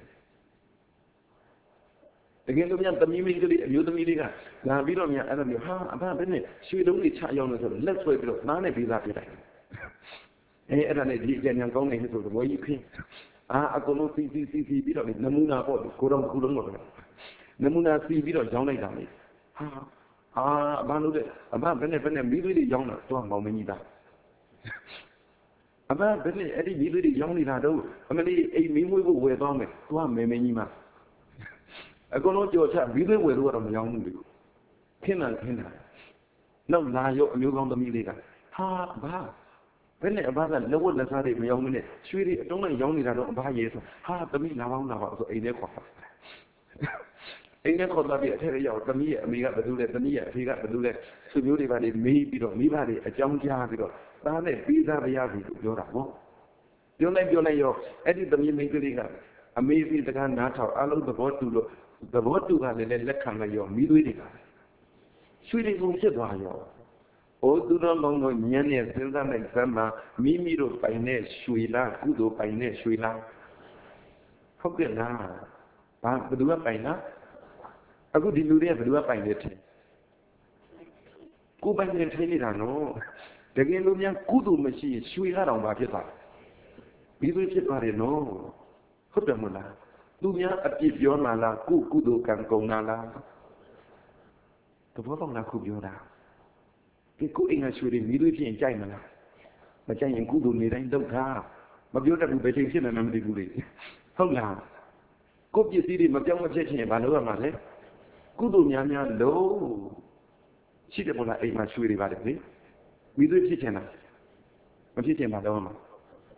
တကယ်လို့များသမီးမင်းကလေးအမျိုးသမီးလေးကလာပြီးတော့များအဲ့လိုမျိုးဟာအဖဘယ်နဲ့ရွှေတုံးလေးချရောင်းနေဆိုတော့လက်ဆွဲပြီးတော့သားနဲ့ပေးသားပြတယ်အဲ့ဒါနဲ့ဒီအကြံဉာဏ်ကောင်းနေဆိုတော့ဝယ်ကြီးခင်းအကုန်လုံးစီပြီးတော့နမူနာပေါ့ကိုတော့ခုလုံးတော့နမူနာစီပြီးတော့ရောင်းလိုက်တာလေအဘလို့တဲ့အဘဘယ်နဲ့မိသွေးတွေရောင်းတာတော့မောင်မင်းကြီးသားအဘဘယ်နဲ့အဲ့ဒီမိသွေးတွေရောင်းနေတာတော့အမလေးအိမ်မင်းမွေးဖို့ဝယ်သွားမယ်သွားမယ်မင်းကြီးမအကုန်လုံးကြော်ချမိသွေးဝယ်လို့ကတော့မရောင်းဘူးလေခင်းတာနောက်လာရောအမျိုးကောင်းသမီးလေးကဟာအဘဘယ်နဲ့အဘကလက်ဝတ်လက်စားတွေမရောင်းဘူးနဲ့ရွှေတွေအတုံးနဲ့ရောင်းနေတာတော့အဘရဲဆိုဟာသမီးလာပေါင်းဆိုအိမ်ထဲခေါ်တာအိမ်ထဲခေါ်သွားပြီးအထက်ရောက်သမီးရဲ့အမေကဘယ်သူလဲသမီးရဲ့အဖေကဘယ်သူလဲသူမျိုးတွေပါလေမေးပြီးတော့မိဘတွေအကြောင်းကြားပြီးတော့သားနဲ့ပြီးသားမရဘူးလို့ပြောတာပေါ့ပြောလိုက်ရောအဲ့ဒီသမီးမိန်းကလေးကအမေဖေတကားနားထောင်အလုံးသဘောတူလို့သဘောတူကလည်းလက်ခံလိုက်ရောမိသွေးတွေကရွှေတွေကုန်ဖြစ်သွားရောအိုးသူတော်ကောင်းတို့ညံ့နဲ့စဉ်းစားလိုက်စမ်းမှာမိမိတို့ပိုင်တဲ့ရွှေလားကုသိုလ်ပိုင်တဲ့ရွှေလားဟုတ်ကဲ့လားဘယ်သူကပိုင်လားအခုဒီလူတွေကဘယ်သူကပိုင်လဲထင်ကိုပိုင်နေထိုင်နေတာနော်တကယ်လို့များကုသိုလ်မရှိရင်ရွှေကတော့ဘာဖြစ်သွားလဲပြီးဖြစ်သွားတယ်နော်ဟုတ်တယ်မလားသူများအပြစ်ပြောမှလားကုသိုလ်ကံကုန်တာလားတဘောပေါက်လားခုပြောတာဒီကိုအိမ်ကရွှေတွေမိသွေးဖြစ်ရင်ကြိုက်မလားမကြိုက်ရင်ကုသိုလ်နေတိုင်းလုပ်တာမပြောတတ်ဘူးဘယ်ချိန်ဖြစ်မှန်းမသိဘူးလေဟုတ်လားကိုပစ္စည်းတွေမပြောင်းမဖြစ်ချင်ဘာလို့ရမှာလဲကုသိုလ်များလို့ရှိတယ်မို့လားအိမ်မှာရွှေတွေပါတယ်လေမိသွေးဖြစ်ချင်လားမဖြစ်ချင်ပါတော့မှာကု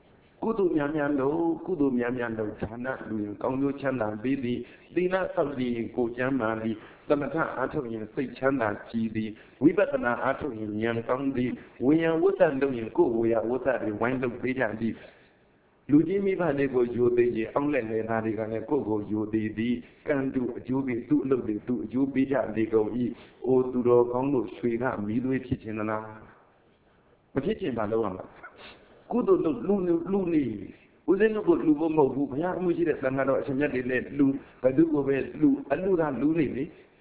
ကုသိုလ်များများလို့ကုသိုလ်များများလို့ဌာနလူရင်ကောင်းကျိုးချမ်းသာပေးသည်သီလဆောက်တည်ရင်ကိုကျမ်းမာသည်သမထအားထုတ်ရင်စိတ်ချမ်းသာကြည်သည်ဝိပဿနာအားထုတ်ရင်ဉာဏ်ကောင်းသည်ဝိညာဉ်ဝတ္တလုပ်ရင်ကိုယ်ဝေယဝတ္တတွေဝိုင်းလုပ်ပေးကြသည်လူကြီးမိဘတွေကိုယိုသေးရင်အောင်းလက်နေတာတွေကလည်းကိုယ့်ကိုယိုသေးသည်ကံတူအကျိုးပေးသူ့အလုပ်တွေသူ့အကျိုးပေးကြလေကုန်၏အိုသူတော်ကောင်းတို့ရွှေကမီးသွေးဖြစ်ခြင်းလားမဖြစ်ခြင်းဘာလို့ရမှာကုသိုလ်လုပ်လူနေဦးဇင်းတို့ကိုလူဖို့မဟုတ်ဘူးဘုရားအမှုရှိတဲ့သံဃာတော်အရှင်မြတ်တွေနဲ့လူဘသူကိုပဲလူအလူသာလူနေလေ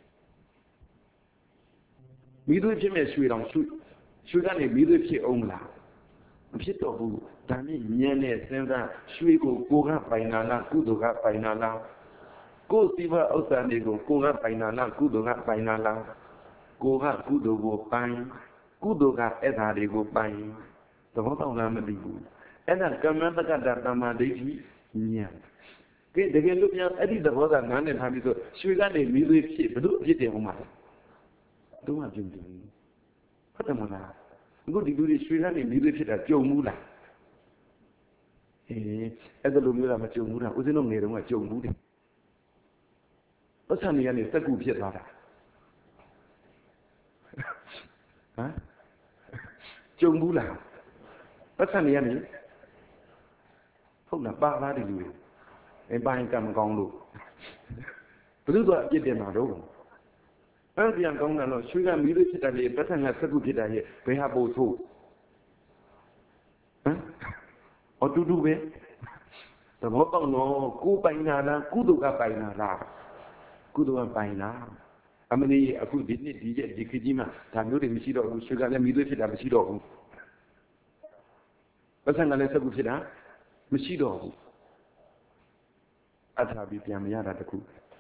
မီးသွေးဖြစ်မဲ့ရွှေတောင်ရွှေကနေမီးသွေးဖြစ်အောင်မလားမဖြစ်တော့ဘူးဒါနဲ့ဉာဏ်နဲ့စဉ်းစားရွှေကိုကိုကပိုင်နာလားကုသိုလ်ကပိုင်နာလားကိုယ်စီမဥစ္စာတွေကိုကိုကပိုင်နာလားကုသိုလ်ကပိုင်နာလားကိုကကုသိုလ်ကိုပိုင်ကုသိုလ်ကအဲ့ဓာတွေကိုပိုင်သဘောပေါက်လားမသိဘူးအဲ့ဒါကမ္မတက္ကတာတမ္မာဒိဋ္ဌိဉာဏ်ကဲတကယ်လို့ပြန်အဲ့ဒီသဘောသာနားနဲ့ထားပြီးဆိုရွှေကနေမီးသွေးဖြစ်ဘု து အဖြစ်တယ်ဟုတ်မှာတော့မှပြုံးတယ်ဟုတ်တယ်မလားအခုဒီလူတွေရွှေကနေမီးသွေးဖြစ်တာကြုံဘူးလားအဲ့ဒါလိုမျိုးလားမကြုံဘူးလားဦးဇင်းတို့ငယ်တုန်းကကြုံဘူးတယ်ပတ်စံတွေကနေစက်ကူဖြစ်သွားတာဟမ်ကြုံဘူးလားပတ်စံတွေကနေဟုတ်လားပါလားဒီလူတွေပိုင်းကံမကောင်းလို့ဘုသူကအပြစ်တင်မှာတော့အဲ့ပြန်ကောင်းတယ်လို့ရွှေကမီးသွေးဖြစ်တယ်လေပတ်စံကစက်ကူဖြစ်တယ်ရဲ့ဘယ်ဟာပို့ဆို့ဟမ်အတူတူပဲသဘောပေါက်တော့ကိုပိုင်နာလားကုသိုလ်ကပိုင်နာလားကုသိုလ်ကပိုင်နာအမလီအခုဒီနေ့ဒီရက်ဒီခကြီးမှာဒါမျိုးတွေမရှိတော့ဘူးရွှေကလည်းမီးသွေးဖြစ်တာမရှိတော့ဘူးပတ်စံကလည်းစက်ကူဖြစ်တာမရှိတော့ဘူးအထာပြီးပြန်မရတာတခု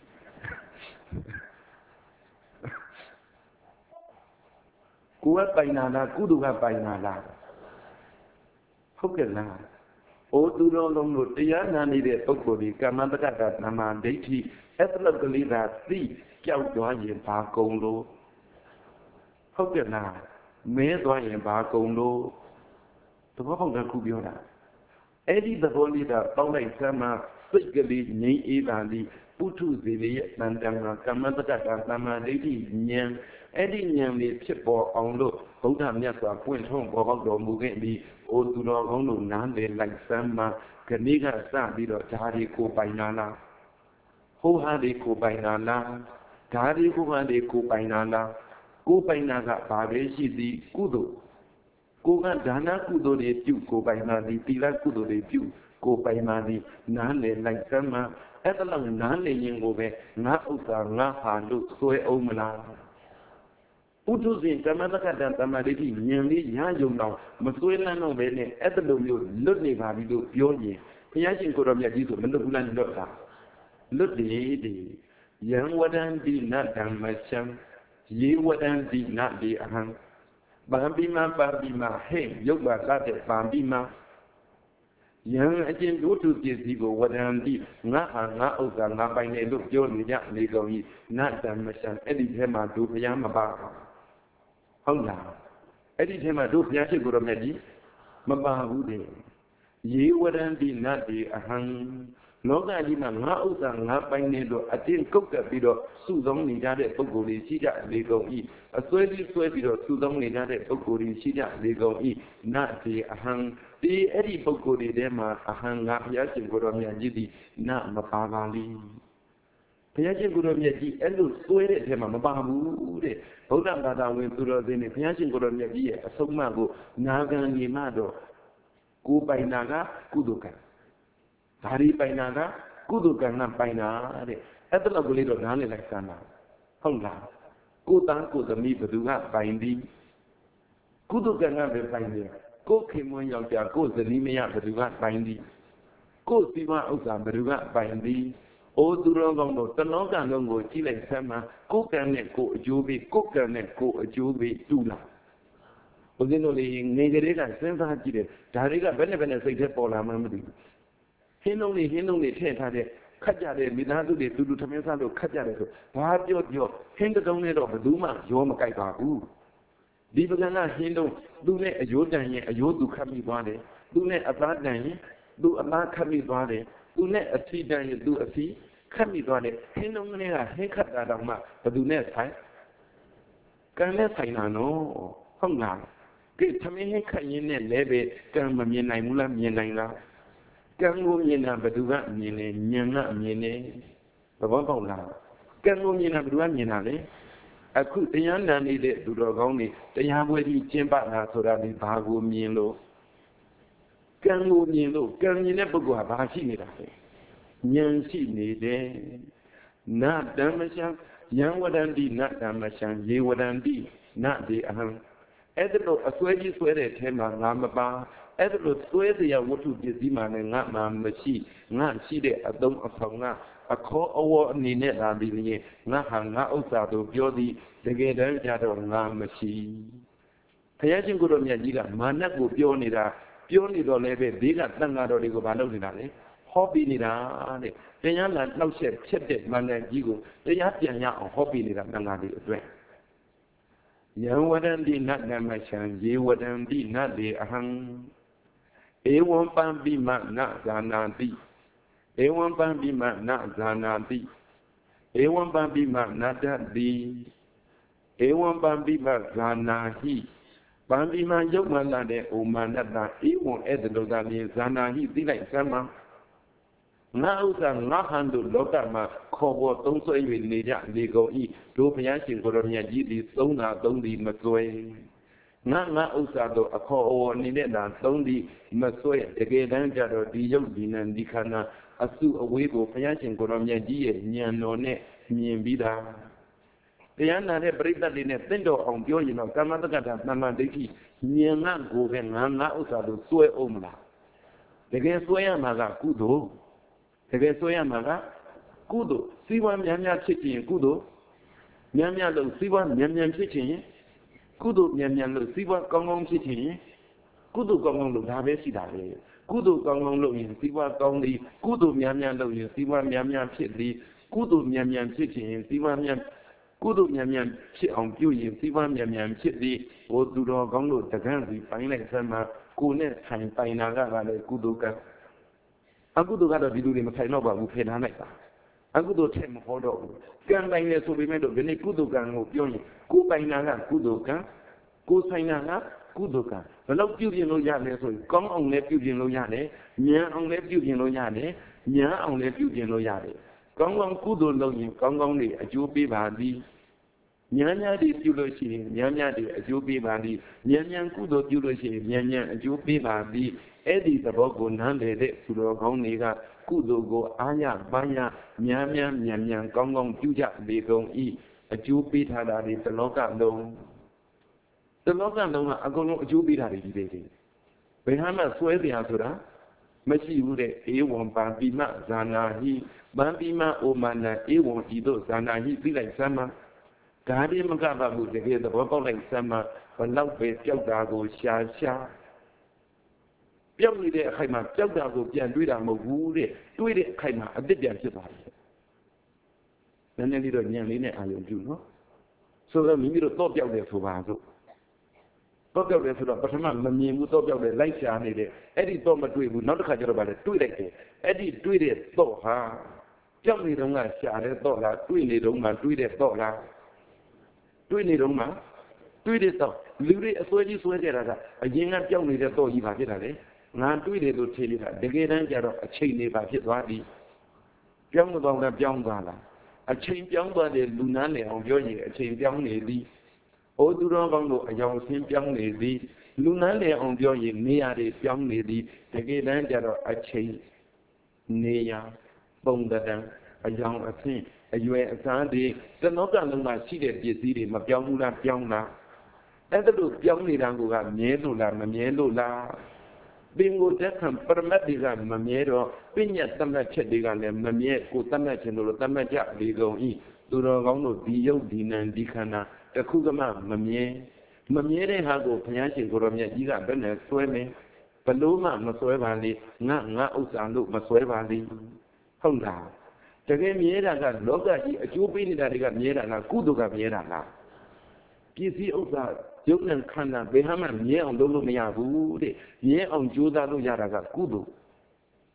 ကိုယ်ကပိုင်နာလားကုသိုလ်ကပိုင်နာလားဟုတ်ကဲ့လားအိုသူတော်လုံးတို့တရားနာနေတဲ့ပုဂ္ဂိုလ်ဒီကမ္မတက္ကတာသမ္မာဒိဋ္ဌိအဲ့ဒါကလေးသာသိကြောက်သွားရင်ဘာကုန်လို့ဟုတ်ကဲ့လားမဲသွားရင်ဘာကုန်လို့သဘောပေါက်တာခုပြောတာအဲ့ဒီသဘောလေးကတောင်းလိုက်စမ်းမှာစိတ်ကလေးငြိမ်းအေးတာလေးပုထုဇေလေးရဲ့တန်တန်ကမ္မတက္ကတာသမ္မာဒိဋ္ဌိဉာဏ်အဲ့ဒီဉာဏ်လေးဖြစ်ပေါ်အောင်လို့ဗုဒ္ဓမြတ်စွာပွင့်ထုံးပေါ်ပေါက်တော်မူခဲ့ပြီးအိုသူတော်ကောင်းတို့နားလည်လိုက်စမ်းမှာခဏိကစပြီးတော့ဓာရီကိုပိုင်နာလားဟိုဟာဒီကိုပိုင်နာလားဓာရီကိုဟာဒီကိုပိုင်နာလားကိုပိုင်နာကဘာပဲရှိသည်ကုသိုလ်ကိုကဒါနကုသိုလ်တွေပြုကိုပိုင်နာသည်သီလကုသိုလ်တွေပြုကိုပိုင်နာသည်နားလည်လိုက်စမ်းမှာအဲ့ဒါလောက်နားလည်ရင်ကိုပဲငါဥစ္စာငါဟာလို့ဆွဲအောင်မလားပုထုဇဉ်ကမ္မတက္ကတာသမ္မာဒိဋ္ဌိဉာဏ်လေးရယုံတော့မဆွဲလန်းတော့ပဲနဲ့အဲ့ဒါလိုမျိုးလွတ်နေပါပြီလို့ပြောရင်ဘုရားရှင်ကိုတော်မြတ်ကြီးဆိုမလွတ်ဘူးလားလွတ်တာလွတ်တယ်ဒီယံဝဒံတိနဓမ္မချံယေဝဒံတိနဒီအဟံဗံပိမပါပိမဟဲ့ရုပ်ပါလာတဲ့ဗံပိမယံအကျဉ်တို့သူပစ္စည်းကိုဝဒံတိငါဟာငါဥစ္စာငါပိုင်တယ်လို့ပြောနေကြနေကုန်၏နဓမ္မချံအဲ့ဒီထဲမှာသူဘုရားမပါဟုတ်လားအဲ့ဒီထဲမှာတို့ဘုရားရှိခိုးတော်မြတ်ကြီးမပါဘူးတဲ့ယေဝရံတိနတ်ဒီအဟံလောကကြီးမှာငါဥစ္စာငါပိုင်နေလို့အတင်းကုတ်ကပ်ပြီးတော့စုဆောင်နေကြတဲ့ပုဂ္ဂိုလ်တွေရှိကြလေကုန်၏အစွဲပြီးဆွဲပြီးတော့စုဆောင်နေကြတဲ့ပုဂ္ဂိုလ်တွေရှိကြလေကုန်၏နတ်ဒီအဟံဒီအဲ့ဒီပုဂ္ဂိုလ်တွေထဲမှာအဟံငါဘုရားရှင်ကိုယ်တော်မြတ်ကြီးသည်နမပါပါလိဘုရားရှင်ကိုယ်တော်မြတ်ကြီးအဲ့လိုစွဲတဲ့အထဲမှာမပါဘူးတဲ့ဗုဒ္ဓဘာသာဝင်သူတော်စင်တွေဘုရားရှင်ကိုယ်တော်မြတ်ကြီးရဲ့အဆုံးအမကိုနာခံနေမှတော့ကိုပိုင်နာကကုသိုလ်ကံဓာရီပိုင်နာကကုသိုလ်ကံကပိုင်နာတဲ့အဲ့ဒါတော့ကလေးတော့နားလည်လိုက်စမ်းပါဟုတ်လားကိုသားကိုသမီးဘသူကပိုင်သည်ကုသိုလ်ကံကပဲပိုင်တယ်ကိုခင်မွန်းယောက်ျားကိုဇနီးမယားဘသူကပိုင်သည်ကိုစီမဥစ္စာဘသူကပိုင်သည်အိုသူတော်ကောင်းတို့တလောကလုံးကိုကြည့်လိုက်စမ်းမှာကိုယ်ကံနဲ့ကိုယ်အကျိုးပေးကိုယ်ကံနဲ့ကိုယ်အကျိုးပေးတူလားဘုရင်တို့လေငယ်ကလေးကစဉ်းစားကြည့်တယ်ဒါတွေကဘယ်နဲ့စိတ်ထဲပေါ်လာမှမသိဘူးဟင်းလုံးတွေထည့်ထားတဲ့ခတ်ကြတဲ့မိသားစုတွေတူတူထမင်းစားလို့ခတ်ကြတယ်ဆိုဘာပြောဟင်းတုံးနဲ့တော့ဘယ်သူမှရောမကြိုက်ပါဘူးဒီပကံကဟင်းတုံးသူနဲ့အယိုးတန်ရင်အယိုးသူခတ်ပြီးသွားတယ်သူနဲ့အသားတန်ရင်သူအလားခတ်မိသွားတယ်သူနဲ့အစီတန်ရင်သူအစီခတ်မိသွားတယ်ခင်းလုံးကလေးကဟင်းခတ်တာတော့မှဘသူနဲ့ဆိုင်ကံနဲ့ဆိုင်တာနော်ဟုတ်လားကဲသမင်းဟင်းခတ်ရင်းနဲ့လည်းပဲကံမမြင်နိုင်ဘူးလားမြင်နိုင်လားကံကိုမြင်တာဘသူကမြင်လဲဉာဏ်ကမြင်တယ်သဘောပေါက်လားကံကိုမြင်တာဘသူကမြင်တာလဲအခုတရားနာနေတဲ့သူတော်ကောင်းတွေတရားပွဲကြီးကျင့်ပတာဆိုတာဒီဘာကိုမြင်လို့ကံကိုမြင်လို့ကံမြင်တဲ့ပုဂ္ဂိုလ်ကဘာရှိနေတာလဲဉာဏ်ရှိနေတယ်နတမ္မရှံယံဝဒန္တိနတမ္မရှံယေဝဒန္တိနတေအဟံအဲ့ဒါလို့အစွဲကြီးစွဲတဲ့ထဲမှာငါမပါအဲ့ဒါလို့စွဲတရားဝတ္ထုပစ္စည်းမှလည်းငါမှမရှိငါရှိတဲ့အသုံးအဆောင်ကအခေါ်အဝေါ်အနေနဲ့လာပြီးရင်ငါဟာငါဥစ္စာတို့ပြောသည်တကယ်တမ်းကြတော့ငါမရှိဘုရားရှင်ကိုယ်တော်မြတ်ကြီးကမာနကိုပြောနေတာပြောနေတော့လည်းပဲဘေးကတန်ဃာတော်တွေကိုမလုပ်နေတာလေဟောပြီးနေတာတဲ့တရားလာနှောက်ရက်ဖြစ်တဲ့မာနကြီးကိုတရားပြန်ရအောင်ဟောပြီးနေတာတန်ဃာတွေအတွက်ယံဝဒန္တိနတ္တမချံယေဝဒန္တိနတ္တေအဟံဧဝံပံပိမနဇာနာတိဧဝံပံပိမနဇာနာတိဧဝံပံပိမနတ္တတိဧဝံပံပိမဇာနာဟိပံပိမယုတ်မှန်တဲ့ဩမာနတဧဝံအဲ့တလို့သာမြင်ဇာနာဟိသိလိုက်စမ်းပါငါဥစ္စာငါဟန်တို့လောကမှာခေါ်ပေါ်သုံးဆွဲ၍နေကြလေကုန်ဤတို့ဘုရားရှင်ကိုယ်တော်မြတ်ကြီးသည်သုံးတာသုံးသည်မစွဲငါဥစ္စာတို့အခေါ်အဝေါ်အနေနဲ့သာသုံးသည်မစွဲတကယ်တမ်းကြတော့ဒီယုတ်ဒီနံဒီခန္ဓာအစုအဝေးကိုဘုရားရှင်ကိုယ်တော်မြတ်ကြီးရဲ့ဉာဏ်တော်နဲ့မြင်ပြီးသားတရားနာတဲ့ပရိသတ်တွေနဲ့သင်တော်အောင်ပြောရင်တော့ကာမတက္ကတာသမ္မာဒိဋ္ဌိဉာဏ်ကကိုပဲငါဥစ္စာတို့စွဲအောင်မလားတကယ်စွဲရမှာကကုသိုလ်တကယ်စွဲရမှာကကုသိုလ်စီးပွားများများဖြစ်ခြင်းကုသိုလ်များများလို့စီးပွားများများဖြစ်ခြင်းကုသိုလ်များများလို့စီးပွားကောင်းကောင်းဖြစ်ခြင်းကုသိုလ်ကောင်းကောင်းလို့ဒါပဲရှိတာလေကုသိုလ်ကောင်းကောင်းလုပ်ရင်စီးပွားကောင်းသည်ကုသိုလ်များများလုပ်ရင်စီးပွားများများဖြစ်သည်ကုသိုလ်များများဖြစ်ခြင်းစီးပွားများကုသိုလ်များများဖြစ်အောင်ပြုရင်စီးပွားများများဖြစ်သည်ဟိုသူတော်ကောင်းတို့တကန့်စီပိုင်းလိုက်ဆမ်းမှာကိုနဲ့ဆိုင်ပိုင်နာကလည်းကုသိုလ်ကအကုသိုလ်ကတော့ဒီလူတွေမဆိုင်တော့ပါဘူးဖယ်ထားလိုက်တာအကုသိုလ်ထက်မဟောတော့ဘူးကံပိုင်လေဆိုပေမဲ့တော့ဒီနေ့ကုသိုလ်ကံကိုပြောရင်ကိုပိုင်နာကကုသိုလ်ကံကိုဆိုင်နာကကုသိုလ်ကံဘယ်လောက်ပြုပြင်လို့ရလဲဆိုရင်ကောင်းအောင်လည်းပြုပြင်လို့ရတယ်ဉာဏ်အောင်လည်းပြုပြင်လို့ရတယ်ဉာဏ်အောင်လည်းပြုပြင်လို့ရတယ်ကောင်းကောင်းကုသိုလ်လုပ်ရင်ကောင်းကောင်းတွေအကျိုးပေးပါသည်ဉာဏ်များတွေပြုလို့ရှိရင်ဉာဏ်များတွေအကျိုးပေးပါသည်ဉာဏ်ဉာဏ်ကုသိုလ်ပြုလို့ရှိရင်ဉာဏ်ဉာဏ်အကျိုးပေးပါသည်အဲ့ဒီသဘောကိုနားလည်တဲ့သူတော်ကောင်းတွေကကုသိုလ်ကိုအားရပန်းရများများမြန်မြန်ကောင်းကောင်းပြုကြလေကုန်ဤအကျိုးပေးထားတာဒီတလောကလုံးကအကုန်လုံးအကျိုးပေးတာတွေကြီးတွေဘယ်ဟာမှစွဲတရားဆိုတာမရှိဘူးတဲ့ဧဝံပံပိမဇာနာဟိပံပိမဩမာနဧဝံဤသို့ဇာနာဟိသိလိုက်စမ်းမှာဒါဒီမကပါဘူးတကယ်သဘောပေါက်လိုက်စမ်းမှာဘလောက်ပဲပျောက်တာကိုရှာပျောက်နေတဲ့အခိုက်မှာပျောက်တာကိုပြန်တွေးတာမဟုတ်ဘူးတဲ့တွေးတဲ့အခိုက်မှာအစ်ပြန်ဖြစ်သွားတယ်နည်းနည်းလေးတော့ညံလေးနဲ့အာရုံပြုနော်ဆိုတော့မိမိတို့တော့ပျောက်တယ်ဆိုပါစို့တော့ပျောက်တယ်ဆိုတော့ပထမမမြင်ဘူးတော့ပျောက်တယ်လိုက်ရှာနေတယ်အဲ့ဒီတော့မတွေ့ဘူးနောက်တစ်ခါကျတော့ဗါလဲတွေ့လိုက်တယ်အဲ့ဒီတွေ့တဲ့တော့ဟာပျောက်နေတော့ကရှာတဲ့တော့လားတွေ့နေတော့မှတွေ့တဲ့တော့လားတွေ့နေတော့မှတွေ့တဲ့တော့လူတွေအစွဲကြီးစွဲကြတာကအရင်ကပျောက်နေတဲ့တော့ကြီးပါဖြစ်တာလေငါတွေ့တယ်လို့ထင်နေတာတကယ်တမ်းကျတော့အချိန်နေပါဖြစ်သွားပြီပြောင်းမသွားဘူးပြောင်းသွားလားအချိန်ပြောင်းသွားတယ်လူနာနဲ့အောင်ပြောရင်အချိန်ပြောင်းနေသည်ဩသူတော်ကောင်းတို့အယောင်ဆင်းပြောင်းနေသည်လူနာနဲ့အောင်ပြောရင်နေရာတွေပြောင်းနေသည်တကယ်တမ်းကျတော့အချိန်နေရာပုံတံအယောင်အဆင်းအရွယ်အစားတွေတနောကလုံးမှာရှိတဲ့ပစ္စည်းတွေမပြောင်းဘူးလားပြောင်းလားအဲ့ဒါလို့ပြောင်းနေတာကမြဲလို့လားမမြဲလို့လားပင်ကိုတက်ခံပရမတ်တွေကမမြဲတော့ပညာတမတ်ချက်တွေကလည်းမမြဲကိုတမတ်ခြင်းလို့တမတ်ကြလေကုန်ဤသူတော်ကောင်းတို့ဒီယုတ်ဒီနံဒီခန္ဓာတခုကမှမမြဲတဲ့ဟာကိုဘုရားရှင်ကိုယ်တော်မြတ်ကြီးကဘယ်နဲ့စွဲမလဲဘလို့မှမစွဲပါလေငါဥစ္စာလို့မစွဲပါလေဟုတ်လားတကယ်မြဲတာကလောကကြီးအကျိုးပေးနေတာတွေကမြဲတာလားကုသိုလ်ကမြဲတာလားပစ္စည်းဥစ္စာယုတ်နဲ့ခန္ဓာဘယ်ဟာမှမြဲအောင်လုပ်လို့မရဘူးတဲ့မြဲအောင်ကြိုးစားလို့ရတာကကုသိုလ်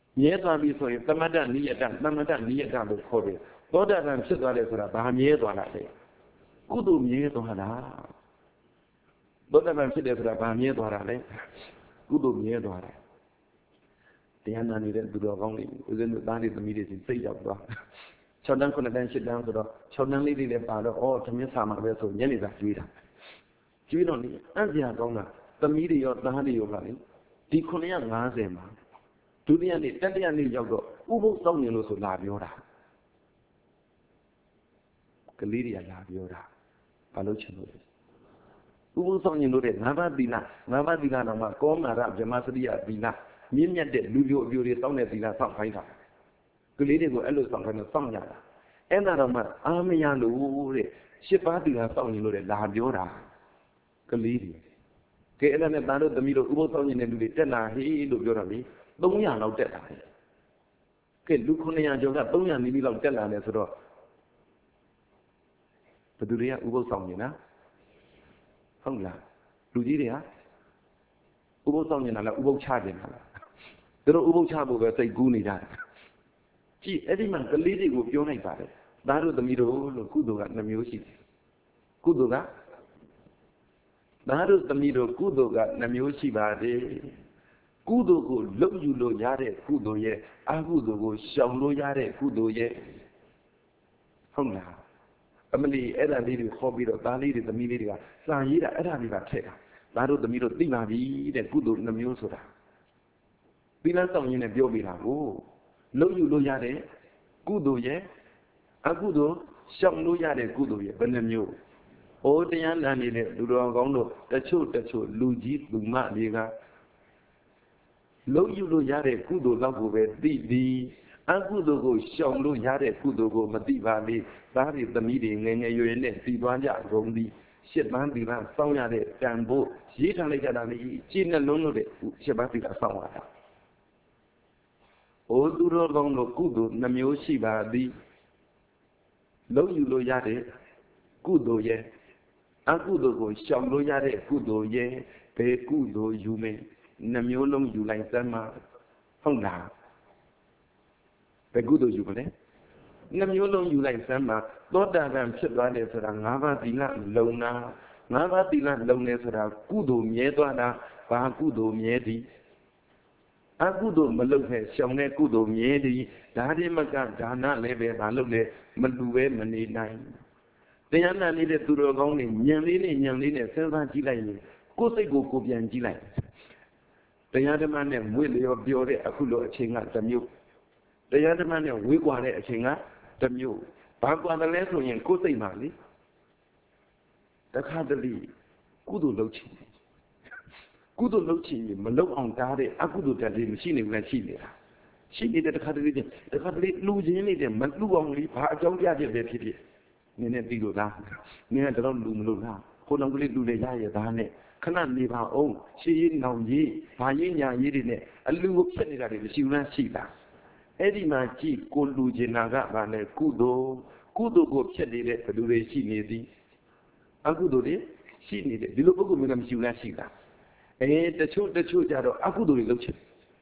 မြဲသွားပြီဆိုရင်သမတ္တနိယတသမတ္တနိယတလို့ခေါ်တယ်သောတာပန်ဖြစ်သွားတယ်ဆိုတာဘာမြဲသွားတာလဲကုသိုလ်မြဲသွားတာသောတာပန်ဖြစ်တယ်ဆိုတာဘာမြဲသွားတာလဲကုသိုလ်မြဲသွားတာတရားနာနေတဲ့သူတော်ကောင်းတွေဦးဇင်းတို့သားတွေသမီးတွေစိတ်ရောက်သွား6တန်း9တန်း10တန်းဆိုတော့6တန်းလေးတွေလည်းပါတော့သမင်းစာမှာပဲဆိုညနေစာကျွေးတာကျွေးတော့လေအံ့စရာကောင်းတာသမီးတွေရောသားတွေရောကလေဒီ950မှာဒုတိယနေ့တတိယနေ့ရောက်တော့ဥပုသ်စောင့်နေလို့ဆိုလာပြောတာကလေးတွေကလာပြောတာဘာလို့ချင်လို့လဲဥပုသ်စောင့်နေလို့တဲ့၅ပါးသီလ၅ပါးသီလတော့မှကောမာရဗြဟ္မစရိယသီလမြင့်မြတ်တဲ့လူမျိုးအပြိုတွေစောင့်တဲ့သီလစောင့်ခိုင်းတာကလေးတွေကိုအဲ့လိုစောင့်ခိုင်းလို့စောင့်ကြတာအဲ့ဒါတော့မှအာမရလို့တဲ့8ပါးသီလစောင့်နေလို့တဲ့လာပြောတာကလေးတွေကဲအဲ့ဒါနဲ့သားတို့သမီးတို့ဥပုသ်စောင့်နေတဲ့လူတွေတက်လာဟေးလို့ပြောတော့လေ300လောက်တက်လာတယ်ကဲလူ900ကျော်က300နီးနီးလောက်တက်လာတယ်ဆိုတော့ဘယ်သူတွေကဥပုသ်စောင့်နေတာဟုတ်လားလူကြီးတွေကဥပုသ်စောင့်နေတာလားဥပုသ်ချနေတာလားသူတို့ဥပုသ်ချဖို့ပဲစိတ်ကူးနေကြတယ်ကြည့်အဲ့ဒီမှာကလေးတွေကိုပြောလိုက်ပါတယ်သားတို့သမီးတို့လို့ကုသိုလ်က2မျိုးရှိတယ်ကုသိုလ်ကသားတို့သမီးတို့ကုသိုလ်က2မျိုးရှိပါတယ်ကုသိုလ်ကိုလုံယူလို့ရတဲ့ကုသိုလ်ရဲ့အကုသိုလ်ကိုရှောင်လို့ရတဲ့ကုသိုလ်ရဲ့ဟုတ်လားအမလီအဲ့ဒါလေးတွေခေါ်ပြီးတော့သားလေးတွေသမီးလေးတွေကစာရေးတာအဲ့ဒါလေးပါထည့်တာသားတို့သမီးတို့သိပါပြီတဲ့ကုသိုလ်2မျိုးဆိုတာသီလဆောင်ရင်းနဲ့ပြောပြတာကိုလုံယူလို့ရတဲ့ကုသိုလ်ရဲ့အကုသိုလ်ရှောင်လို့ရတဲ့ကုသိုလ်ရဲ့ဘယ်နှမျိုးဟိုတရားနာနေတဲ့လူတော်ကောင်းတို့တချို့လူကြီးလူမတွေကလုံယူလို့ရတဲ့ကုသိုလ်လောက်ကိုပဲသိသည်အကုသိုလ်ကိုရှောင်လို့ရတဲ့ကုသိုလ်ကိုမသိပါလေသားတွေသမီးတွေငယ်ငယ်ရွယ်ရွယ်နဲ့သိသွားကြကုန်သည်8ပန်းသီလစောင့်ရတဲ့တန်ဖို့ရေးထားလိုက်ကြတာလေကြည်နှလုံးလို့တဲ့8ပန်းသီလစောင့်ရတာအိုသူတော်ကောင်းတို့ကုသိုလ်2မျိုးရှိပါသည်လုံယူလို့ရတဲ့ကုသိုလ်ရဲ့အကုသိုလ်ကိုရှောင်လို့ရတဲ့ကုသိုလ်ရဲ့ဘယ်ကုသိုလ်ယူမယ်2မျိုးလုံးယူလိုက်စမ်းမဟုတ်လားဘယ်ကုသိုလ်ယူမလဲ2မျိုးလုံးယူလိုက်စမ်းမသောတာပန်ဖြစ်သွားတယ်ဆိုတာ5ပါးသီလလုံတာ5ပါးသီလလုံတယ်ဆိုတာကုသိုလ်မြဲသွားတာဘာကုသိုလ်မြဲသည်အကုသိုလ်မလုပ်နဲ့ရှောင်တဲ့ကုသိုလ်မြဲသည်ဒါရမကဒါနလည်းပဲမလုပ်နဲ့မလူပဲမနေနိုင်တရားနာနေတဲ့သူတော်ကောင်းတွေညံလေးနဲ့စဉ်းစားကြည့်လိုက်ရင်ကိုယ်စိတ်ကိုပြန်ကြည့်လိုက်တရားဓမ္မနဲ့မွေ့လျော်ပြောတဲ့အခုလိုအချိန်ကတစ်မျိုးတရားဓမ္မနဲ့ဝေးကွာတဲ့အချိန်ကတစ်မျိုးဘာကွာတယ်လဲဆိုရင်ကိုယ်စိတ်မှာလေတခါတလေကုသိုလ်လုပ်ချင်ကုသိုလ်လုပ်ချင်မလုပ်အောင်တားတဲ့အကုသိုလ်တက်လေးမရှိနေဘူးလားရှိနေတာရှိနေတဲ့တခါတလေလူချင်းနေတဲ့မလူအောင်လေးဘာအကြောင်းပြချက်ပဲဖြစ်နင်းနဲ့ပြီးလို့လားနင်းကတော့လူမလို့လားခုနကလေးလူလေးရရသားနဲ့ခဏနေပါအောင်ရှေးရေးနောင်ရေးဘာရေးညာရေးတွေနဲ့အလူကိုဖြစ်နေတာတွေမရှိဘူးလားရှိလားအဲ့ဒီမှာကြည့်ကိုလူကျင်တာကဘာလဲကုသိုလ်ကိုဖြစ်နေတဲ့ဘယ်သူတွေရှိနေသည်အကုသိုလ်တွေရှိနေတယ်ဒီလိုပုဂ္ဂိုလ်မျိုးလည်းမရှိဘူးလားရှိလားတချို့ကြတော့အကုသိုလ်တွေလုပ်ချင်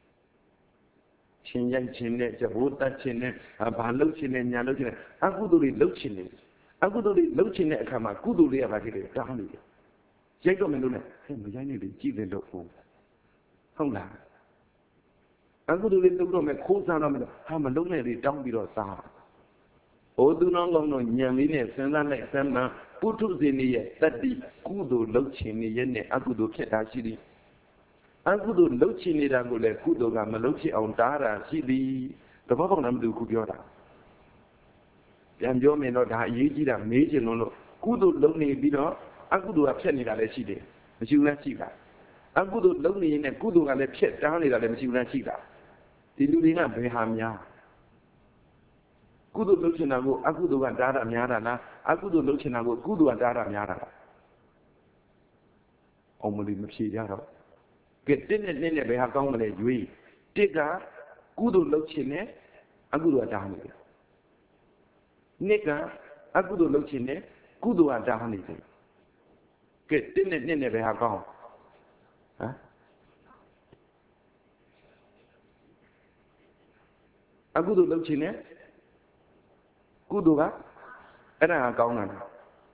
ချင်းရိုက်ချင်းနဲ့ကြဘိုးတတ်ချင်းနဲ့ဘာလုပ်ချင်းနဲ့ညာလုပ်ချင်းနဲ့အကုသိုလ်တွေလုပ်ချင်တယ်အကုသိုလ်တွေလုပ်ချင်တဲ့အခါမှာကုသိုလ်တွေကဘာဖြစ်လဲတောင်းနေတယ်ရိုက်တော့မယ်လို့နဲ့မရိုက်နေလေကြည့်တယ်လို့ဟုတ်လားအကုသိုလ်တွေလုပ်တော့မယ်ခိုးစားတော့မယ်မလုံးနဲ့လေတောင်းပြီးတော့စားဟိုသူတော်ကောင်းတို့ညံလေးနဲ့စဉ်းစားလိုက်စမ်းမှပုထုဇဉ်ရဲ့တတ္တိကုသိုလ်လုပ်ချင်နေရဲ့နဲ့အကုသိုလ်ဖြစ်တာရှိသည်အကုသိုလ်လုပ်ချင်နေတာကိုလည်းကုသိုလ်ကမလုပ်ဖြစ်အောင်တားတာရှိသည်တဘောပေါက်နာမတူခုပြောတာပြန်ပြောမယ်တော့ဒါအရေးကြီးတာမေးချင်လို့ကုသိုလ်လုပ်နေပြီးတော့အကုသိုလ်ကဖြစ်နေတာလည်းရှိတယ်မရှိဘူးလားရှိလားအကုသိုလ်လုပ်နေရင်လည်းကုသိုလ်ကလည်းဖြစ်တားနေတာလည်းမရှိဘူးလားရှိလားဒီလူတွေကဘယ်ဟာများကုသိုလ်လုပ်ချင်တာကိုအကုသိုလ်ကတားတာများတာလားအကုသိုလ်လုပ်ချင်တာကိုကုသိုလ်ကတားတာများတာလားအောင်မလီမဖြေကြတော့ကဲတင်းနဲ့ဘယ်ဟာကောင်းမလဲရွေးတစ်ကကုသိုလ်လုပ်ချင်တယ်အကုသိုလ်ကတားနေတယ်နှစ်ကအကုသိုလ်လုပ်ချင်တယ်ကုသိုလ်ကတားနေတယ်ကဲတင်းနဲ့ဘယ်ဟာကောင်းကုသိုလ်လုပ်ခြင်းနဲ့ကုသိုလ်ကအဲ့ဒါကောင်းတာလား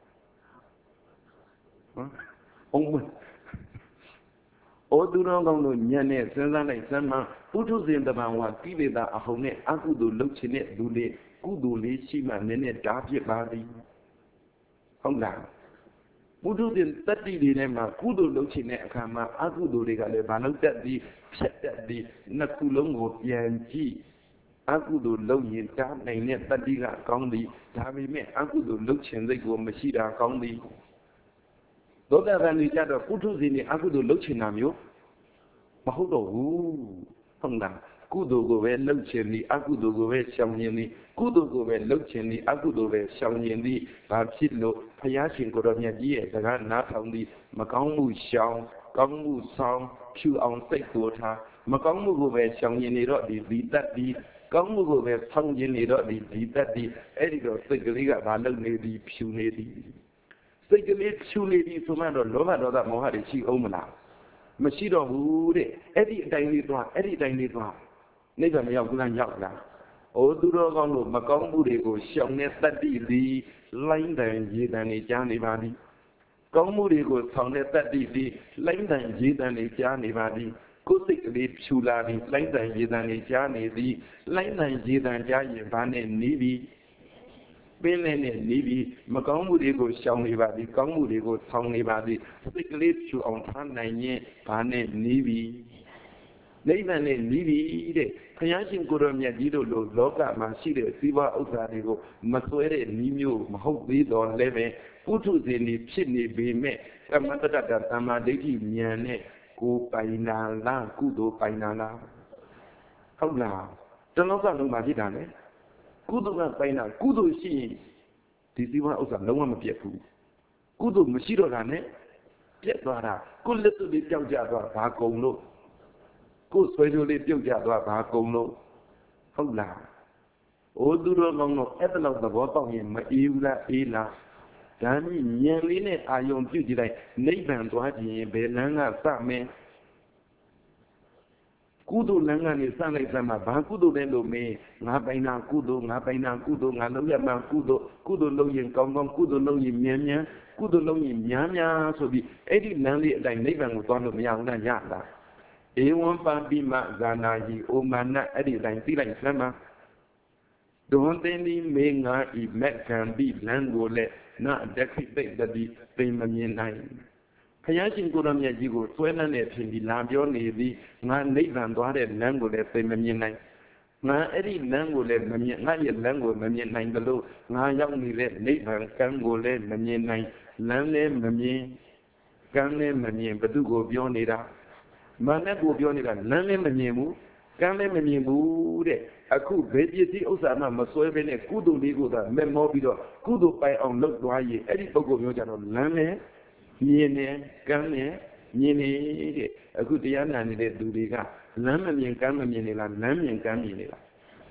အောင်မဩသူတော်ကောင်းတို့ညံ့နဲ့စဉ်းစားလိုက်စမ်းမှပုထုဇဉ်တဘာဝကိလေသာအဟုန်နဲ့အကုသိုလ်လုပ်ခြင်းနဲ့လူလေးကုသိုလ်လေးရှိမှနည်းနည်းဓာဖြစ်ပါသည်ဟုတ်လားပုထုဇဉ်တတ္တိတွေထဲမှာကုသိုလ်လုပ်ခြင်းတဲ့အခါမှာအကုသိုလ်တွေကလည်းဘာလို့တက်ပြီးဖြတ်တက်ပြီးနှစ်ခုလုံးကိုပြန်ကြည့်အကုသိုလ်လုပ်ရင်ဓာနိုင်တဲ့တတ္တိကကောင်းသည်ဒါပေမဲ့အကုသိုလ်လုပ်ခြင်းစိတ်ကိုမရှိတာကောင်းသည်သောတာပန်တွေကြတော့ပုထုဇဉ်တွေအကုသိုလ်လုပ်ခြင်းတာမျိုးမဟုတ်တော့ဘူးဟုတ်လားကုသိုလ်ကိုပဲလုပ်ခြင်းသည်အကုသိုလ်ကိုပဲရှောင်ခြင်းသည်ကုသိုလ်ကိုပဲလုပ်ခြင်းသည်အကုသိုလ်ပဲရှောင်ခြင်းသည်ဘာဖြစ်လို့ဘုရားရှင်ကိုယ်တော်မြတ်ကြီးရဲ့စကားနားထောင်သည်မကောင်းမှုရှောင်ကောင်းမှုဆောင်ဖြူအောင်စိတ်ကိုထားမကောင်းမှုကိုပဲရှောင်ခြင်းနေတော့ဒီတတ်ဒီကောင်းမှုကိုပဲဆောင်ခြင်းနေတော့ဒီတတ်ဒီအဲ့ဒီတော့စိတ်ကလေးကဘာလုပ်နေသည်ဖြူနေသည်စိတ်ကလေးဖြူနေသည်ဆိုမှတော့လောဘဒေါသမောဟတွေရှိအောင်မလားမရှိတော့ဘူးတဲ့အဲ့ဒီအတိုင်းလေးသွားအဲ့ဒီအတိုင်းလေးသွားနိဗ္ဗာန်မရောက်ဘူးလားရောက်လားဩသူတော်ကောင်းတို့မကောင်းမှုတွေကိုရှောင်တဲ့တတ္တိသည်လိုင်းတန်ရေတန်တွေကြားနေပါသည်ကောင်းမှုတွေကိုဆောင်တဲ့တတ္တိသည်လိုင်းတန်ရေတန်တွေကြားနေပါသည်ကိုယ်စိတ်ကလေးဖြူလာပြီးလိုင်းတန်ရေတန်တွေကြားနေသည်လိုင်းတန်ရေတန်ကြားရင်ဘာနဲ့နီးပြီးပင်းနဲ့နီးပြီးမကောင်းမှုတွေကိုရှောင်နေပါသည်ကောင်းမှုတွေကိုဆောင်နေပါသည်စိတ်ကလေးဖြူအောင်ထားနိုင်ရင်ဘာနဲ့နီးပြီးနိဗ္ဗာန်နဲ့နီးပြီးတဲ့ဘုရားရှင်ကိုယ်တော်မြတ်ကြီးတို့လိုလောကမှာရှိတဲ့ဇီဝဥစ္စာတွေကိုမစွဲတဲ့နီးမျိုးမဟုတ်သေးတော့လည်းပဲပုထုဇဉ်တွေဖြစ်နေပေမဲ့ကမ္မတတ္တသမ္မာဒိဋ္ဌိဉာဏ်နဲ့ကိုယ်ပိုင်နာလားကုသိုလ်ပိုင်နာလားဟုတ်လားတလောကလုံးမှာဖြစ်တာလေကုသိုလ်ကပိုင်နာကုသိုလ်ရှိရင်ဒီဇီဝဥစ္စာလုံးဝမပြတ်ဘူးကုသိုလ်မရှိတော့တာနဲ့ပြတ်သွားတာကိုယ်လက်စုပ်လေးပြောက်ကြသွားဘာကုန်လို့ကိုယ်ဆွဲကြိုးလေးပြုတ်ကြသွားဘာကုန်လို့ဟုတ်လားအိုးသူတော်ကောင်းတို့အဲ့ဒါတော့သဘောပေါက်ရင်မအေးဘူးလားအေးလားဒါမှဉာဏ်လေးနဲ့အာယုံပြုတ်ကြည့်လိုက်နိဗ္ဗာန်သွားခြင်းဘယ်လမ်းကစမင်းကုသိုလ်လမ်းကနေစလိုက်စမ်းမှာဘာကုသိုလ်လဲလို့မင်းငါပိုင်နာကုသိုလ်ငါပိုင်နာကုသိုလ်ငါလုပ်ရမှကုသိုလ်လုပ်ရင်ကောင်းကောင်းကုသိုလ်လုပ်ရင်မြန်မြန်ကုသိုလ်လုပ်ရင်များများဆိုပြီးအဲ့ဒီလမ်းလေးအတိုင်းနိဗ္ဗာန်ကိုသွားလို့မရဘူးလားရလားဧဝံပါပိမဇာနာယီအိုမာနအဲ့ဒီတိုင်းသိလိုက်စမ်းမှာဒွန်သင်ဒီမေငါဤမက်ခံပြီးလမ်းကိုလည်းနာတခိသိတတိသိမမြင်နိုင်ဘုရားရှင်ကိုယ်တော်မြတ်ကြီးကိုဆွဲလန်းတဲ့ဖြစ်ပြီးလာပြောနေသည်ငါနိဗ္ဗာန်သွားတဲ့လမ်းကိုလည်းသိမမြင်နိုင်ငါအဲ့ဒီလမ်းကိုလည်းမမြင်ငါရဲ့လမ်းကိုမမြင်နိုင်သလိုငါရောက်နေတဲ့နိဗ္ဗာန်ကံကိုလည်းမမြင်နိုင်လမ်းလည်းမမြင်ကံလည်းမမြင်ဘု து ကိုပြောနေတာမာနကိုပြောနေတာလမ်းလည်းမမြင်ဘူးကံလည်းမမြင်ဘူးတဲ့အခုဘယ်ပစ္စည်းဥစ္စာမှမစွဲဘဲနဲ့ကုသိုလ်လေးကိုသာမက်မောပြီးတော့ကုသိုလ်ပိုင်အောင်လုပ်သွားရင်အဲ့ဒီပုဂ္ဂိုလ်မျိုးကြတော့လမ်းလည်းမြင်တယ်ကံလည်းမြင်နေတဲ့အခုတရားနာနေတဲ့သူတွေကလမ်းမမြင်ကံမမြင်နေလားလမ်းမြင်ကံမြင်နေလား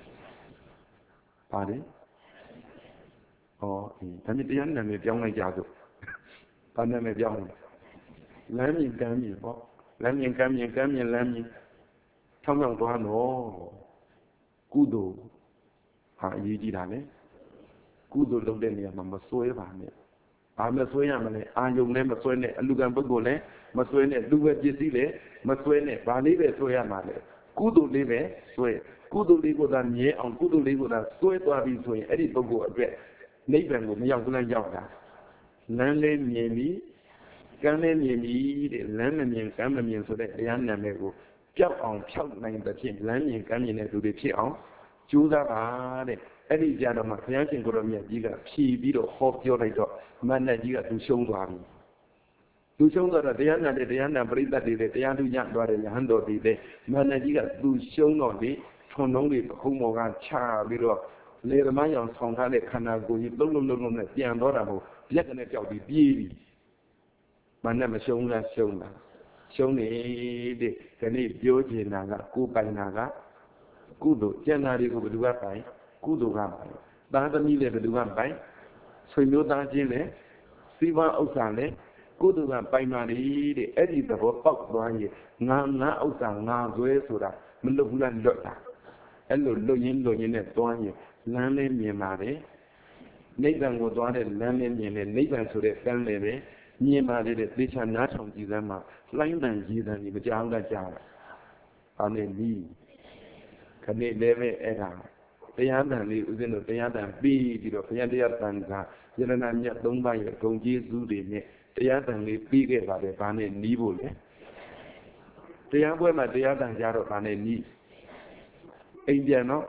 ပါတယ်ဩအေးဒါနဲ့တရားနာနေပြောင်းလိုက်ကြစို့ဘာနာမည်ပြောင်းလမ်းမြင်ကံမြင်ပေါ့လမ်းမြင်ကံမြင်ကံမြင်လမ်းမြင်ထောင်းထောင်းသွားတော့ကုသိုလ်ဟာအရေးကြီးတာလေကုသိုလ်လုပ်တဲ့နေရာမှာမစွဲပါနဲ့ဘာမစွဲရမလဲအာယုံနဲ့မစွဲနဲ့အလူကံပုဂ္ဂိုလ်လည်းမစွဲနဲ့လူပဲပစ္စည်းလည်းမစွဲနဲ့ဘာလေးပဲစွဲရမှာလဲကုသိုလ်လေးပဲစွဲကုသိုလ်လေးကိုသာမြဲအောင်ကုသိုလ်လေးကိုသာစွဲသွားပြီဆိုရင်အဲ့ဒီပုဂ္ဂိုလ်အတွက်နိဗ္ဗာန်ကိုမရောက်ဘူးလားရောက်တာလမ်းလေးမြင်ပြီးကံလည်းမြင်ပြီးတဲ့လမ်းမမြင်ကံမမြင်ဆိုတဲ့တရားနာမည်ကိုပြောက်အောင်ဖြောက်နိုင်တဲ့ဖြင့်လမ်းမြင်ကံမြင်တဲ့သူတွေဖြစ်အောင်ကြိုးစားပါတဲ့အဲ့ဒီကြတော့မှဘုရားရှင်ကိုယ်တော်မြတ်ကြီးကဖြီးပြီးတော့ဟောပြောလိုက်တော့မန္တကြီးကသူရှုံးသွားပြီသူရှုံးသွားတော့တရားနာတဲ့တရားနာပရိသတ်တွေလည်းတရားသူညသွားတယ်ယဟန်တော်တွေလည်းမန္တကြီးကသူရှုံးတော့လေထွန်လုံးတွေခုံးပေါ်ကချပြီးတော့လေသမားရောင်ဆောင်ထားတဲ့ခန္ဓာကိုယ်ကြီးလုံးလုံးနဲ့ပြန်တော့တာမဟုတ်လက်ကနေပြောက်ပြီးပြေးပြီမန္တမရှုံးလားရှုံးလားရှုံးနေတဲ့ဒီနေ့ပြောချင်တာကကိုယ်ပိုင်တာကကုသိုလ်ကျန်တာတွေကိုဘယ်သူကပိုင်ကုသိုလ်ကပိုင်သားသမီးလည်းဘယ်သူကပိုင်ဆွေမျိုးသားချင်းလည်းစီးပွားဥစ္စာလည်းကုသိုလ်ကပိုင်ပါလေတဲ့အဲ့ဒီသဘောပေါက်သွားရင်ငါဥစ္စာငါဆွဲဆိုတာမလွတ်ဘူးလားလွတ်တာ Hello, Loyin, Loyin, and Doyen, Lanley, Mimari, Nathan was on it, Lanley, and Nathan to the family, Mimari, which are not from Gizama, flying and Gizan, if Janga Java. On a knee. Can they live at her? They have done it within the other big, Fiadia Tanga, Yanania, don't buy a Gongi Zudi, they have done it big about the Bane Nibule. They have women, they have done Yaro Bane Ni. Indiano.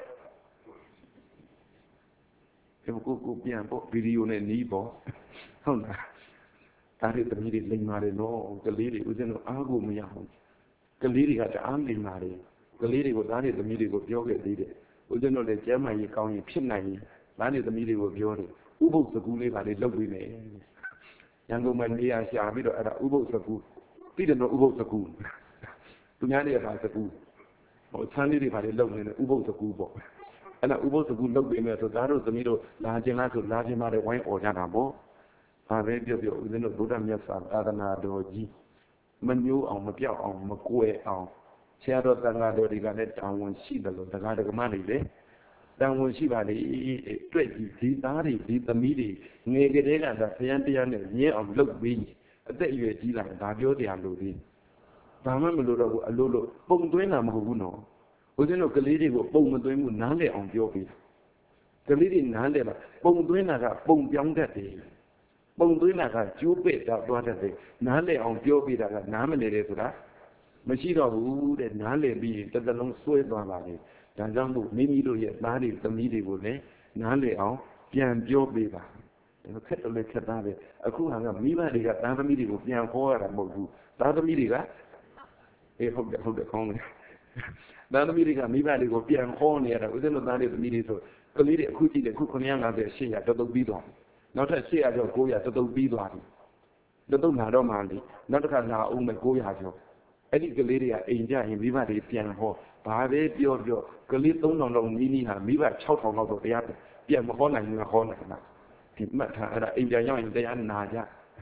Go pian po video ne ni poဟုတ်လားဒါတွေတမီးတွေလိမ်မာတယ်နော်ကလေးတွေဦးဇင်းတို့အားကိုမရဘူးကလေးတွေကတအားလိမ်မာတယ်ကလေးတွေကိုသားတွေတမီးတွေကိုပြောခဲ့သေးတယ်ဦးဇင်းတို့လည်းကျမ်းမာရေးကောင်းရင်ဖြစ်နိုင်ရင်သားတွေတမီးတွေကိုပြောတယ်ဥပုပ်စကူးလေးပါလေလုပ်ပေးမယ်ရန်ကုန်မှာနေရာရှာပြီးတော့အဲ့ဒါဥပုပ်စကူးပြီးတယ်နော်ဥပုပ်စကူးသူများတွေကပါစကူးဟိုဆန်းလေးတွေပါလေလုပ်နေတယ်ဥပုပ်စကူးပေါ့အဲ့ဒါဥပုပ်စကူလုပ်ပေးမယ်ဆိုသားတို့သမီးတို့လာခြင်းလားဆိုလာခြင်းမတဲ့ဝိုင်းអော်ကြတာပေါ့ဒါပဲပြောပြောဦးဇင်းတို့ဗုဒ္ဓမြတ်စွာသာသနာတော်ကြီးမညိုးအောင်မပြောက်အောင်မကွယ်အောင်ဆရာတော်သံဃာတော်တွေကလည်းတာဝန်ရှိတယ်လို့တရားဓမ္မတွေလည်းတာဝန်ရှိပါလေတွေ့ကြည့်ဒီသားတွေဒီသမီးတွေငယ်ကလေးကသာဆရာတရားနဲ့မြဲအောင်လုပ်ပြီးအသက်အရွယ်ကြီးလာဒါပြောတရားလို့ဒီဘာမှမလို့တော့ဘူးအလိုလိုပုံသွင်းတာမဟုတ်ဘူးနော်ဦးဇင်းတို့ကလေးတွေကိုပုံမသွင်းဘူးနားလည်အောင်ပြောပြီးကလေးတွေနားလည်ပါပုံသွင်းတာကပုံပြောင်းတတ်တယ်ပုံသွင်းတာကကျိုးပဲ့တော့သွားတတ်တယ်နားလည်အောင်ပြောပြီးတာကနားမလည်တယ်ဆိုတာမရှိတော့ဘူးတဲ့နားလည်ပြီးတစ်သလုံးဆွဲသွားပါလေဒါကြောင့်မို့မိမိတို့ရဲ့သားတွေသမီးတွေကိုလည်းနားလည်အောင်ပြန်ပြောပေးပါဒါခက်တယ်လည်းခက်သားပဲအခုဟာကမိဘတွေကသားသမီးတွေကိုပြန်ခေါ်ရတာမဟုတ်ဘူးသားသမီးတွေကဟုတ်တယ်ကောင်းတယ်သားသမီးတွေကမိဘတွေကိုပြန်ခေါ်နေရတာဦးဇင်းတို့သားတွေသမီးတွေဆိုကလေးတွေအခုကြည့်တယ်အခု950 800တော်တော်ပြီးသွားနောက်ထပ်800ကျော်900တော်တော်ပြီးသွားပြီတော်တော်လာတော့မှလေနောက်တစ်ခါလာအောင်မဲ့900ကျော်အဲ့ဒီကလေးတွေကအိမ်ကြရင်မိဘတွေပြန်ဟောဘာပဲပြောကလေး3000လောက်နီးနီးဟာမိဘ6000လောက်တော့တရားပြန်မဟောနိုင်ဘူးဟောနိုင်မှာဒီမှတ်ထားအဲ့ဒါအိမ်ပြန်ရောက်ရင်တရားနာကြ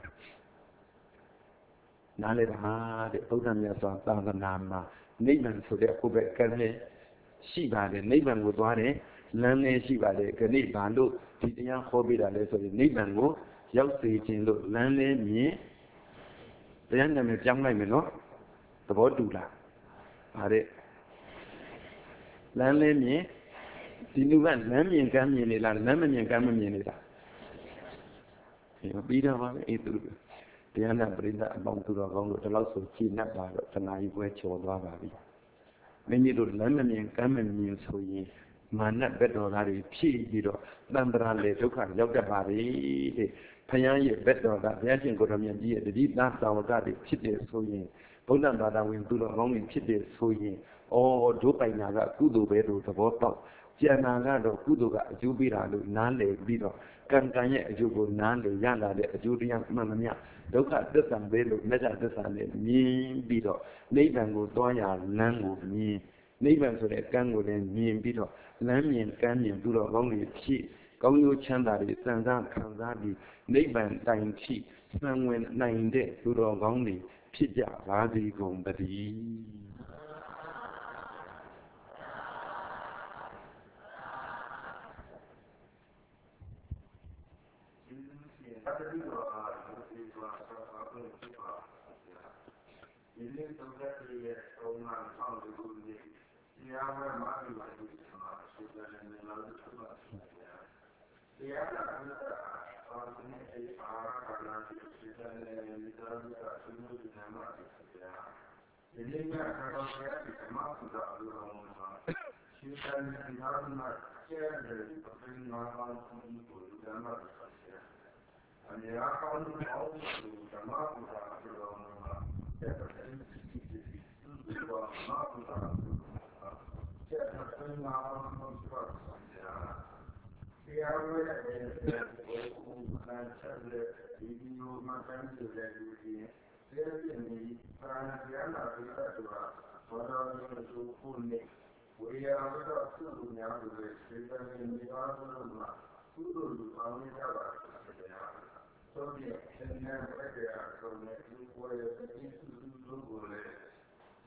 နားလေတာတဲ့ဘုရားမြတ်စွာသာသနာမှာနိဗ္ဗာန်ဆိုတဲ့ဥပ္ပကံနဲ့ရှိပါတယ်နိဗ္ဗာန်ကိုသွားတယ်လမ်းနဲ့ရှိပါတယ်ခဏဘာလို့ဒီတရားဟောပေးတာလဲဆိုရင်နိဗ္ဗာန်ကိုရောက်စေခြင်းလို့လမ်းနဲ့မြင်တရားနာမည်ပြောင်းလိုက်မယ်နော်သဘောတူလားဟာတဲ့လမ်းနဲ့မြင်ဒီလူကလမ်းမြင်ကမ်းမြင်နေလားလမ်းမမြင်ကမ်းမမြင်နေလားပြီးတော့ပါပဲအဲ့သူတရားနာပရိသတ်အပေါင်းသူတော်ကောင်းတို့ဒီလောက်ဆိုကြည်နပ်ပါတော့တဏှာကြီးပွဲချော်သွားပါပြီမိမိတို့လမ်းမမြင်ကမ်းမမြင်ဆိုရင်မာနဘက်တော်သားတွေဖြည့်ပြီးတော့တန်ត្រာလေဒုက္ခရောက်တတ်ပါလေတဲ့ဘုရားရဲ့ဘက်တော်ကဘုရားရှင်ကိုယ်တော်မြတ်ကြီးရဲ့တတိသားသာဝကတွေဖြစ်တယ်ဆိုရင်ဘုရားဘာသာဝင်သူတော်ကောင်းတွေဖြစ်တယ်ဆိုရင်ဒုပိုင်နာကကုသိုလ်ပဲလို့သဘောပေါက်ကျန်နာကတော့ကုသိုလ်ကအကျိုးပေးတာလို့နားလည်ပြီးတော့ကံရဲ့အကျိုးကိုနားလည်ရလာတဲ့အကျိုးတရားမှန်သမျှဒုက္ခသစ္စာပဲလို့မေတ္တာသစ္စာနဲ့မြင်ပြီးတော့နိဗ္ဗာန်ကိုသွားရလမ်းကိုမြင်နိဗ္ဗာန်ဆိုတဲ့ကံကိုလည်းမြင်ပြီးတော့လမ်းမြင်ကမ်းမြင်သူတော်ကောင်းတွေဖြစ်ကောင်းကျိုးချမ်းသာတွေစံစားခံစားပြီးနိဗ္ဗာန်တိုင်ထိစံဝင်နိုင်တဲ့သူတော်ကောင်းတွေဖြစ်ကြပါစေကုန်သတည်းဒီနေ့သုံးသက်ရဲ့ပုံမှန်ဆောင်တဲ့ခုနေ့တရားဝဲမှာဒီလိုဆိုတာဆိုတဲ့နေရာတွေဖြစ်ပါတယ်။တရားနာတာအာသနေအာရကနာတိစေတနေမိသားစုကသူတို့ဒီနာမှာတရားဒီနေ့ကကတော့ဒီဓမ္မစုတာအလိုတော်မှာရှင်းတဲ့ဒီနာမှာကျဲတဲ့ပဋိနာမှာကိုဒီဓမ္မတရားအများကောင်းတဲ့အောင်ဒီဓမ္မစုတာအလိုတော်မှာတရားဝဲမှာဒီလိုမှတမ်းပြတဲ့လူကြီးတရားပြနေပါဏာတရားနာပြီးတော့ဘောတော်ရဲ့သူခုနေဝေယဝတ္တသုလူများတို့ရဲ့စေတနာမိသားစုတို့မှာကုသိုလ်လူအောင်ရကြပါတရားသောတိသင်္နံဝေဒရာဆုံးတဲ့ဒီကိုယ်ရဲ့ဒီစုစုတို့ကိုလည်းဒီ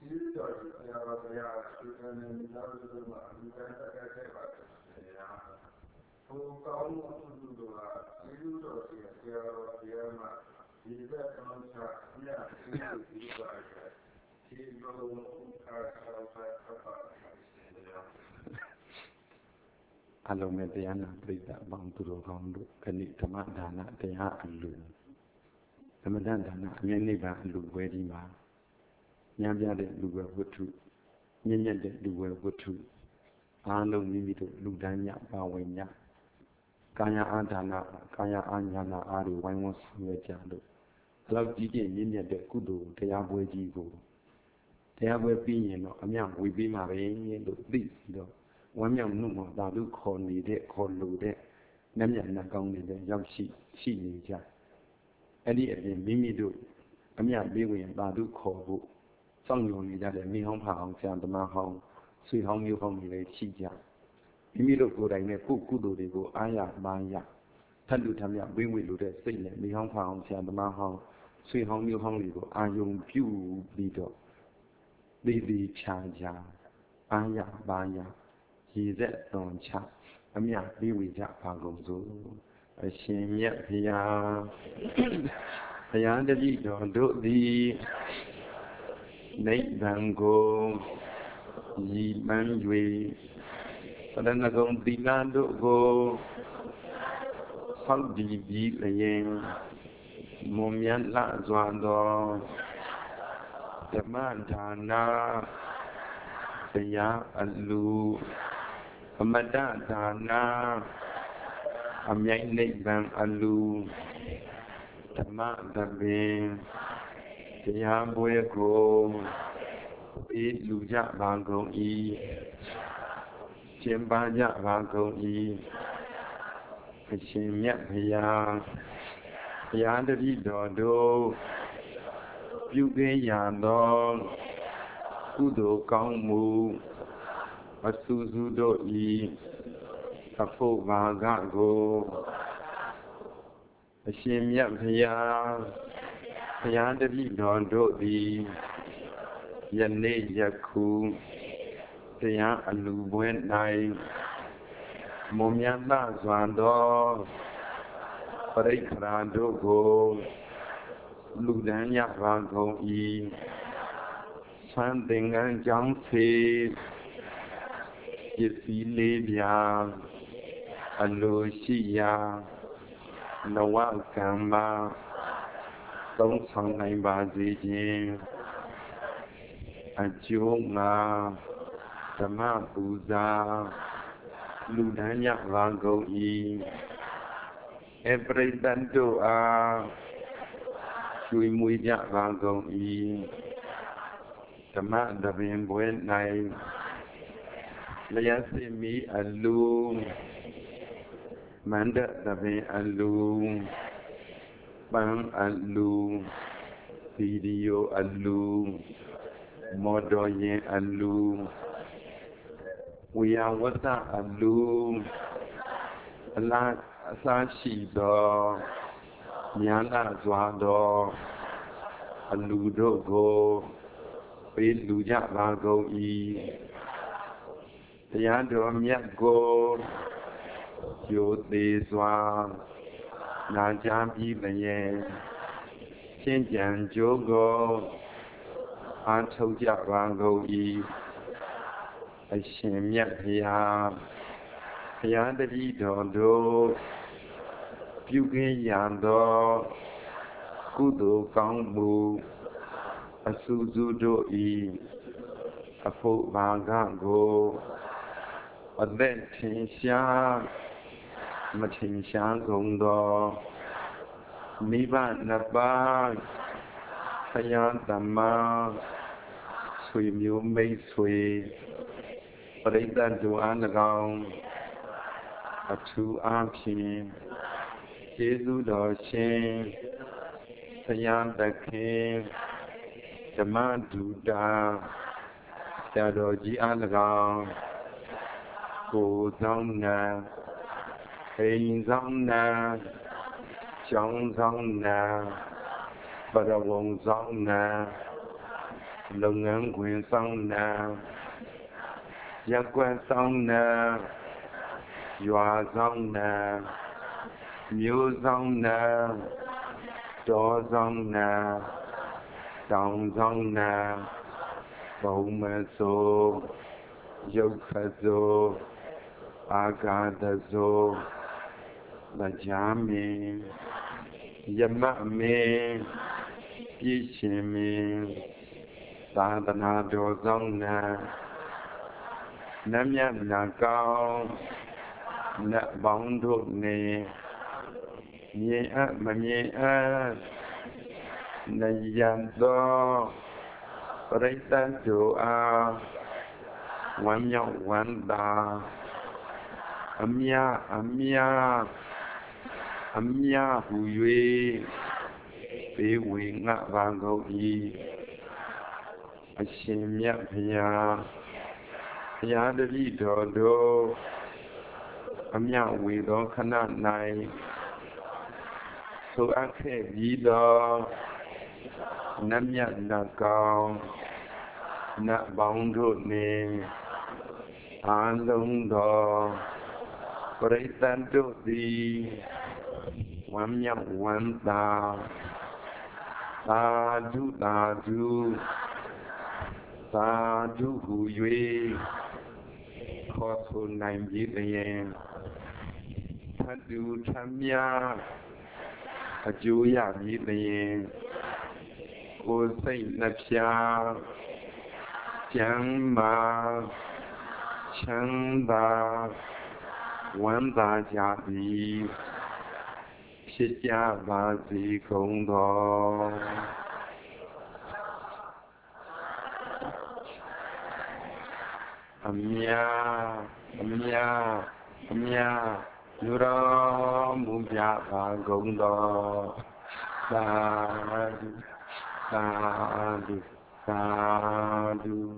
အလုံးမဲ့တရားနာပရိသတ်အပေါင်းသူတော်ကောင်းတို့ခဏိဓမ္မဒါနတရားအလူသမထဒါနအမြဲနိဗ္ဗာန်အလူပွဲဒီမှာညံပြတဲ့လူဝဲဝတ္ထုမြင့်မြတ်တဲ့လူဝဲဝတ္ထုအားလုံးမိမိတို့လူတိုင်းများပါဝင်များကာယအာဒါနကာယအာညာနာအားတွေဝိုင်းဝန်းဆောင်ရွက်ကြလို့ဘလောက်ကြီးကျယ်မြင့်မြတ်တဲ့ကုသိုလ်တရားပွဲကြီးကိုတရားပွဲပြီးရင်တော့အမြဝေပေးမှာပဲလို့သိပြီးတော့ဝမ်းမြောက်မှုမှာသာဓုခေါ်နေတဲ့ခေါ်လို့တဲ့နတ်မြတ်နှကောင်းနေတဲ့ရောက်ရှိနေကြအဲ့ဒီအပြင်မိမိတို့အမြပေးဝင်သာဓုခေါ်ဖို့စောင့်ညွန်နေကြတဲ့မိဟောင်းဖအောင်ဆရာသမားဟောင်းဆွေဟောင်းမျိုးဟောင်းတွေလည်းရှိကြမိမိတို့ကိုယ်တိုင်နဲ့ကိုယ်ကုသိုလ်တွေကိုအားရပါရထပ်လူထမြဝိဝိလိုတဲ့စိတ်နဲ့မိဟောင်းဖအောင်ဆရာသမားဟောင်းဆွေဟောင်းမျိုးဟောင်းတွေကိုအာယုံပြုပြီးတော့သေးချာချာအားရပါရရည်သက်တော်ချအမြပေးဝေကြပါကုန်စို့အရှင်မြတ်ဘုရားဘုရားတပည့်တော်တို့သည်နိဗ္ဗာန်ကိုရည်မှန်း၍ပရဏဂုံသီလတို့ကိုဆောက်တည်ပြီးလျင်မွန်မြတ်လှစွာသောဓမ္မဒါနတရားအလူအမတဒါနအမြိုက်နိဗ္ဗာန်အလူဓမ္မသဘင်တရားပွဲကိုဤလူကြပါကုန်၏ကျင့်ပါကြပါကုန်၏အရှင်မြတ်ဘုရားဘုရားတပည့်တော်တို့ပြုခဲ့ရသောကုသိုလ်ကောင်းမှုအဆူဆူတို့ဤအဖို့ဘာကကိုအရှင်မြတ်ဘုရားဘုရားတပည့်တော်တို့သည်ယနေ့ယခုတရားအလူပွဲ၌မွန်မြတ်စွာသောပရိက္ခရာတို့ကိုလူဒန်းရပါကုန်၏ဆွမ်းသင်္ကန်းကြောင့်စေပစ္စည်းလေးပြာအလိုရှိရာနဝကံမှာသုံးဆောင်နိုင်ပါစေခြင်းအကျိုးငါဓမ္မပူဇာလူဒန်းရပါကုန်၏အပရိသတ်တို့အားကျွေးမွေးကြပါကုန်၏ဓမ္မသဘင်ပွဲ၌လျှက်စစ်မီအလူမန္တသဘင်အလူပန်းအလူဗီဒီယိုအလူမော်တော်ယာဉ်အလူဝေယဝတ္တအလူအလားအစားရှိသောညာနာစွာသောအလူတို့ကိုပေးလူကြပါကုန်၏တရားတော်မြတ်ကိုကျိုးသေးစွာနာကြားပြီးလျင်ရှင်းကြံကြိုးကိုအားထုတ်ကြပါကုန်၏အရှင်မြတ်ဘုရားဘုရားတပည့်တော်တို့ပြုခဲ့ရသောကုသိုလ်ကောင်းမှုအဆူဆူတို့ဤအဖို့ဘာကကိုအသက်ထင်ရှားမထင်ရှားကုန်သောမိဘနှစ်ပါးဘုရားသမ္မာဆွေမျိုးမိတ်ဆွေပရိသတ်တို့အား၎င်းအထူးအားဖြင့်ကျေးဇူးတော်ရှင်ဘုရားသခင်ဓမ္မဒုတာဆရာတော်ကြီးအား၎င်းကိုယ်ဆောင်နာအိမ်ဆောင်နာကျောင်းဆောင်နာပရဝုံဆောင်နာ Long ngân quyền song na Giác quan song na Dọa song na Miêu song na Cho song na Trọng song na Bầu mê sô Dốc khá sô Agata sô Là chá mê Yama mê Kí chê mê Sa đà na đô song na Nam nhạc nà cao Nạ bóng thuộc nề Nhé ác mà nhé ác Nà dàn đo Rây tan chủ á Quán nhọc quán đà Âm ya hù yuê Bế quỷ ngạ vàng gâu y A xêm nhạc phya Phya đà đi đô đô Âm ya quỷ đô khá nát này Số ác khẽ bí đô Nam nhạc nà cao Nạ bóng thuộc nề Án lông đô Rây tan đô đi Quán nhọc quán đà Sa du Sa du hù yuê Khó thô nành bí lệ Thát du tham ya A chú ya bí lệ Cô xây nạp xa Chẳng mà Chẳng đà Quán đà chá bí Phía chá bà dì không thọ Âm ya Nụ rô mù bia bà không thọ Sa du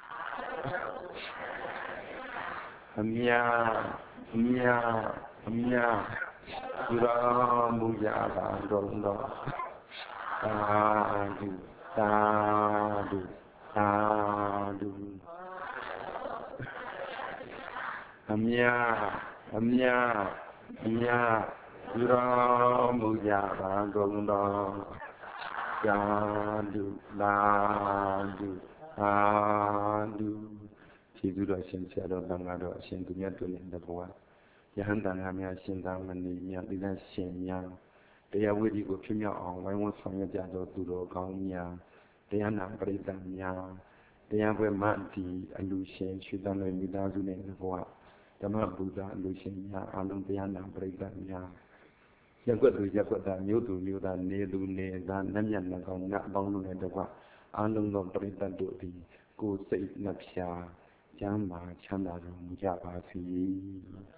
Âm ya Nụ rô mù bia bà không thọ Sa du Âm ya Nụ rô mù bia bà không thọ Sa du Thì dù đó xin xe đó bằng ngà đó xin tụ nhất tụ niệm đập hóa Và hắn tàng hàm ya xin tàng mình đi nhạc đi ra xin nhang Để ya quý đi của phim ya ong vay ngôn xong ya cha đó tụ đó cao nhang Để ya nang bari tàng nhang Để ya quý mạng thì anh lưu xin suy tàng lời mi đa dù niệm đập hóa Để mà bù đá lưu xin nhang Anh lưu để ya nang bari tàng nhang Yang quật đà miêu đà nê đu nê đà nam nhạc nà cao ngạ bóng lưu niệm đập hóa Anh lưu nông bari tàng độ thì cô xây nạp xa Chá mà chá nà rung chá bà phí